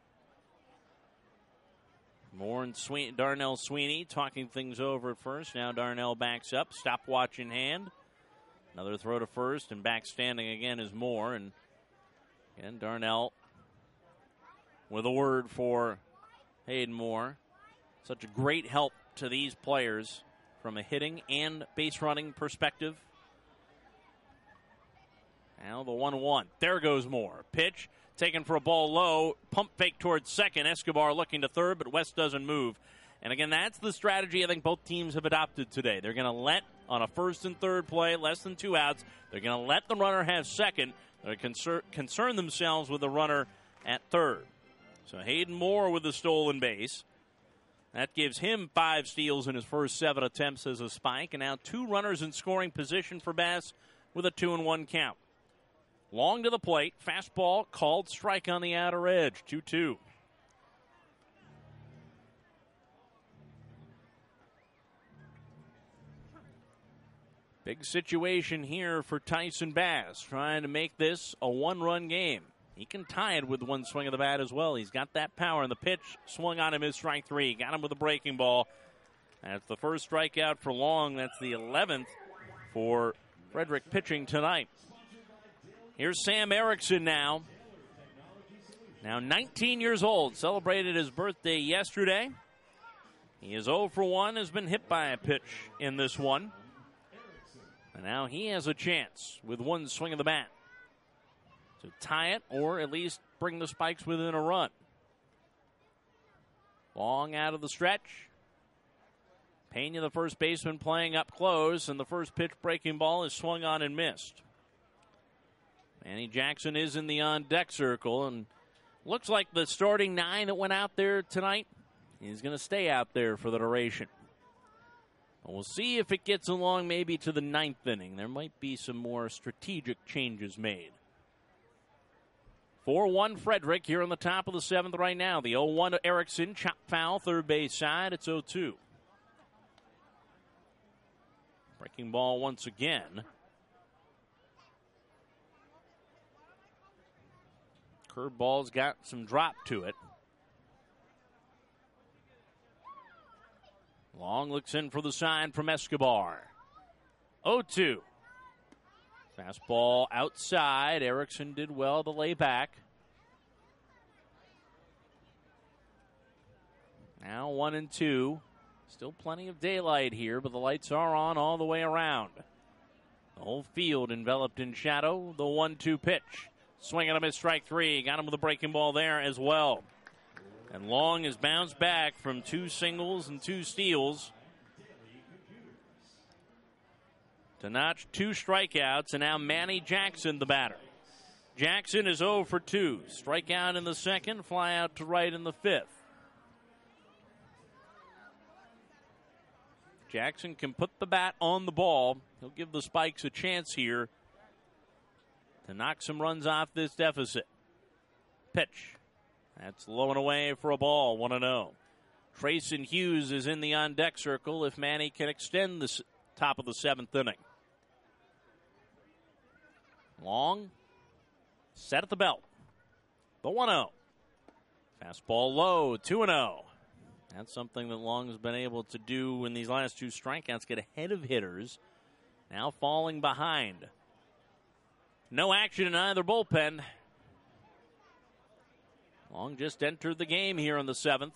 Moore and Darnell Sweeney talking things over at first. Now Darnell backs up, stopwatch in hand. Another throw to first, and back standing again is Moore. And again, Darnell with a word for Hayden Moore. Such a great help to these players from a hitting and base running perspective. Now the 1-1. There goes Moore. Pitch taken for a ball low. Pump fake towards second. Escobar looking to third, but West doesn't move. And again, that's the strategy I think both teams have adopted today. They're going to let, on a first and third play, less than 2 outs, they're going to let the runner have second. They're concern themselves with the runner at third. So Hayden Moore with the stolen base. That gives him 5 steals in his first 7 attempts as a Spike. And now 2 runners in scoring position for Bass with a 2-1 count. Long to the plate. Fastball called strike on the outer edge. 2-2. Big situation here for Tyson Bass, trying to make this a 1-run game. He can tie it with 1 swing of the bat as well. He's got that power, and the pitch swung on him is strike 3. Got him with a breaking ball. That's the first strikeout for Long. That's the 11th for Frederick pitching tonight. Here's Sam Erickson now. Now 19 years old, celebrated his birthday yesterday. He is 0 for 1, has been hit by a pitch in this one. And now he has a chance with one swing of the bat to tie it or at least bring the Spikes within a run. Long out of the stretch. Pena, the first baseman, playing up close, and the first pitch breaking ball is swung on and missed. Manny Jackson is in the on-deck circle, and looks like the starting 9 that went out there tonight is going to stay out there for the duration. We'll see if it gets along maybe to the 9th inning. There might be some more strategic changes made. 4-1 Frederick here on the top of the 7th right now. The 0-1 to Erickson, chop foul, third base side. It's 0-2. Breaking ball once again. Curveball's got some drop to it. Long looks in for the sign from Escobar. 0-2. Fastball outside. Erickson did well to lay back. Now 1-2. Still plenty of daylight here, but the lights are on all the way around. The whole field enveloped in shadow. The 1-2 pitch. Swing and a miss, strike 3. Got him with a breaking ball there as well. And Long has bounced back from 2 singles and 2 steals to notch 2 strikeouts, and now Manny Jackson, the batter. Jackson is 0 for 2. Strikeout in the 2nd, fly out to right in the 5th. Jackson can put the bat on the ball. He'll give the Spikes a chance here to knock some runs off this deficit. Pitch. That's low and away for a ball, 1-0. Trayson Hughes is in the on-deck circle if Manny can extend the top of the 7th inning. Long, set at the belt. The 1-0. Fastball low, 2-0. That's something that Long has been able to do in these last 2 strikeouts, get ahead of hitters. Now falling behind. No action in either bullpen. Long just entered the game here in the 7th.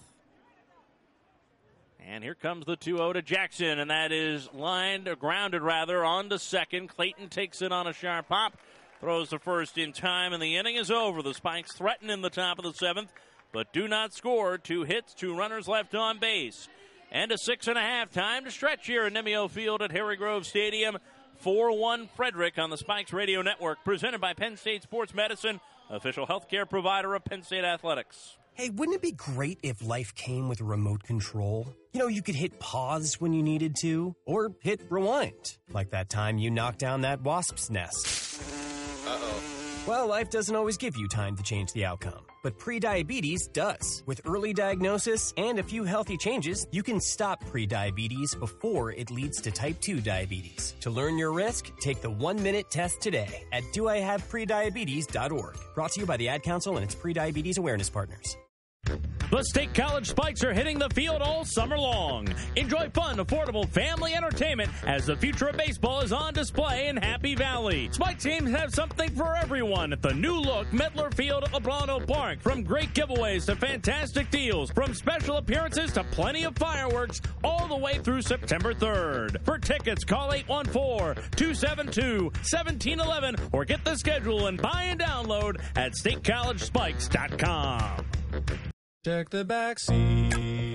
And here comes the 2-0 to Jackson, and that is grounded onto second. Clayton takes it on a sharp hop, throws the first in time, and the inning is over. The Spikes threaten in the top of the 7th, but do not score. 2 hits, 2 runners left on base. And a 6.5 time to stretch here at Nimio Field at Harry Grove Stadium. 4-1 Frederick on the Spikes Radio Network, presented by Penn State Sports Medicine, official healthcare provider of Penn State Athletics. Hey, wouldn't it be great if life came with a remote control? You know, you could hit pause when you needed to, or hit rewind, like that time you knocked down that wasp's nest. Uh-oh. Well, life doesn't always give you time to change the outcome, but prediabetes does. With early diagnosis and a few healthy changes, you can stop prediabetes before it leads to type 2 diabetes. To learn your risk, take the 1-minute test today at doihaveprediabetes.org. Brought to you by the Ad Council and its prediabetes awareness partners. The State College Spikes are hitting the field all summer long. Enjoy fun, affordable family entertainment as the future of baseball is on display in Happy Valley. Spike teams have something for everyone at the new-look Midler Field at LeBron Park. From great giveaways to fantastic deals, from special appearances to plenty of fireworks, all the way through September 3rd. For tickets, call 814-272-1711 or get the schedule and buy and download at statecollegespikes.com. Check the back seat.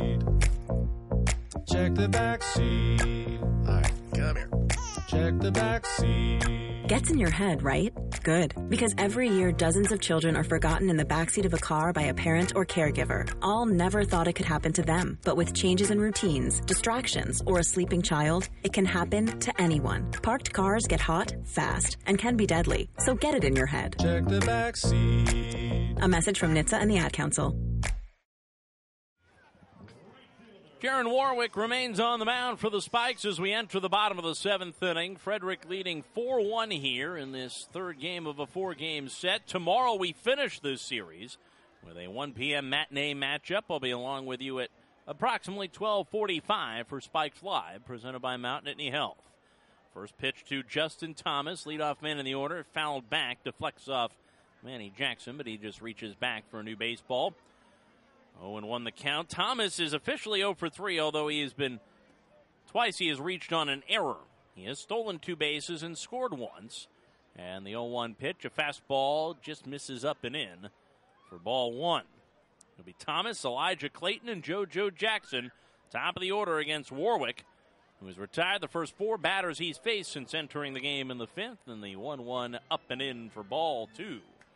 Check the back seat. All right, come here. Check the back seat. Gets in your head, right? Good. Because every year, dozens of children are forgotten in the backseat of a car by a parent or caregiver. All never thought it could happen to them. But with changes in routines, distractions, or a sleeping child, it can happen to anyone. Parked cars get hot, fast, and can be deadly. So get it in your head. Check the back seat. A message from NHTSA and the Ad Council. Jaron Warwick remains on the mound for the Spikes as we enter the bottom of the 7th inning. Frederick leading 4-1 here in this 3rd game of a 4-game set. Tomorrow we finish this series with a 1 p.m. matinee matchup. I'll be along with you at approximately 12:45 for Spikes Live, presented by Mount Nittany Health. First pitch to Justin Thomas, leadoff man in the order, fouled back, deflects off Manny Jackson, but he just reaches back for a new baseball. 0-1 the count. Thomas is officially 0 for 3, although he has reached on an error. He has stolen 2 bases and scored once. And the 0-1 pitch, a fastball, just misses up and in for ball 1. It'll be Thomas, Elijah Clayton, and JoJo Jackson, top of the order against Warwick, who has retired the first 4 batters he's faced since entering the game in the 5th, and the 1-1 up and in for ball 2.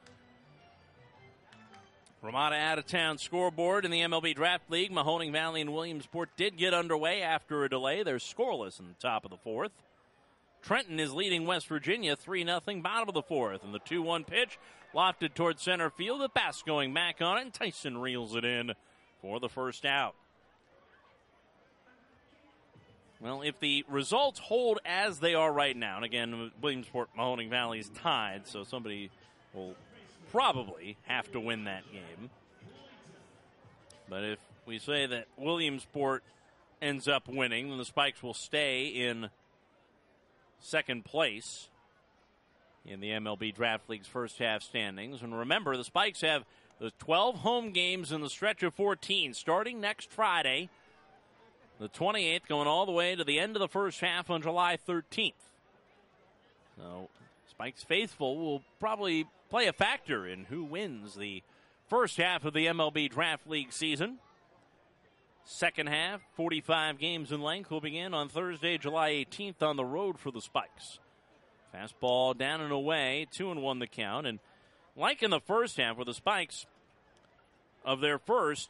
Ramada out-of-town scoreboard in the MLB Draft League. Mahoning Valley and Williamsport did get underway after a delay. They're scoreless in the top of the 4th. Trenton is leading West Virginia 3-0, bottom of the 4th. And the 2-1 pitch lofted towards center field. The pass going back on it, and Tyson reels it in for the first out. Well, if the results hold as they are right now, and again, Williamsport, Mahoning Valley is tied, so somebody will probably have to win that game. But if we say that Williamsport ends up winning, then the Spikes will stay in second place in the MLB Draft League's first half standings. And remember, the Spikes have the 12 home games in the stretch of 14 starting next Friday, the 28th, going all the way to the end of the first half on July 13th. So Spikes faithful will probably play a factor in who wins the first half of the MLB Draft League season. Second half, 45 games in length, will begin on Thursday, July 18th on the road for the Spikes. Fastball down and away, 2-1 the count. And like in the first half, where the Spikes, of their first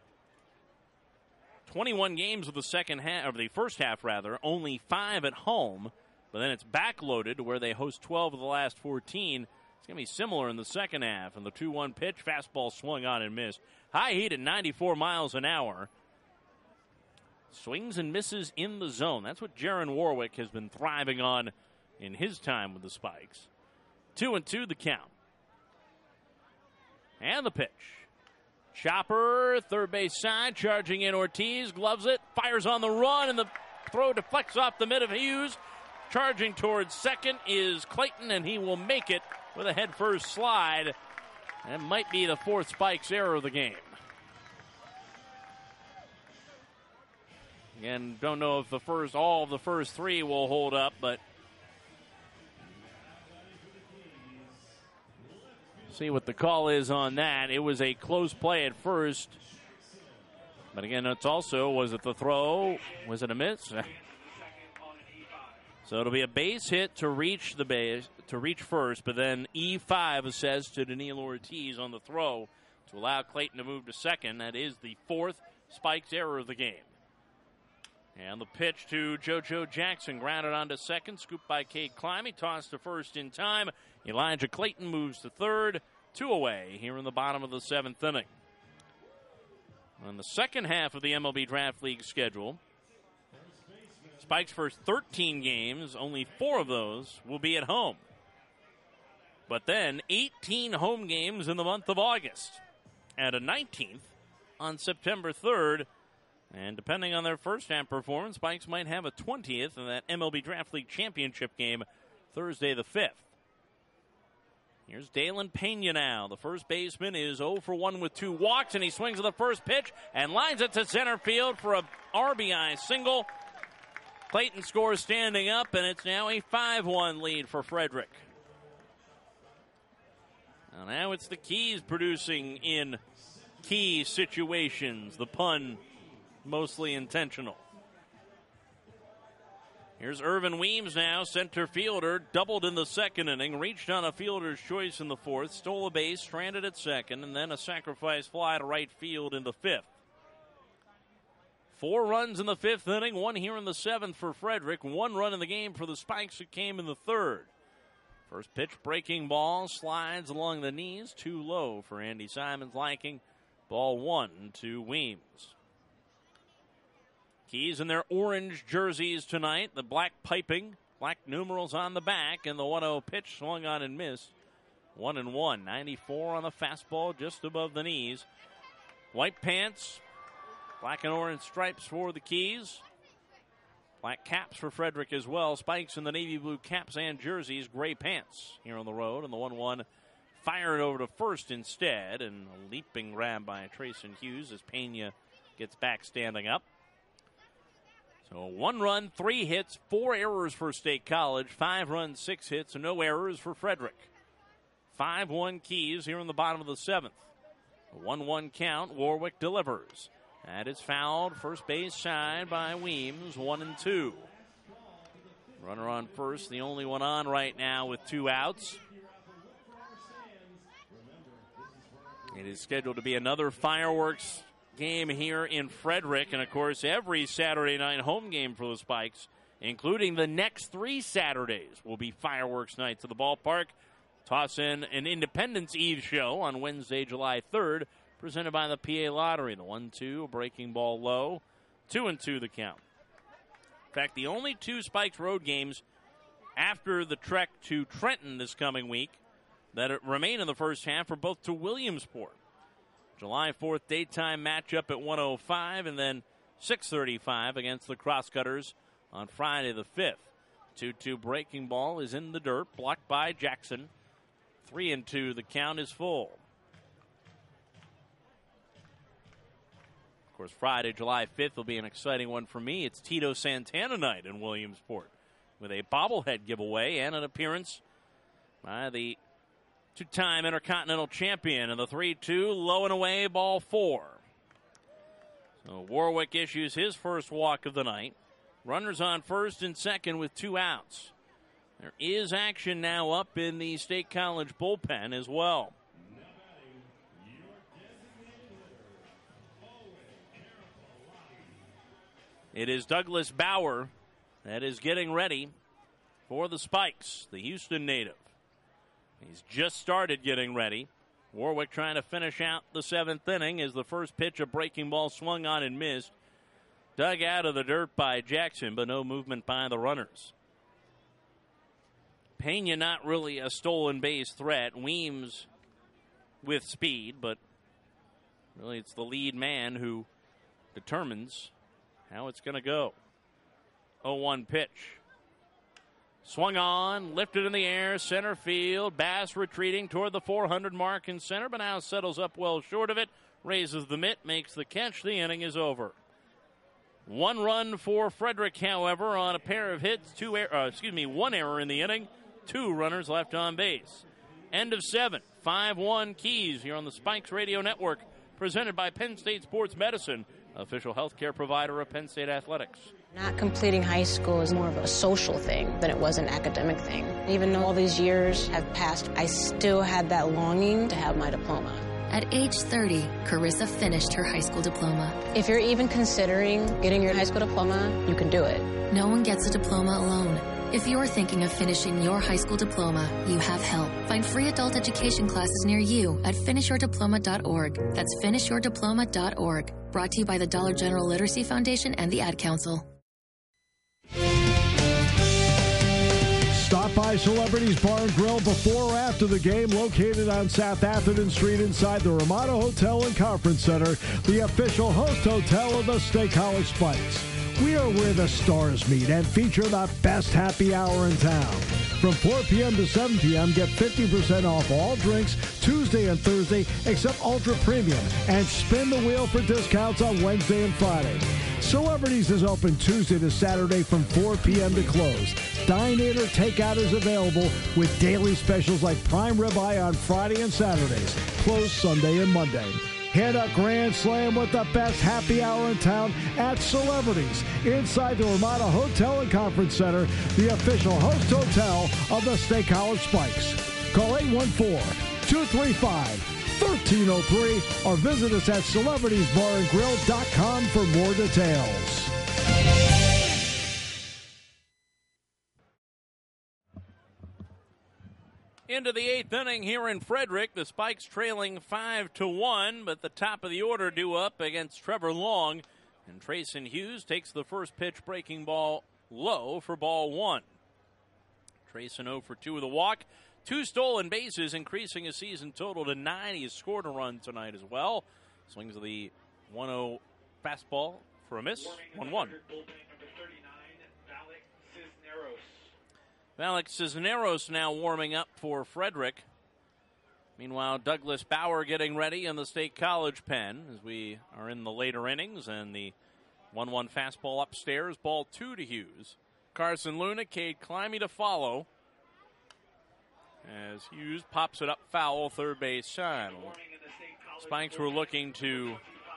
21 games of the second half, of the first half rather, only 5 at home. But then it's backloaded where they host 12 of the last 14. It's going to be similar in the second half. And the 2-1 pitch, fastball swung on and missed. High heat at 94 miles an hour. Swings and misses in the zone. That's what Jaron Warwick has been thriving on in his time with the Spikes. 2-2 the count. And the pitch. Chopper, third base side, charging in Ortiz, gloves it, fires on the run, and the throw deflects off the mid of Hughes. Charging towards second is Clayton, and he will make it with a head-first slide. That might be the 4th Spikes error of the game. Again, don't know if all of the first 3 will hold up, but see what the call is on that. It was a close play at first. But again, it's also, was it the throw? Was it a miss? So it'll be a base hit to reach the base, to reach first, but then E5 says to Daniil Ortiz on the throw to allow Clayton to move to second. That is the 4th Spikes error of the game. And the pitch to JoJo Jackson, grounded onto second, scooped by Cade Climby, tossed to first in time. Elijah Clayton moves to third, 2 away here in the bottom of the 7th inning. On the second half of the MLB Draft League schedule, Spikes' first 13 games, only 4 of those will be at home. But then 18 home games in the month of August, and a 19th on September 3rd. And depending on their first half performance, Spikes might have a 20th in that MLB Draft League championship game Thursday the 5th. Here's Dalen Pena now. The first baseman is 0 for 1 with 2 walks, and he swings at the first pitch and lines it to center field for a RBI single. Clayton scores standing up, and it's now a 5-1 lead for Frederick. Now it's the Keys producing in key situations. The pun mostly intentional. Here's Irvin Weems now, center fielder, doubled in the second inning, reached on a fielder's choice in the 4th, stole a base, stranded at second, and then a sacrifice fly to right field in the 5th. 4 runs in the 5th inning, 1 here in the 7th for Frederick, 1 run in the game for the Spikes who came in the 3rd. First pitch, breaking ball, slides along the knees, too low for Andy Simon's liking. Ball 1 to Weems. Keys in their orange jerseys tonight, the black piping, black numerals on the back, and the 1-0 pitch swung on and missed. 1-1, 94 on the fastball, just above the knees. White pants, black and orange stripes for the Keys. Black caps for Frederick as well. Spikes in the navy blue caps and jerseys, gray pants here on the road, and the 1-1 fired over to first instead, and a leaping grab by Trayson Hughes as Pena gets back standing up. So 1 run, 3 hits, 4 errors for State College, 5 runs, 6 hits, and no errors for Frederick. 5-1 Keys here in the bottom of the 7th. A 1-1 count, Warwick delivers. That is fouled, first base side by Weems, 1-2. Runner on first, the only one on right now with 2 outs. It is scheduled to be another fireworks game here in Frederick, and of course every Saturday night home game for the Spikes, including the next 3 Saturdays, will be fireworks nights at the ballpark. Toss in an Independence Eve show on Wednesday, July 3rd, presented by the PA Lottery. The 1-2, breaking ball low, 2-2 the count. In fact, the only 2 Spikes road games after the trek to Trenton this coming week that remain in the first half are both to Williamsport. July 4th daytime matchup at 1:05 and then 6:35 against the Crosscutters on Friday the 5th. 2-2 breaking ball is in the dirt, blocked by Jackson. 3-2, the count is full. Of course, Friday, July 5th will be an exciting one for me. It's Tito Santana night in Williamsport with a bobblehead giveaway and an appearance by the 2-time Intercontinental Champion. And the 3-2, low and away, ball 4. So Warwick issues his first walk of the night. Runners on first and second with 2 outs. There is action now up in the State College bullpen as well. It is Douglas Bauer that is getting ready for the Spikes, the Houston native. He's just started getting ready. Warwick trying to finish out the 7th inning as the first pitch, a breaking ball swung on and missed. Dug out of the dirt by Jackson, but no movement by the runners. Pena not really a stolen base threat. Weems with speed, but really it's the lead man who determines how it's going to go. 0-1 pitch. Swung on, lifted in the air, center field. Bass retreating toward the 400 mark in center, but now settles up well short of it. Raises the mitt, makes the catch. The inning is over. 1 run for Frederick, however, on a pair of hits. 1 error in the inning. 2 runners left on base. End of 7. 5-1 Keys here on the Spikes Radio Network, presented by Penn State Sports Medicine, official healthcare provider of Penn State Athletics. Not completing high school is more of a social thing than it was an academic thing. Even though all these years have passed, I still had that longing to have my diploma. At age 30, Carissa finished her high school diploma. If you're even considering getting your high school diploma, you can do it. No one gets a diploma alone. If you're thinking of finishing your high school diploma, you have help. Find free adult education classes near you at finishyourdiploma.org. That's finishyourdiploma.org. Brought to you by the Dollar General Literacy Foundation and the Ad Council. Stop by Celebrities Bar and Grill before or after the game, located on South Atherton Street inside the Ramada Hotel and Conference Center, the official host hotel of the State College Spikes. We are where the stars meet and feature the best happy hour in town. From 4 p.m. to 7 p.m., get 50% off all drinks Tuesday and Thursday except Ultra Premium, and spin the wheel for discounts on Wednesday and Friday. Celebrities is open Tuesday to Saturday from 4 p.m. to close. Dine in or takeout is available with daily specials like prime ribeye on Friday and Saturdays, closed Sunday and Monday. Hit a grand slam with the best happy hour in town at Celebrities inside the Ramada Hotel and Conference Center, the official host hotel of the State College Spikes. Call 814-235-1303 or visit us at celebritiesbarandgrill.com for more details. Into the 8th inning here in Frederick. The Spikes trailing 5-1, but the top of the order due up against Trevor Long. And Trayson Hughes takes the first pitch, breaking ball low for ball 1. Trayson 0 for 2 with a walk. 2 stolen bases, increasing his season total to 9. He has scored a run tonight as well. Swings the 1-0 fastball for a miss. 1-1. Alex Cisneros now warming up for Frederick. Meanwhile, Douglas Bauer getting ready in the State College pen as we are in the later innings, and the 1-1 fastball upstairs, ball 2 to Hughes. Carson Luna, Cade Climby to follow as Hughes pops it up foul, third base side. Spikes were looking to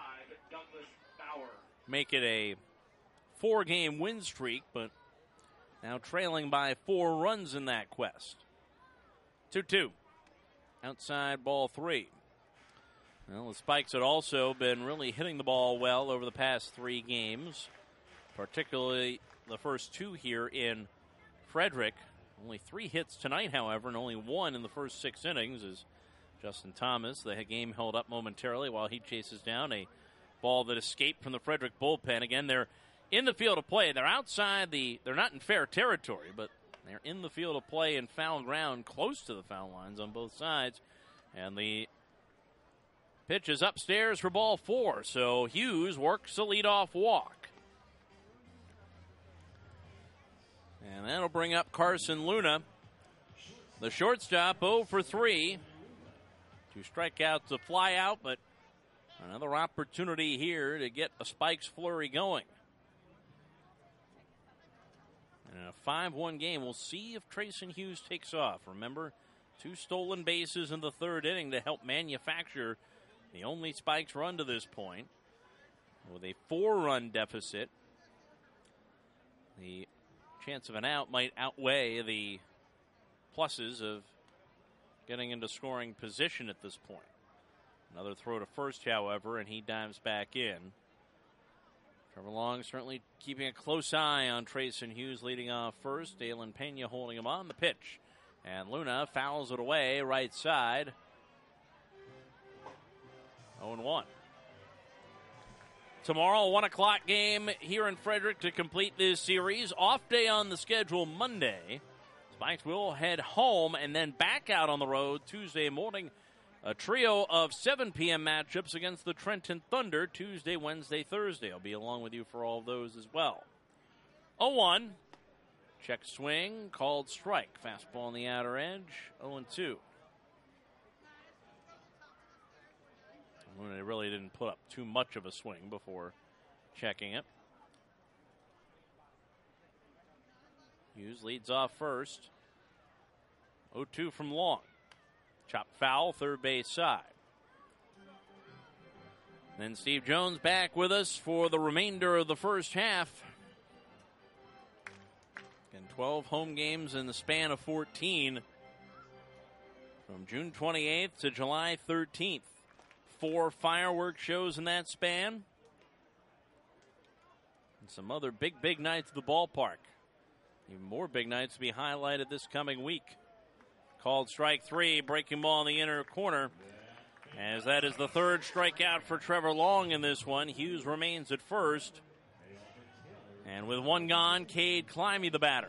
make it a 4-game win streak, but now trailing by 4 runs in that quest. 2-2. Outside ball 3. Well, the Spikes had also been really hitting the ball well over the past 3 games, particularly the first 2 here in Frederick. Only 3 hits tonight, however, and only 1 in the first 6 innings as Justin Thomas, the game held up momentarily while he chases down a ball that escaped from the Frederick bullpen. Again, they're in the field of play. They're outside they're not in fair territory, but they're in the field of play in foul ground, close to the foul lines on both sides. And the pitch is upstairs for ball 4. So Hughes works a leadoff walk. And that'll bring up Carson Luna. The shortstop 0 for 3. 2 strikeouts, a fly out, but another opportunity here to get a Spikes flurry going. In a 5-1 game, we'll see if Trayson Hughes takes off. Remember, 2 stolen bases in the 3rd inning to help manufacture the only Spikes run to this point. With a 4-run deficit, the chance of an out might outweigh the pluses of getting into scoring position at this point. Another throw to first, however, and he dives back in. Trevor Long certainly keeping a close eye on Trayson Hughes leading off first. Dalen Pena holding him on the pitch. And Luna fouls it away right side. 0-1. Tomorrow, 1 o'clock game here in Frederick to complete this series. Off day on the schedule Monday. Spikes will head home and then back out on the road Tuesday morning. A trio of 7 p.m. matchups against the Trenton Thunder Tuesday, Wednesday, Thursday. I'll be along with you for all of those as well. 0-1. Check swing, called strike. Fastball on the outer edge, 0-2. Luna really didn't put up too much of a swing before checking it. Hughes leads off first. 0-2 from Long. Chopped foul, third base side. Then Steve Jones back with us for the remainder of the first half. And 12 home games in the span of 14. From June 28th to July 13th. 4 fireworks shows in that span. And some other big nights at the ballpark. Even more big nights to be highlighted this coming week. Called strike 3, breaking ball in the inner corner. As that is the 3rd strikeout for Trevor Long in this one. Hughes remains at first. And with 1 gone, Cade Climby the batter.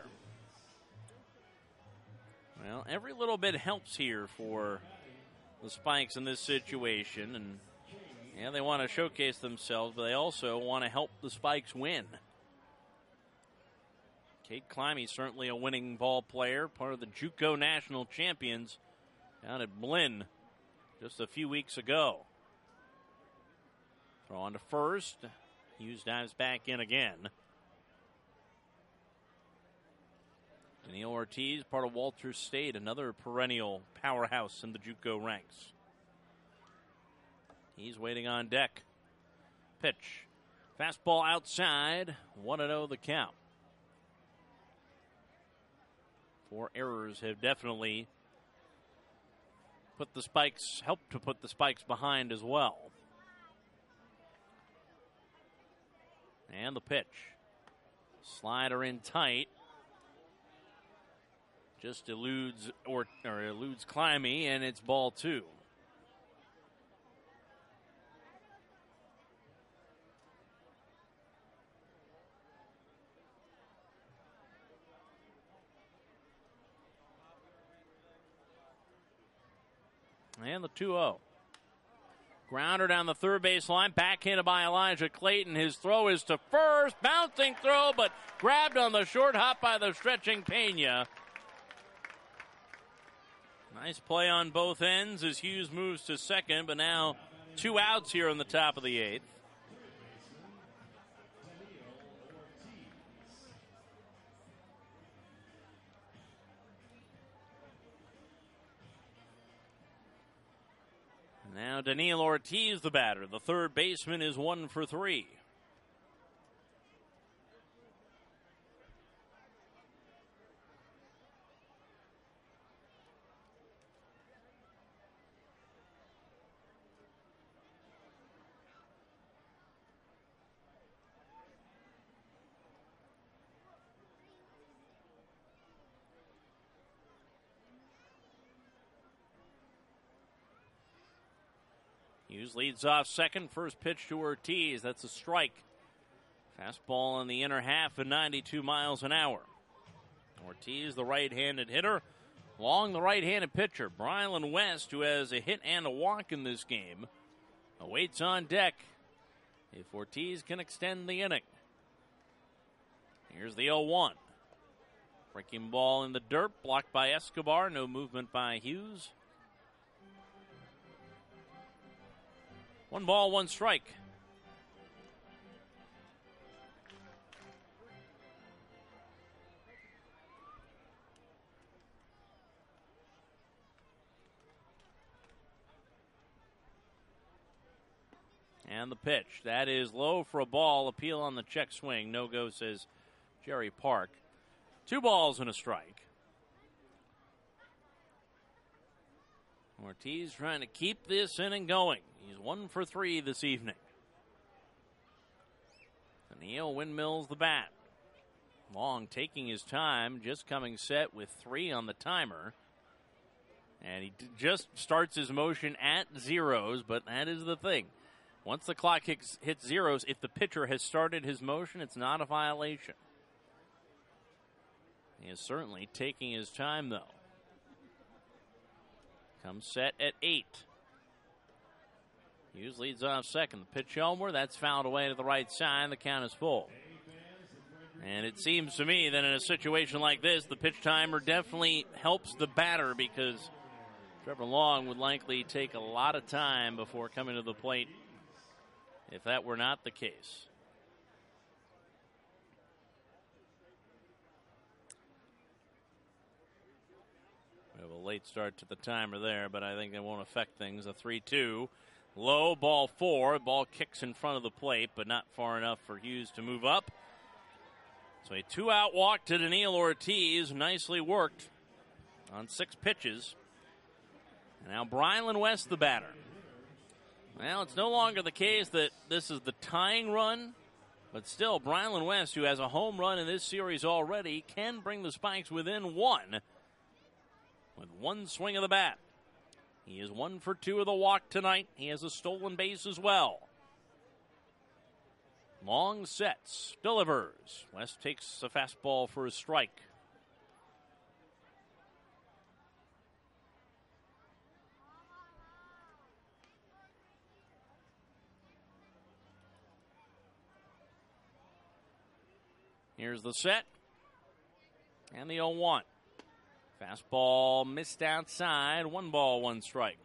Well, every little bit helps here for the Spikes in this situation. And yeah, they want to showcase themselves, but they also want to help the Spikes win. Cade Climby, certainly a winning ball player, part of the JUCO National Champions down at Blinn just a few weeks ago. Throw on to first. Hughes dives back in again. Daniil Ortiz, part of Walters State, another perennial powerhouse in the JUCO ranks. He's waiting on deck. Pitch. Fastball outside. 1-0 the count. 4 errors have definitely helped to put the Spikes behind as well. And the pitch. Slider in tight. Just eludes Climby, and it's ball 2. And the 2-0. Grounder down the third base line, backhanded by Elijah Clayton. His throw is to first, bouncing throw, but grabbed on the short hop by the stretching Pena. Nice play on both ends as Hughes moves to second, but now 2 outs here in the top of the 8th. Now Daniil Ortiz, the batter. The third baseman is 1 for 3. Hughes leads off second. First pitch to Ortiz. That's a strike. Fastball in the inner half at 92 miles an hour. Ortiz, the right-handed hitter. Long, the right-handed pitcher. Brylan West, who has a hit and a walk in this game, awaits on deck if Ortiz can extend the inning. Here's the 0-1. Breaking ball in the dirt, blocked by Escobar. No movement by Hughes. 1 ball, 1 strike. And the pitch. That is low for a ball. Appeal on the check swing. No go, says Jerry Park. 2 balls and a strike. Ortiz trying to keep this inning going. He's 1 for 3 this evening. Neil windmills the bat. Long taking his time, just coming set with 3 on the timer. And he just starts his motion at zeros, but that is the thing. Once the clock hits zeros, if the pitcher has started his motion, it's not a violation. He is certainly taking his time, though. Comes set at 8. Hughes leads off second. The pitch homeward, that's fouled away to the right side. The count is full. And it seems to me that in a situation like this, the pitch timer definitely helps the batter because Trevor Long would likely take a lot of time before coming to the plate if that were not the case. We have a late start to the timer there, but I think it won't affect things. A 3-2. Low, ball 4. Ball kicks in front of the plate, but not far enough for Hughes to move up. So a 2-out walk to Daniil Ortiz. Nicely worked on 6 pitches. And now Brylan West, the batter. Well, it's no longer the case that this is the tying run, but still, Brylan West, who has a home run in this series already, can bring the Spikes within 1 with 1 swing of the bat. He is 1 for 2 of the walk tonight. He has a stolen base as well. Long sets, delivers. West takes a fastball for a strike. Here's the set. And the 0-1. Fastball missed outside. 1 ball, 1 strike.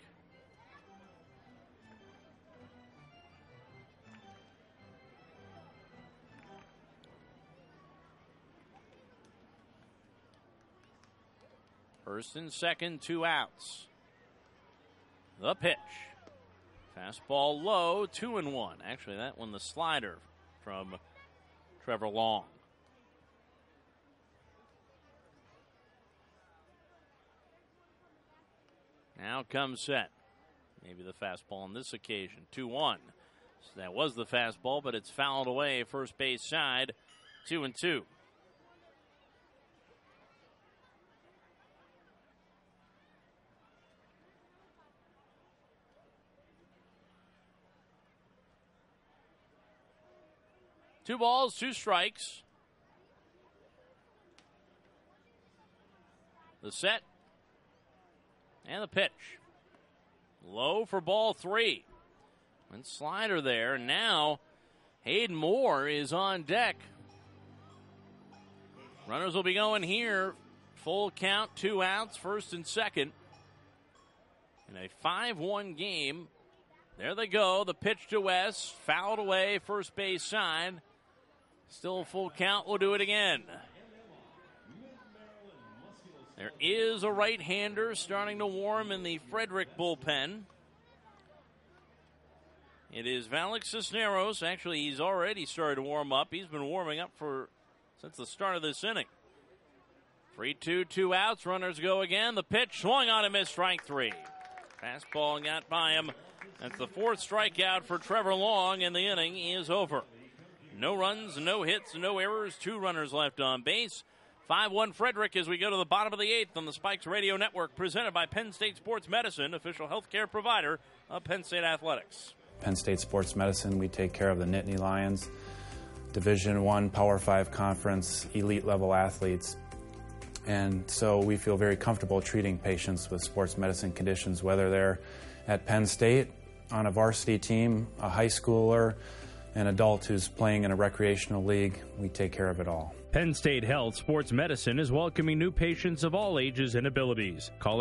First and second, 2 outs. The pitch. Fastball low, 2-1. Actually, that one the slider from Trevor Long. Now comes set. Maybe the fastball on this occasion. 2-1. So that was the fastball, but it's fouled away first base side. 2-2. Two balls, 2 strikes. The set. And the pitch. Low for ball 3. And slider there. Now Hayden Moore is on deck. Runners will be going here. Full count, 2 outs, first and second. in a 5-1 game. There they go. The pitch to West. Fouled away. First base side. Still a full count. We'll do it again. There is a right-hander starting to warm in the Frederick bullpen. It is Valek Cisneros. Actually, he's already started to warm up. He's been warming up since the start of this inning. 3-2, 2 outs. Runners go again. The pitch swung on and missed. Strike 3. Fastball got by him. That's the 4th strikeout for Trevor Long, and the inning is over. No runs, no hits, no errors. 2 runners left on base. 5-1 Frederick as we go to the bottom of the 8th on the Spikes Radio Network, presented by Penn State Sports Medicine, official healthcare provider of Penn State Athletics. Penn State Sports Medicine, we take care of the Nittany Lions, Division I, Power 5 conference, elite level athletes. And so we feel very comfortable treating patients with sports medicine conditions, whether they're at Penn State, on a varsity team, a high schooler, an adult who's playing in a recreational league. We take care of it all. Penn State Health Sports Medicine is welcoming new patients of all ages and abilities. Call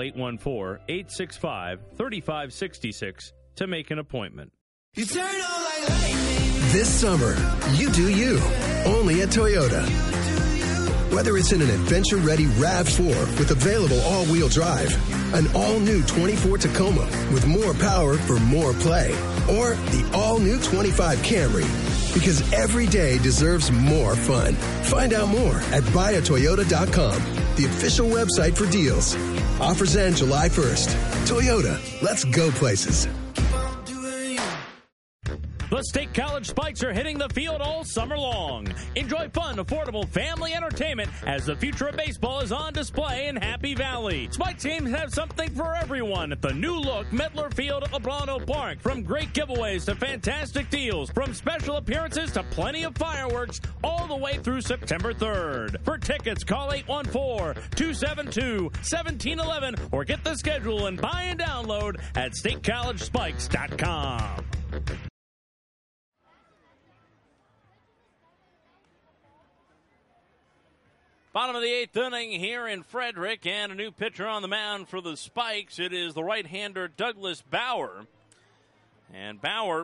814-865-3566 to make an appointment. You turn on like lightning. This summer, you do you. Only at Toyota. Whether it's in an adventure-ready RAV4 with available all-wheel drive, an all-new 24 Tacoma with more power for more play, or the all-new 25 Camry. Because every day deserves more fun. Find out more at buyatoyota.com, the official website for deals. Offers end July 1st. Toyota, let's go places. The State College Spikes are hitting the field all summer long. Enjoy fun, affordable family entertainment as the future of baseball is on display in Happy Valley. Spikes games have something for everyone at the new-look Medler Field at LeBron Park. From great giveaways to fantastic deals, from special appearances to plenty of fireworks, all the way through September 3rd. For tickets, call 814-272-1711 or get the schedule and buy and download at statecollegespikes.com. Bottom of the 8th inning here in Frederick, and a new pitcher on the mound for the Spikes. It is the right-hander Douglas Bauer. And Bauer,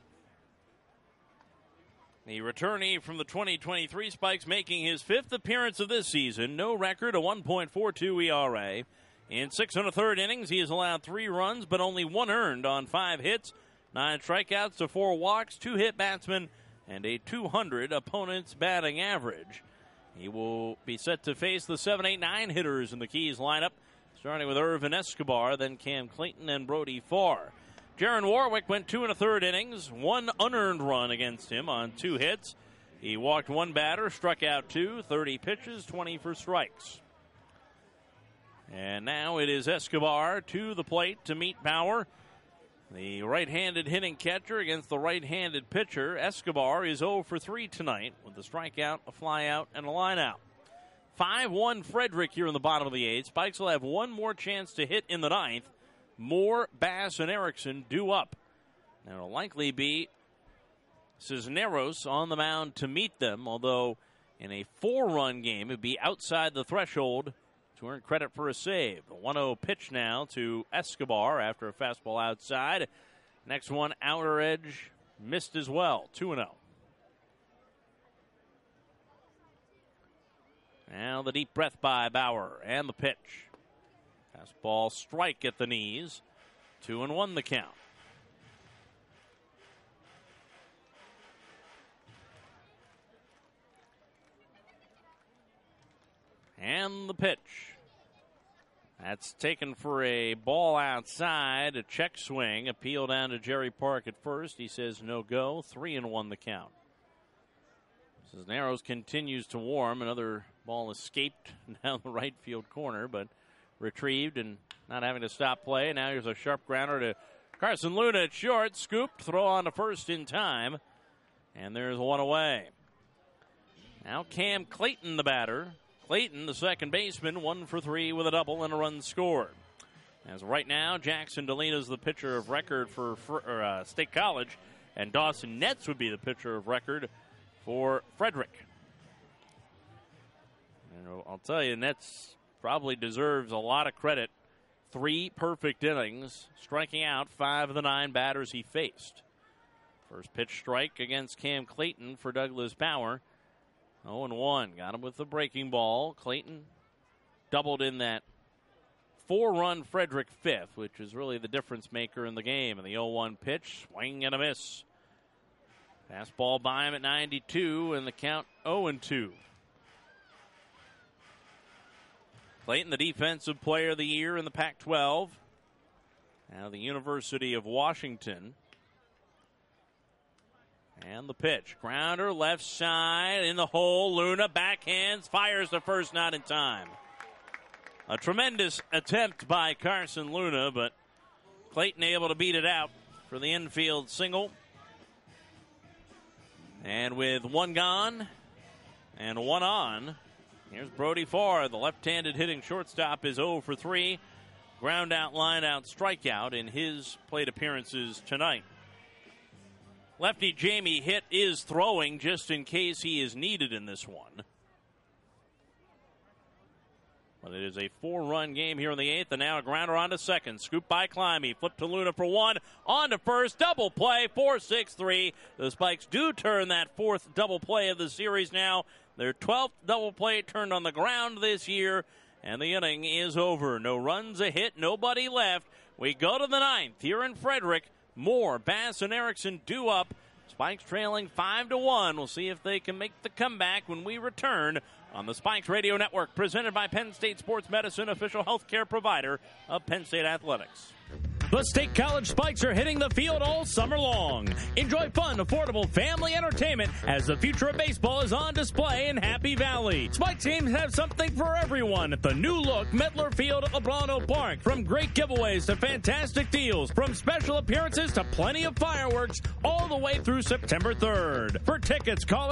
the returnee from the 2023 Spikes, making his 5th appearance of this season. No record, a 1.42 ERA. In 6 1/3 innings, he has allowed 3 runs, but only 1 earned on 5 hits, 9 strikeouts to 4 walks, 2 hit batsmen, and a .200 opponent's batting average. He will be set to face the 7, 8, 9 hitters in the Keys lineup, starting with Irvin Escobar, then Cam Clayton and Brody Farr. Jaron Warwick went 2 1/3 innings, 1 unearned run against him on 2 hits. He walked 1 batter, struck out 2, 30 pitches, 20 for strikes. And now it is Escobar to the plate to meet Bauer. The right-handed hitting catcher against the right-handed pitcher. Escobar is 0 for 3 tonight with a strikeout, a flyout, and a lineout. 5-1 Frederick here in the bottom of the 8th. Spikes will have 1 more chance to hit in the 9th. Moore, Bass, and Erickson due up. Now it'll likely be Cisneros on the mound to meet them, although in a 4-run game, it'd be outside the threshold to earn credit for a save. The 1-0 pitch now to Escobar after a fastball outside. Next one, outer edge, missed as well. 2-0. Now the deep breath by Bauer and the pitch. Fastball strike at the knees. 2-1 the count. And the pitch. That's taken for a ball outside, a check swing, appeal down to Jerry Park at first. He says no go, 3-1 the count. Cisneros continues to warm. Another ball escaped down the right field corner, but retrieved and not having to stop play. Now here's a sharp grounder to Carson Luna at short. Scooped, throw on to first in time. And there's 1 away. Now Cam Clayton, the batter. Clayton, the second baseman, 1 for 3 with a double and a run scored. As of right now, Jackson Delina's the pitcher of record for State College, and Dawson Netz would be the pitcher of record for Frederick. And I'll tell you, Netz probably deserves a lot of credit. 3 perfect innings, striking out 5 of the 9 batters he faced. First pitch strike against Cam Clayton for Douglas Bauer. 0-1. Got him with the breaking ball. Clayton doubled in that 4-run Frederick fifth, which is really the difference maker in the game. And the 0-1 pitch, swing and a miss. Fastball by him at 92, and the count 0-2. Clayton, the defensive player of the year in the Pac-12. Now the University of Washington. And the pitch. Grounder, left side, in the hole. Luna backhands, fires to first, not in time. A tremendous attempt by Carson Luna, but Clayton able to beat it out for the infield single. And with 1 gone and 1 on, here's Brody Farr. The left-handed hitting shortstop is 0 for 3. Ground out, line out, strikeout in his plate appearances tonight. Lefty Jamie Hitt is throwing just in case he is needed in this one. But it is a 4-run game here in the 8th, and now a grounder on to second. Scoop by Climby. Flip to Luna for 1. On to first. Double play. 4-6-3. The Spikes do turn that 4th double play of the series now. Their 12th double play turned on the ground this year, and the inning is over. No runs, a hit, nobody left. We go to the 9th here in Frederick. Moore, Bass, and Erickson due up. Spikes trailing 5-1. We'll see if they can make the comeback when we return on the Spikes Radio Network, presented by Penn State Sports Medicine, official healthcare provider of Penn State Athletics. The State College Spikes are hitting the field all summer long. Enjoy fun, affordable family entertainment as the future of baseball is on display in Happy Valley. Spike teams have something for everyone at the new-look Medler Field at LeBron Park. From great giveaways to fantastic deals, from special appearances to plenty of fireworks, all the way through September 3rd. For tickets, call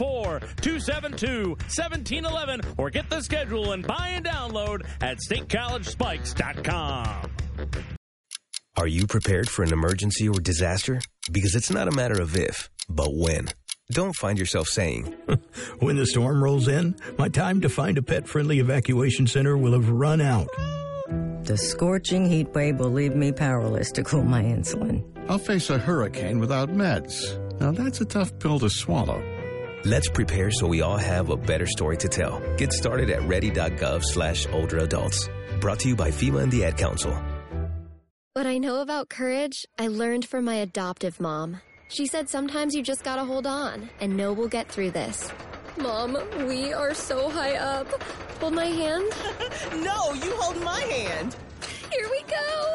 814-272-1711 or get the schedule and buy and download at statecollegespikes.com. Are you prepared for an emergency or disaster? Because it's not a matter of if, but when. Don't find yourself saying, when the storm rolls in, my time to find a pet-friendly evacuation center will have run out. The scorching heat wave will leave me powerless to cool my insulin. I'll face a hurricane without meds. Now that's a tough pill to swallow. Let's prepare so we all have a better story to tell. Get started at ready.gov/older adults. Brought to you by FEMA and the Ad Council. What I know about courage, I learned from my adoptive mom. She said sometimes you just gotta hold on and know we'll get through this. Mom, we are so high up. Hold my hand. No, you hold my hand. Here we go.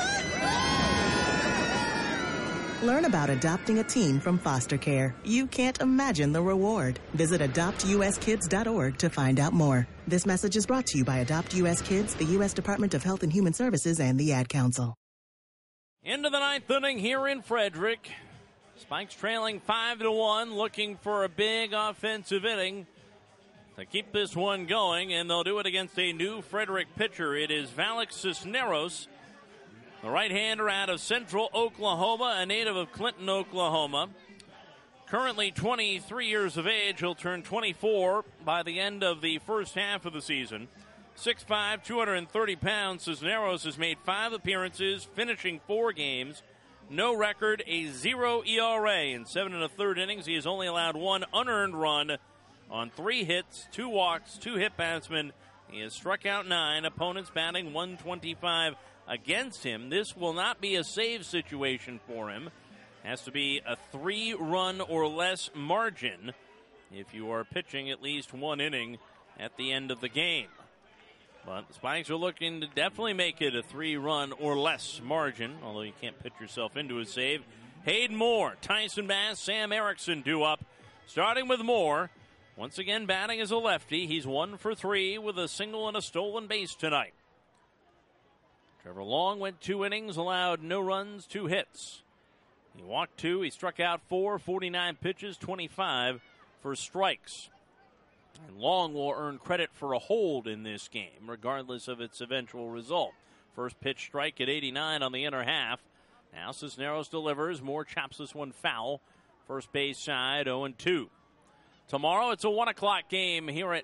Learn about adopting a teen from foster care. You can't imagine the reward. Visit adoptuskids.org to find out more. This message is brought to you by Adopt U.S. Kids, the U.S. Department of Health and Human Services, and the Ad Council. Into the 9th inning here in Frederick. Spikes trailing 5-1, looking for a big offensive inning to keep this one going, and they'll do it against a new Frederick pitcher. It is Valek Cisneros, the right-hander out of Central Oklahoma, a native of Clinton, Oklahoma. Currently 23 years of age. He'll turn 24 by the end of the first half of the season. 6'5", 230 pounds. Cisneros has made 5 appearances, finishing 4 games. No record, a 0 ERA. In 7 1/3 innings, he has only allowed 1 unearned run on 3 hits, 2 walks, 2 hit batsmen. He has struck out 9. Opponents batting .125 against him. This will not be a save situation for him. Has to be a 3-run or less margin if you are pitching at least 1 inning at the end of the game. But the Spikes are looking to definitely make it a 3-run or less margin, although you can't pitch yourself into a save. Hayden Moore, Tyson Bass, Sam Erickson due up. Starting with Moore, once again batting as a lefty. He's 1 for 3 with a single and a stolen base tonight. Trevor Long went 2 innings, allowed no runs, 2 hits. He walked 2, he struck out 4, 49 pitches, 25 for strikes. And Long will earn credit for a hold in this game, regardless of its eventual result. First pitch strike at 89 on the inner half. Now Cisneros delivers. Moore chops this one foul. First base side, 0-2. Tomorrow it's a 1 o'clock game here at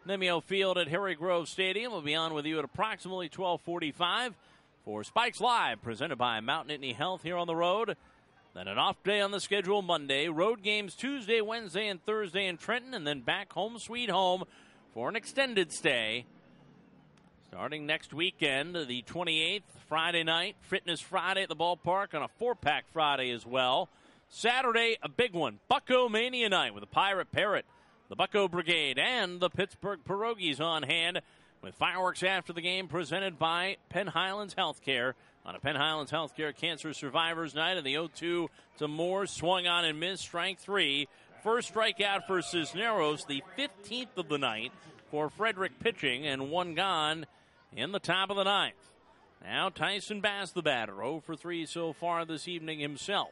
Nimio Field at Harry Grove Stadium. We'll be on with you at approximately 12:45 for Spikes Live, presented by Mount Nittany Health here on the road. Then an off day on the schedule Monday. Road games Tuesday, Wednesday, and Thursday in Trenton, and then back home sweet home for an extended stay. Starting next weekend, the 28th, Friday night, Fitness Friday at the ballpark on a 4-pack Friday as well. Saturday, a big one, Bucko Mania Night with the Pirate Parrot, the Bucko Brigade, and the Pittsburgh Pierogies on hand with fireworks after the game presented by Penn Highlands Healthcare on a Penn Highlands Healthcare Cancer Survivors Night. And the 0-2 to Moore, swung on and missed, strike three. First strikeout for Cisneros, the 15th of the night for Frederick pitching, and one gone in the top of the ninth. Now Tyson Bass, the batter, 0 for 3 so far this evening himself.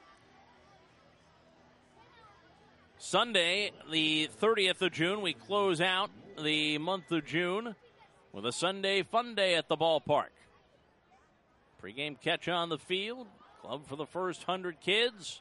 Sunday, the 30th of June, we close out the month of June with a Sunday fun day at the ballpark. Pre-game catch on the field, club for the first 100 kids,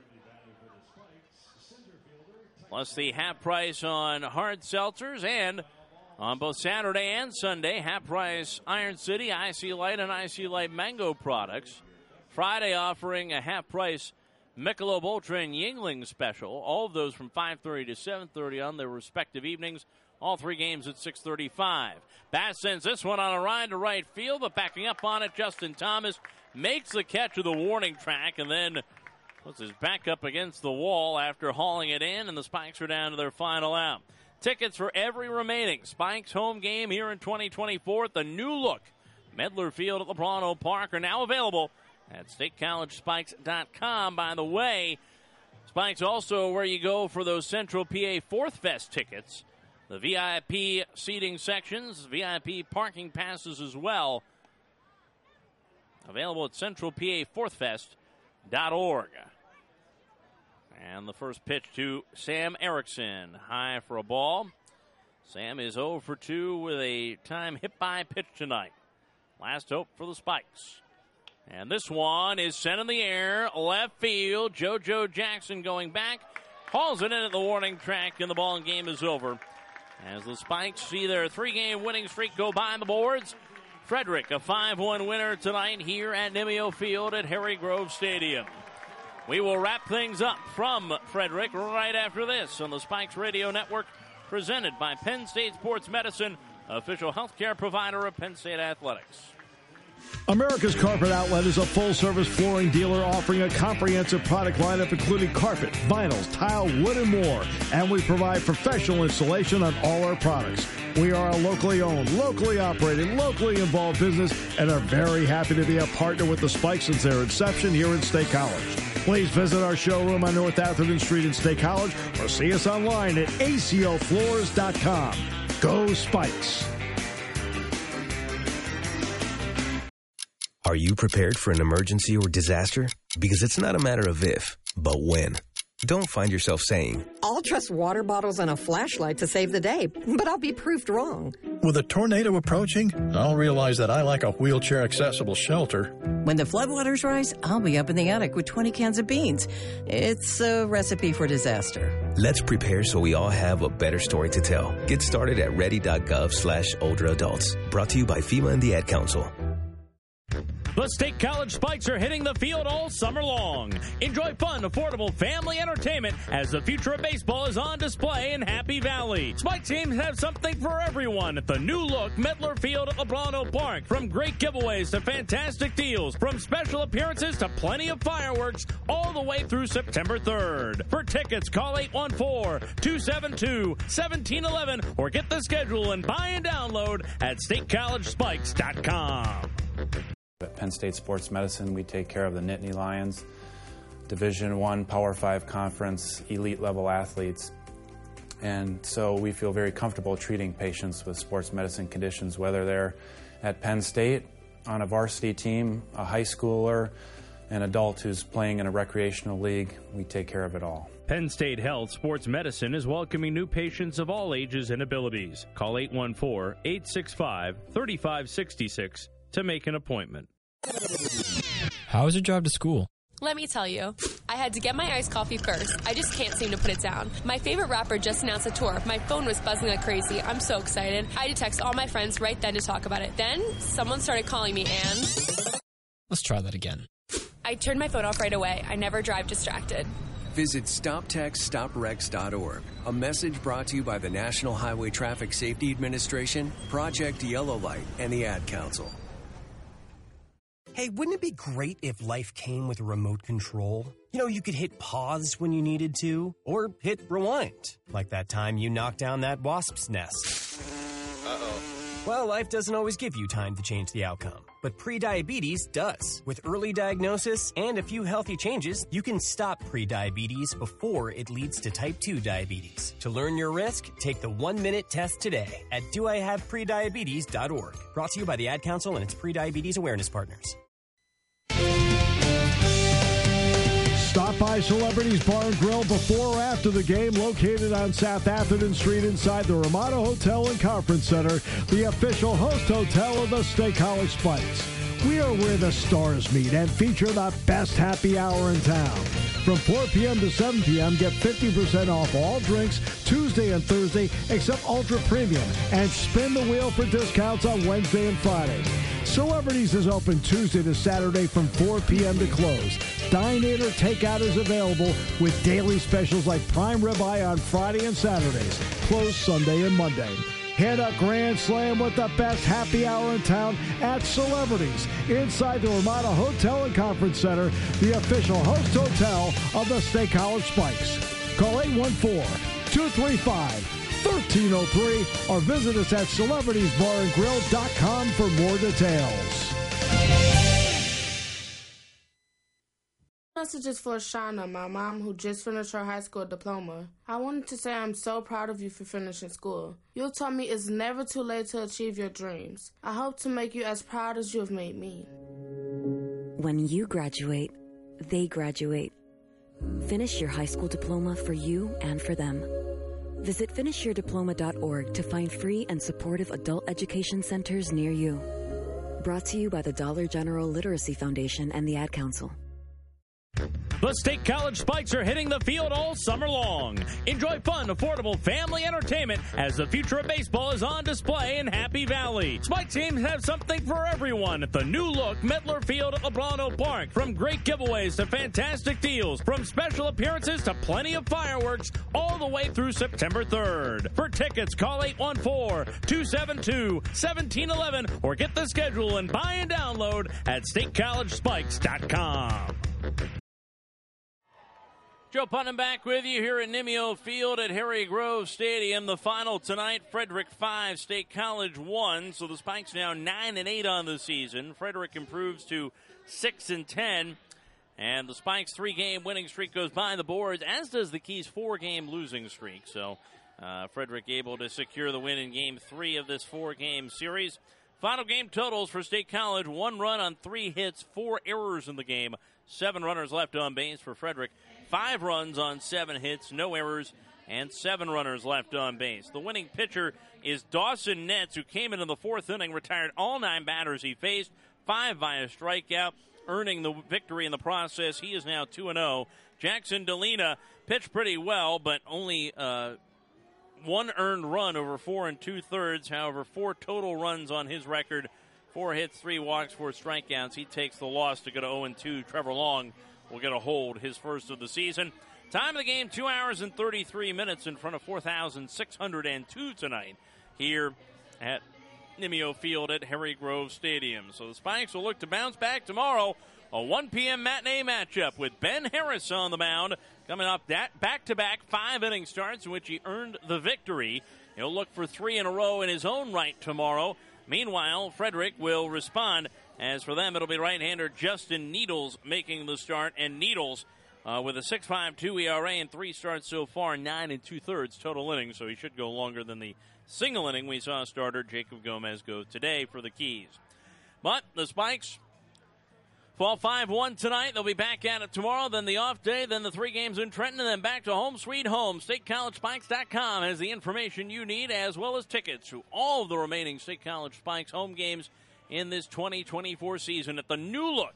plus the half price on hard seltzers, and on both Saturday and Sunday, half price Iron City, IC Light, and IC Light Mango products. Friday offering a half price Michelob Ultra and Yuengling special. All of those from 5:30 to 7:30 on their respective evenings. All three games at 6:35. Bass sends this one on a ride to right field, but backing up on it, Justin Thomas makes the catch of the warning track and then puts his back up against the wall after hauling it in, and the Spikes are down to their final out. Tickets for every remaining Spikes home game here in 2024 at the new look Medler Field at LeBron Park are now available at StateCollegeSpikes.com. By the way, Spikes also where you go for those Central PA Fourth Fest tickets. The VIP seating sections, VIP parking passes as well. Available at CentralPAFourthFest.org. And the first pitch to Sam Erickson. High for a ball. Sam is 0 for 2 with a time hit by pitch tonight. Last hope for the Spikes. And this one is sent in the air, left field. JoJo Jackson going back, hauls it in at the warning track, and the ball and game is over. As the Spikes see their 3-game winning streak go by the boards. Frederick, a 5-1 winner tonight here at Nimio Field at Harry Grove Stadium. We will wrap things up from Frederick right after this on the Spikes Radio Network, presented by Penn State Sports Medicine, official healthcare provider of Penn State Athletics. America's Carpet Outlet is a full-service flooring dealer offering a comprehensive product lineup including carpet, vinyls, tile, wood, and more. And we provide professional installation on all our products. We are a locally owned, locally operated, locally involved business and are very happy to be a partner with the Spikes since their inception here in State College. Please visit our showroom on North Atherton Street in State College or see us online at acofloors.com. Go Spikes! Are you prepared for an emergency or disaster? Because it's not a matter of if, but when. Don't find yourself saying, I'll trust water bottles and a flashlight to save the day, but I'll be proved wrong. With a tornado approaching, I'll realize that I like a wheelchair-accessible shelter. When the floodwaters rise, I'll be up in the attic with 20 cans of beans. It's a recipe for disaster. Let's prepare so we all have a better story to tell. Get started at ready.gov/older adults. Brought to you by FEMA and the Ad Council. The State College Spikes are hitting the field all summer long. Enjoy fun, affordable family entertainment as the future of baseball is on display in Happy Valley. Spikes teams have something for everyone at the new look Medler Field at LeBron Park. From great giveaways to fantastic deals, from special appearances to plenty of fireworks, all the way through September 3rd. For tickets, call 814-272-1711 or get the schedule and buy and download at StateCollegeSpikes.com. At Penn State Sports Medicine, we take care of the Nittany Lions, Division I Power 5 Conference, elite-level athletes. And so we feel very comfortable treating patients with sports medicine conditions, whether they're at Penn State, on a varsity team, a high schooler, an adult who's playing in a recreational league. We take care of it all. Penn State Health Sports Medicine is welcoming new patients of all ages and abilities. Call 814-865-3566 to make an appointment. How is your drive to school? Let me tell you, I had to get my iced coffee first. I just can't seem to put it down. My favorite rapper just announced a tour. My phone was buzzing like crazy. I'm so excited. I had to text all my friends right then to talk about it. Then, someone started calling me and... Let's try that again. I turned my phone off right away. I never drive distracted. Visit StopTextStopWrecks.org. A message brought to you by the National Highway Traffic Safety Administration, Project Yellow Light, and the Ad Council. Hey, wouldn't it be great if life came with a remote control? You know, you could hit pause when you needed to, or hit rewind, like that time you knocked down that wasp's nest. Uh-oh. Well, life doesn't always give you time to change the outcome, but prediabetes does. With early diagnosis and a few healthy changes, you can stop prediabetes before it leads to type 2 diabetes. To learn your risk, take the 1-minute test today at doihaveprediabetes.org. Brought to you by the Ad Council and its prediabetes awareness partners. Stop by Celebrities Bar and Grill before or after the game, located on South Atherton Street inside the Ramada Hotel and Conference Center, the official host hotel of the State College Spikes. We are where the stars meet and feature the best happy hour in town. From 4 p.m. to 7 p.m., get 50% off all drinks Tuesday and Thursday except Ultra Premium, and spin the wheel for discounts on Wednesday and Friday. Celebrities is open Tuesday to Saturday from 4 p.m. to close. Dine-in or takeout is available with daily specials like prime ribeye on Friday and Saturdays, closed Sunday and Monday. Hit a grand slam with the best happy hour in town at Celebrities inside the Ramada Hotel and Conference Center, the official host hotel of the State College Spikes. Call 814-235-1303 or visit us at celebritiesbarandgrill.com for more details. Message is for Shauna, my mom, who just finished her high school diploma. I wanted to say I'm so proud of you for finishing school. You taught me it's never too late to achieve your dreams. I hope to make you as proud as you have made me. When you graduate, they graduate. Finish your high school diploma for you and for them. Visit finishyourdiploma.org to find free and supportive adult education centers near you. Brought to you by the Dollar General Literacy Foundation and the Ad Council. The State College Spikes are hitting the field all summer long. Enjoy fun, affordable family entertainment as the future of baseball is on display in Happy Valley. Spike teams have something for everyone at the new-look Medler Field at LeBron Park. From great giveaways to fantastic deals, from special appearances to plenty of fireworks, all the way through September 3rd. For tickets, call 814-272-1711 or get the schedule and buy and download at statecollegespikes.com. Joe Putnam back with you here at Nimio Field at Harry Grove Stadium. The final tonight, Frederick 5, State College 1. So the Spikes now 9-8 on the season. Frederick improves to 6-10. And the Spikes' 3-game winning streak goes by the boards, as does the Keys' 4-game losing streak. So Frederick able to secure the win in Game 3 of this 4-game series. Final game totals for State College: 1 run on 3 hits, 4 errors in the game, 7 runners left on base for Frederick. 5 runs on 7 hits, no errors, and 7 runners left on base. The winning pitcher is Dawson Netz, who came into the 4th inning, retired all 9 batters he faced, 5 via strikeout, earning the victory in the process. He is now 2-0. Jackson Delina pitched pretty well, but only 1 earned run over 4 2/3. However, 4 total runs on his record, 4 hits, 3 walks, 4 strikeouts. He takes the loss to go to 0-2. Trevor Long will get a hold, his first of the season. Time of the game, 2 hours and 33 minutes in front of 4,602 tonight here at Nimio Field at Harry Grove Stadium. So the Spikes will look to bounce back tomorrow. A 1 p.m. matinee matchup with Ben Harris on the mound, coming off that back-to-back 5-inning starts in which he earned the victory. He'll look for 3 in a row in his own right tomorrow. Meanwhile, Frederick will respond. As for them, it'll be right-hander Justin Needles making the start, and Needles with a 6.52 ERA and 3 starts so far, 9 2/3 total innings, so he should go longer than the single inning we saw starter Jacob Gomez go today for the Keys. But the Spikes fall 5-1 tonight. They'll be back at it tomorrow, then the off day, then the 3 games in Trenton, and then back to home sweet home. StateCollegeSpikes.com has the information you need, as well as tickets to all of the remaining State College Spikes home games in this 2024 season at the new look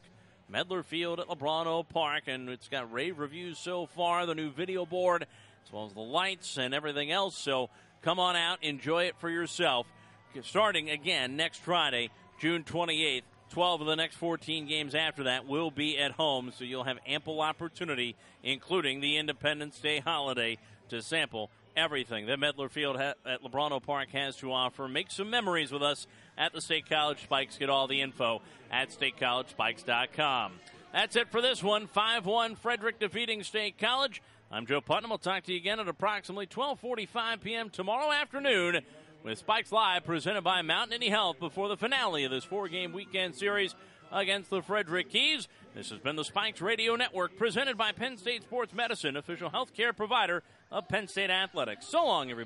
Medler Field at LeBron Park, and it's got rave reviews so far, the new video board, as well as the lights and everything else. So come on out, enjoy it for yourself. Starting again next Friday, June 28th. 12 of the next 14 games after that will be at home, so you'll have ample opportunity, including the Independence Day holiday, to sample everything that Medler Field at LeBron Park has to offer. Make some memories with us at the State College Spikes. Get all the info at statecollegespikes.com. That's it for this one. 5-1 Frederick defeating State College. I'm Joe Putnam. We'll talk to you again at approximately 12:45 p.m. tomorrow afternoon with Spikes Live, presented by Mountain Indy Health, before the finale of this 4-game weekend series against the Frederick Keys. This has been the Spikes Radio Network, presented by Penn State Sports Medicine, official health care provider of Penn State Athletics. So long, everybody.